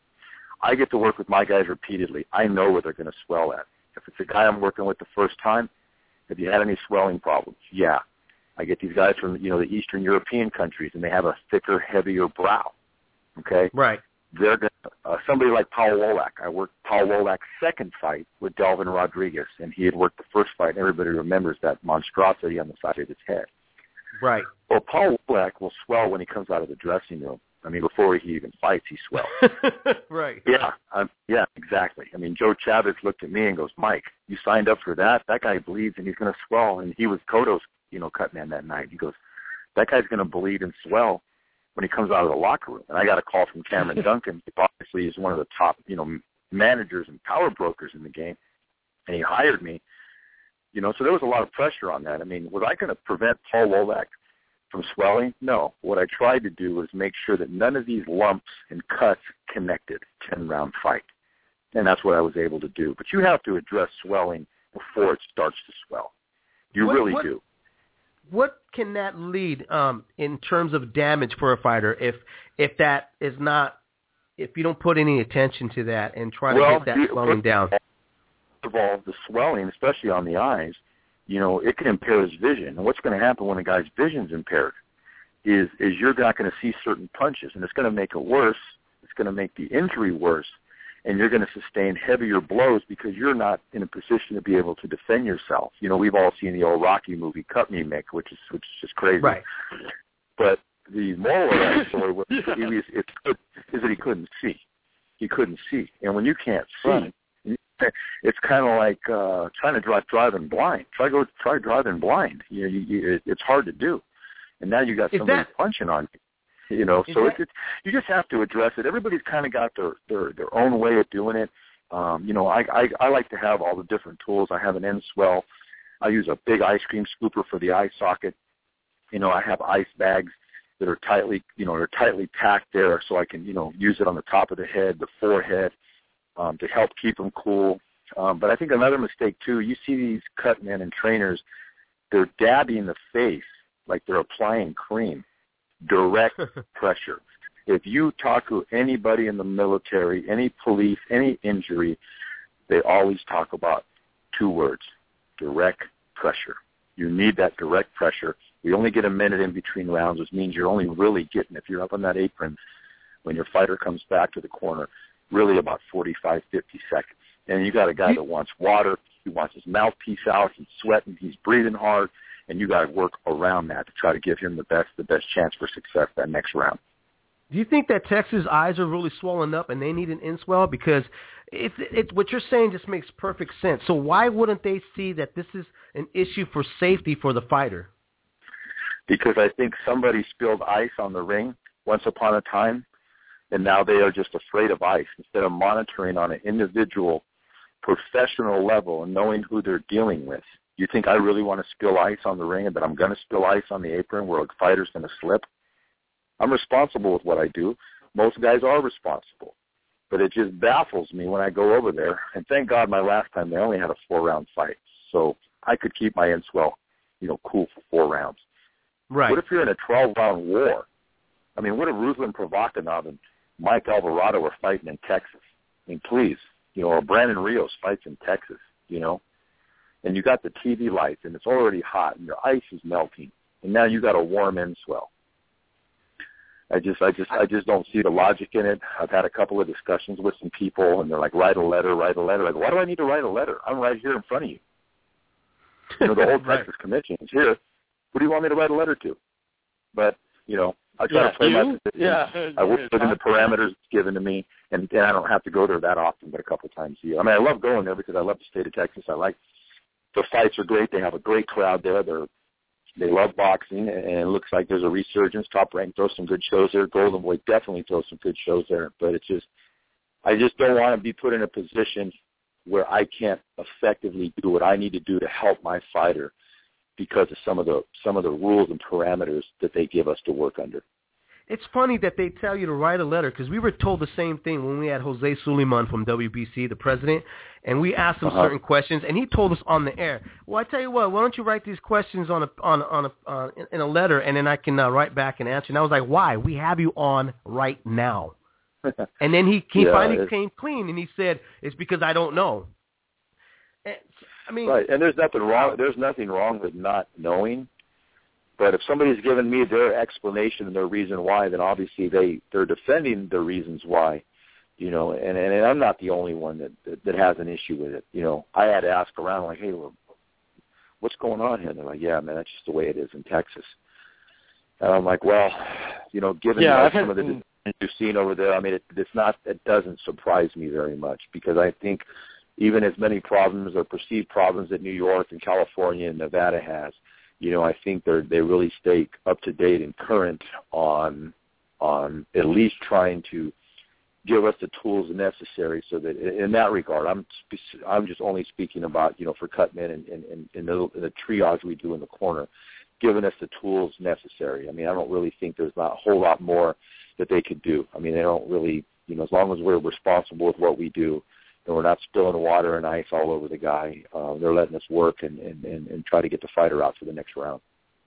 G: I get to work with my guys repeatedly. I know where they're going to swell at. If it's a guy I'm working with the first time, have you had any swelling problems? Yeah. I get these guys from, you know, the Eastern European countries, and they have a thicker, heavier brow, okay?
C: Right.
G: They're gonna, uh, somebody like Paul Wolak. I worked Paul Wolak's second fight with Delvin Rodriguez, and he had worked the first fight, and everybody remembers that monstrosity on the side of his head.
C: Right.
G: Well, Paul Wolak will swell when he comes out of the dressing room. I mean, before he even fights, he swells.
C: Right.
G: Yeah, um, yeah, exactly. I mean, Joe Chavez looked at me and goes, Mike, you signed up for that? That guy bleeds, and he's going to swell, and he was Cotto's, you know, cut man that night. He goes, that guy's going to bleed and swell when he comes out of the locker room. And I got a call from Cameron Duncan, who obviously is one of the top, you know, managers and power brokers in the game, and he hired me. You know, so there was a lot of pressure on that. I mean, was I going to prevent Paul Wolak from swelling? No. What I tried to do was make sure that none of these lumps and cuts connected ten-round fight. And that's what I was able to do. But you have to address swelling before it starts to swell. You
C: what,
G: really
C: what,
G: do.
C: What can that lead um, in terms of damage for a fighter if if that is not, if you don't put any attention to that and try
G: well,
C: to get that
G: you,
C: swelling down?
G: First of all, the swelling, especially on the eyes, you know, it can impair his vision. And what's going to happen when a guy's vision's impaired is is you're not going to see certain punches, and it's going to make it worse. It's going to make the injury worse, and you're going to sustain heavier blows because you're not in a position to be able to defend yourself. You know, we've all seen the old Rocky movie, Cut Me, Mick, which is which is just crazy.
C: Right.
G: But the moral of that story was, yeah. he was, it, is that he couldn't see. He couldn't see. And when you can't see, right. it's kind of like uh, trying to drive driving blind. Try go try driving blind. You know, you, you, it, it's hard to do. And now you got
C: is
G: somebody
C: that,
G: punching on you. You know,
C: is
G: so
C: that,
G: it's, it's you just have to address it. Everybody's kind of got their, their their own way of doing it. Um, you know, I, I I like to have all the different tools. I have an end swell. I use a big ice cream scooper for the eye socket. You know, I have ice bags that are tightly, you know, are tightly packed there, so I can, you know, use it on the top of the head, the forehead, um, to help keep them cool. Um, but I think another mistake too. You see these cut men and trainers, they're dabbing the face like they're applying cream. Direct pressure. If you talk to anybody in the military, any police, any injury, they always talk about two words, direct pressure. You need that direct pressure. We only get a minute in between rounds, which means you're only really getting, if you're up on that apron, when your fighter comes back to the corner, really about forty-five, fifty seconds. And you got a guy that wants water. He wants his mouthpiece out. He's sweating. He's breathing hard. And you got to work around that to try to give him the best, the best chance for success that next round.
C: Do you think that Texas' eyes are really swollen up and they need an inswell? Because it's, it's, what you're saying just makes perfect sense. So why wouldn't they see that this is an issue for safety for the fighter?
G: Because I think somebody spilled ice on the ring once upon a time, and now they are just afraid of ice instead of monitoring on an individual, professional level and knowing who they're dealing with. You think I really want to spill ice on the ring and that I'm going to spill ice on the apron where a fighter's going to slip? I'm responsible with what I do. Most guys are responsible. But it just baffles me when I go over there. And thank God my last time they only had a four-round fight. So I could keep my inswell, you know, cool for four rounds.
C: Right.
G: What if you're in a twelve-round war? I mean, what if Ruslan Provokanov and Mike Alvarado were fighting in Texas? I mean, please, you know, or Brandon Rios fights in Texas, you know? And you got the T V lights, and it's already hot, and your ice is melting, and now you got a warm inswell. I just, I just, I just don't see the logic in it. I've had a couple of discussions with some people, and they're like, "Write a letter, write a letter." Like, why do I need to write a letter? I'm right here in front of you. You know, the whole
C: right.
G: Texas Commission is here. Who do you want me to write a letter to? But you know, I try
D: yeah,
G: to play
D: you?
G: my position.
D: Yeah.
G: I work within the parameters given to me, and, and I don't have to go there that often, but a couple times a year. I mean, I love going there because I love the state of Texas. I like the fights are great. They have a great crowd there. They're They love boxing, and it looks like there's a resurgence. Top Rank throws some good shows there. Golden Boy definitely throws some good shows there. But it's just, I just don't want to be put in a position where I can't effectively do what I need to do to help my fighter because of some of the some of the rules and parameters that they give us to work under.
C: It's funny that they tell you to write a letter because we were told the same thing when we had Jose Suleiman from W B C, the president, and we asked him uh-huh. certain questions, and he told us on the air, well, I tell you what, why don't you write these questions on a on on a uh, in a letter, and then I can uh, write back and answer. And I was like, why? We have you on right now. And then he, he
G: yeah,
C: finally
G: it's...
C: came clean, and he said, it's because I don't know. And, I mean,
G: right, and there's nothing wrong. There's nothing wrong with not knowing. But if somebody's given me their explanation and their reason why, then obviously they, they're defending their reasons why, you know, and, and, and I'm not the only one that, that, that has an issue with it. You know, I had to ask around, like, hey, well, what's going on here? And they're like, yeah, man, that's just the way it is in Texas. And I'm like, well, you know, given
D: yeah,
G: like, some of the decisions you've seen over there, I mean, it, it's not, it doesn't surprise me very much because I think even as many problems or perceived problems that New York and California and Nevada has, you know, I think they they really stay up to date and current on on at least trying to give us the tools necessary so that in that regard, I'm I'm just only speaking about, you know, for Cutman and, and, and, and the, the triage we do in the corner, giving us the tools necessary. I mean, I don't really think there's not a whole lot more that they could do. I mean, they don't really, you know, as long as we're responsible with what we do, and we're not spilling water and ice all over the guy. Uh, they're letting us work and, and, and, and try to get the fighter out for the next round.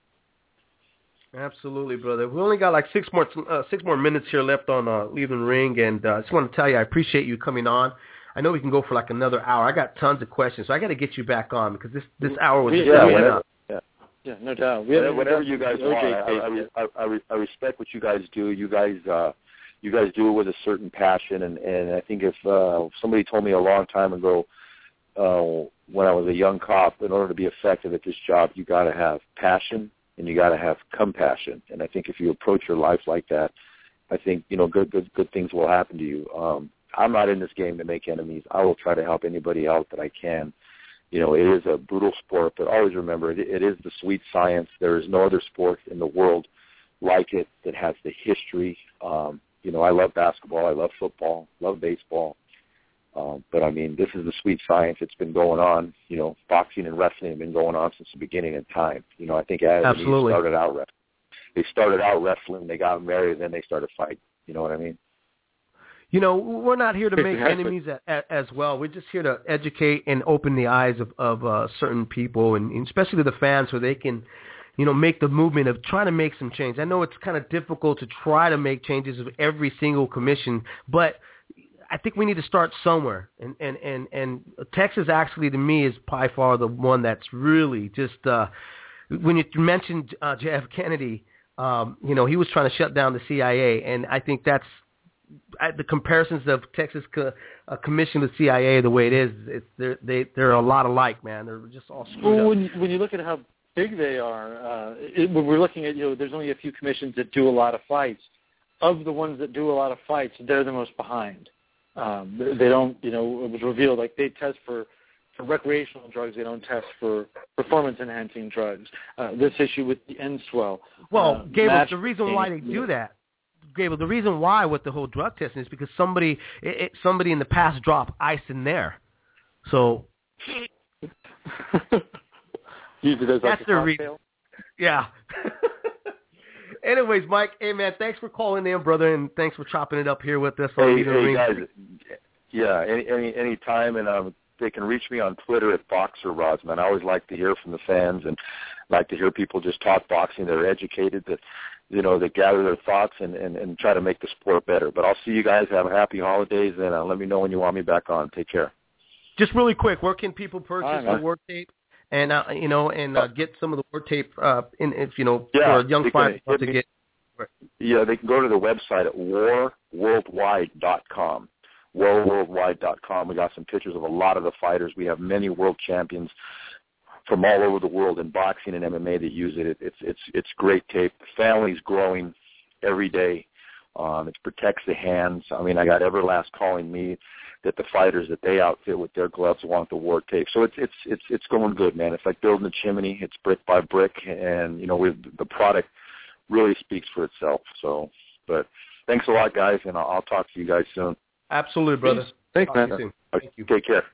C: Absolutely, brother. We only got like six more uh, six more minutes here left on uh, Leaving Ring, and uh, I just want to tell you I appreciate you coming on. I know we can go for like another hour. I got tons of questions, so I got to get you back on because this, this hour was just
G: yeah,
C: coming
G: whenever,
C: up.
G: Yeah.
D: yeah, no doubt. We
G: whenever, whenever you guys want, I, I, I, I, I respect what you guys do. You guys uh, You guys do it with a certain passion, and, and I think if uh, somebody told me a long time ago uh, when I was a young cop, in order to be effective at this job, you got to have passion and you got to have compassion. And I think if you approach your life like that, I think you know good good good things will happen to you. Um, I'm not in this game to make enemies. I will try to help anybody out that I can. You know, it is a brutal sport, but always remember it, it is the sweet science. There is no other sport in the world like it that has the history. Um, You know, I love basketball, I love football, love baseball. Um, but, I mean, this is the sweet science. It's been going on. You know, boxing and wrestling have been going on since the beginning of time. You know, I think Adam and Eve started out wrestling. They started out wrestling, they got married, and then they started fighting. You know what I mean?
C: You know, we're not here to make enemies a, a, as well. We're just here to educate and open the eyes of, of uh, certain people, and, and especially to the fans so they can – you know, make the movement of trying to make some change. I know it's kind of difficult to try to make changes of every single commission, but I think we need to start somewhere. And, and, and, and Texas actually, to me, is by far the one that's really just uh, when you mentioned uh, J F Kennedy, um, you know, he was trying to shut down the C I A. And I think that's I, the comparisons of Texas co- uh, Commission to C I A, the way it is, it's, they're, they, they're a lot alike, man. They're just all screwed
D: well,
C: up.
D: When, when you look at how big they are, uh, it, when we're looking at, you know, there's only a few commissions that do a lot of fights. Of the ones that do a lot of fights, they're the most behind. Um, they don't, you know, it was revealed, like they test for, for recreational drugs. They don't test for performance-enhancing drugs. Uh, this issue with the N-Swell.
C: Well,
D: uh,
C: Gable, the reason why they do that, Gable, the reason why with the whole drug testing is because somebody it, it, somebody in the past dropped ice in there. So
D: use it as like
C: that's
D: a
C: their
D: cocktail.
C: reason. Yeah. Anyways, Mike, hey, man, thanks for calling in, brother, and thanks for chopping it up here with us. On
G: Hey,
C: hey
G: hey guys, yeah, any any any time, and um, they can reach me on Twitter at Boxer Rods, man. I always like to hear from the fans and like to hear people just talk boxing. They're educated, that you know, they gather their thoughts and, and, and try to make the sport better. But I'll see you guys. Have a happy holidays, and uh, let me know when you want me back on. Take care.
C: Just really quick, where can people purchase
G: right,
C: the Ward tape? And uh, you know, and uh, get some of the Ward tape uh, in, if you know,
G: yeah,
C: for young fighters to get.
G: Yeah, they can go to the website at war worldwide dot com. war worldwide dot com. We got some pictures of a lot of the fighters. We have many world champions from all over the world in boxing and M M A that use it. it it's it's it's great tape. The family's growing every day. Um, it protects the hands. I mean, I got Everlast calling me that the fighters that they outfit with their gloves want the Ward tape. So it's it's it's it's going good, man. It's like building a chimney. It's brick by brick, and you know, with the product really speaks for itself. So, but thanks a lot, guys, and I'll, I'll talk to you guys soon.
C: Absolutely, brother.
D: Peace. Thanks,
C: talk
D: man.
C: To you soon. Thank you.
G: Take care.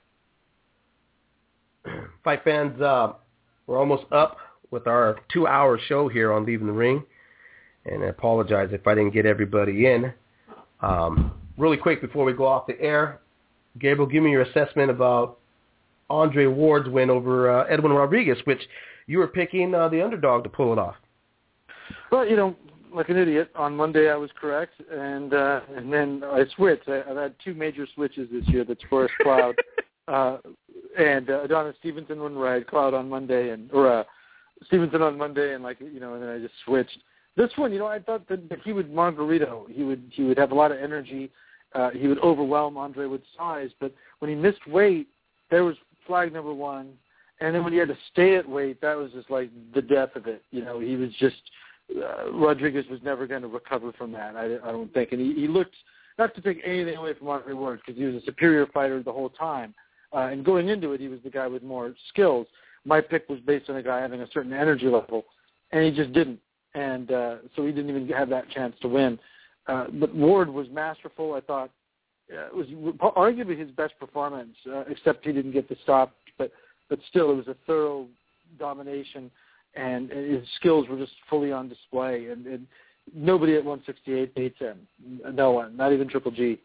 C: Fight fans, uh, we're almost up with our two-hour show here on Leaving the Ring, and I apologize if I didn't get everybody in. Um, really quick before we go off the air, Gabriel, give me your assessment about Andre Ward's win over uh, Edwin Rodriguez, which you were picking uh, the underdog to pull it off.
D: Well, you know, like an idiot, on Monday I was correct, and uh, and then I switched. I, I've had two major switches this year. That's Forrest Cloud uh, and uh, Adonis Stevenson when I had Cloud on Monday, and or uh, Stevenson on Monday, and like you know, and then I just switched. This one, you know, I thought that, that he would Margarito. He would he would have a lot of energy. Uh, he would overwhelm Andre with size, but when he missed weight, there was flag number one. And then when he had to stay at weight, that was just like the death of it. You know, he was just uh, Rodriguez was never going to recover from that. I, I don't think. And he, he looked, not to take anything away from Andre Ward, because he was a superior fighter the whole time. Uh, and going into it, he was the guy with more skills. My pick was based on a guy having a certain energy level, and he just didn't. And uh, so he didn't even have that chance to win. Uh, but Ward was masterful. I thought uh, it was arguably his best performance, uh, except he didn't get the stop. But but still, it was a thorough domination, and, and his skills were just fully on display. And, and nobody at one sixty-eight beats him. No one, not even Triple G.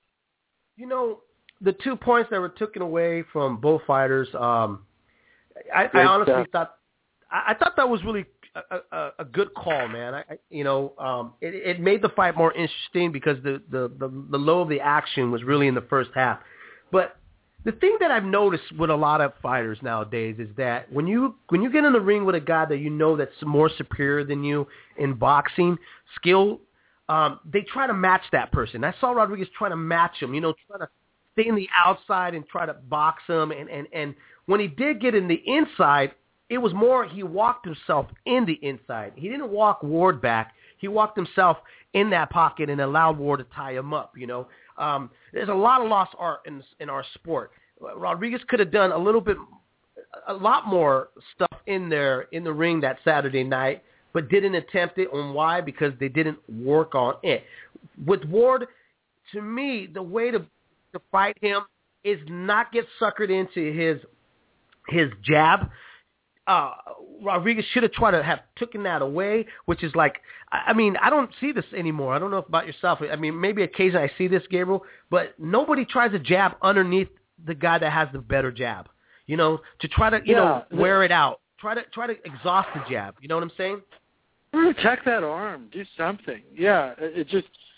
C: You know, the two points that were taken away from both fighters, um, I, I honestly
D: stuff.
C: thought I, I thought that was really a, a, a good call, man. I, I you know, um, it, it made the fight more interesting because the, the, the, the low of the action was really in the first half. But the thing that I've noticed with a lot of fighters nowadays is that when you when you get in the ring with a guy that you know that's more superior than you in boxing skill, um, they try to match that person. I saw Rodriguez trying to match him, you know, trying to stay in the outside and try to box him. And, and, and when he did get in the inside, it was more he walked himself in the inside. He didn't walk Ward back. He walked himself in that pocket and allowed Ward to tie him up, you know. Um, there's a lot of lost art in in our sport. Rodriguez could have done a little bit, a lot more stuff in there in the ring that Saturday night, but didn't attempt it. And why? Because they didn't work on it. With Ward, to me, the way to to fight him is not get suckered into his his jab. Uh, Rodriguez should have tried to have taken that away, which is like, I mean, I don't see this anymore. I don't know about yourself. I mean, maybe occasionally I see this, Gabriel, but nobody tries to jab underneath the guy that has the better jab, you know, to try to, you
D: yeah,
C: know, wear it out. Try to try to exhaust the jab. You know what I'm saying?
D: Attack that arm. Do something. Yeah, it just,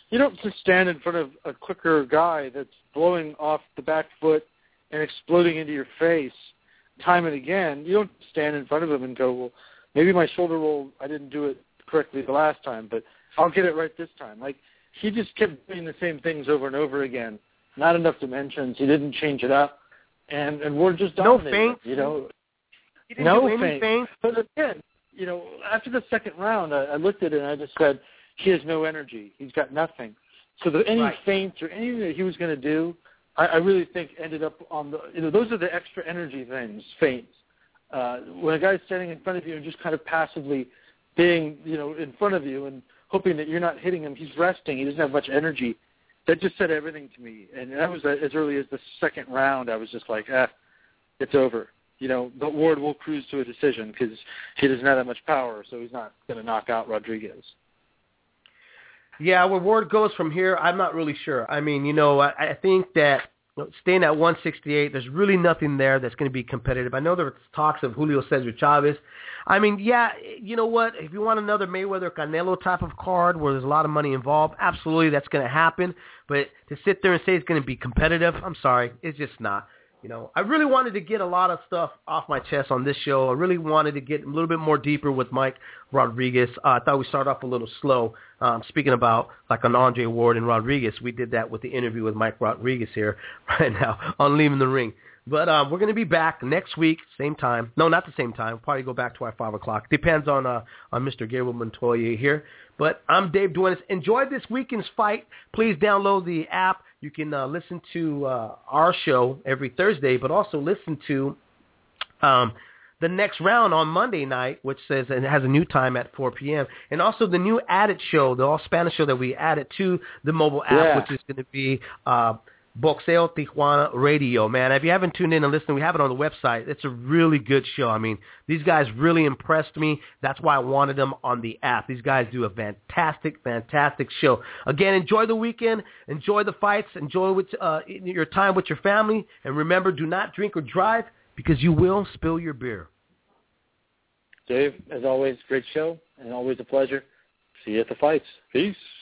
D: you don't just stand in front of a quicker guy that's blowing off the back foot and exploding into your face time and again. You don't stand in front of him and go, well, maybe my shoulder roll, I didn't do it correctly the last time, but I'll get it right this time. Like, he just kept doing the same things over and over again. Not enough dimensions. He didn't change it up. And, and we're just dominating.
C: No feint.
D: You know,
C: he didn't
D: no
C: do any
D: feint.
C: feint.
D: But again, you know, after the second round, I, I looked at it and I just said, he has no energy. He's got nothing. So the, any
C: right.
D: feints or anything that he was going to do, I, I really think ended up on the, you know, those are the extra energy things, feints. Uh, when a guy's standing in front of you and just kind of passively being, you know, in front of you and hoping that you're not hitting him, he's resting, he doesn't have much energy. That just said everything to me. And that was as early as the second round. I was just like, ah, it's over. You know, but Ward will cruise to a decision because he doesn't have that much power, so he's not going to knock out Rodriguez.
C: Yeah, where Ward goes from here, I'm not really sure. I mean, you know, I, I think that you know, staying at one sixty-eight, there's really nothing there that's going to be competitive. I know there were talks of Julio Cesar Chavez. I mean, yeah, you know what? If you want another Mayweather-Canelo type of card where there's a lot of money involved, absolutely that's going to happen. But to sit there and say it's going to be competitive, I'm sorry, it's just not. You know, I really wanted to get a lot of stuff off my chest on this show. I really wanted to get a little bit more deeper with Mike Rodriguez. Uh, I thought we started off a little slow. Um, speaking about like an Andre Ward and Rodriguez, we did that with the interview with Mike Rodriguez here right now on Leaving the Ring. But um, we're going to be back next week, same time. No, not the same time. We'll probably go back to our five o'clock. Depends on uh, on Mister Gabriel Montoya here. But I'm Dave Duenas. Enjoy this weekend's fight. Please download the app. You can uh, listen to uh, our show every Thursday, but also listen to um, the next round on Monday night, which says it has a new time at four p.m. And also the new added show, the all-Spanish show that we added to the mobile app,
D: yeah.
C: which is going to be uh, Boxeo Tijuana Radio. Man, if you haven't tuned in and listened, we have it on the website. It's a really good show. I mean, these guys really impressed me. That's why I wanted them on the app. These guys do a fantastic, fantastic show. Again, enjoy the weekend. Enjoy the fights. Enjoy with, uh, your time with your family. And remember, do not drink or drive because you will spill your beer.
D: Dave, as always, great show and always a pleasure. See you at the fights. Peace.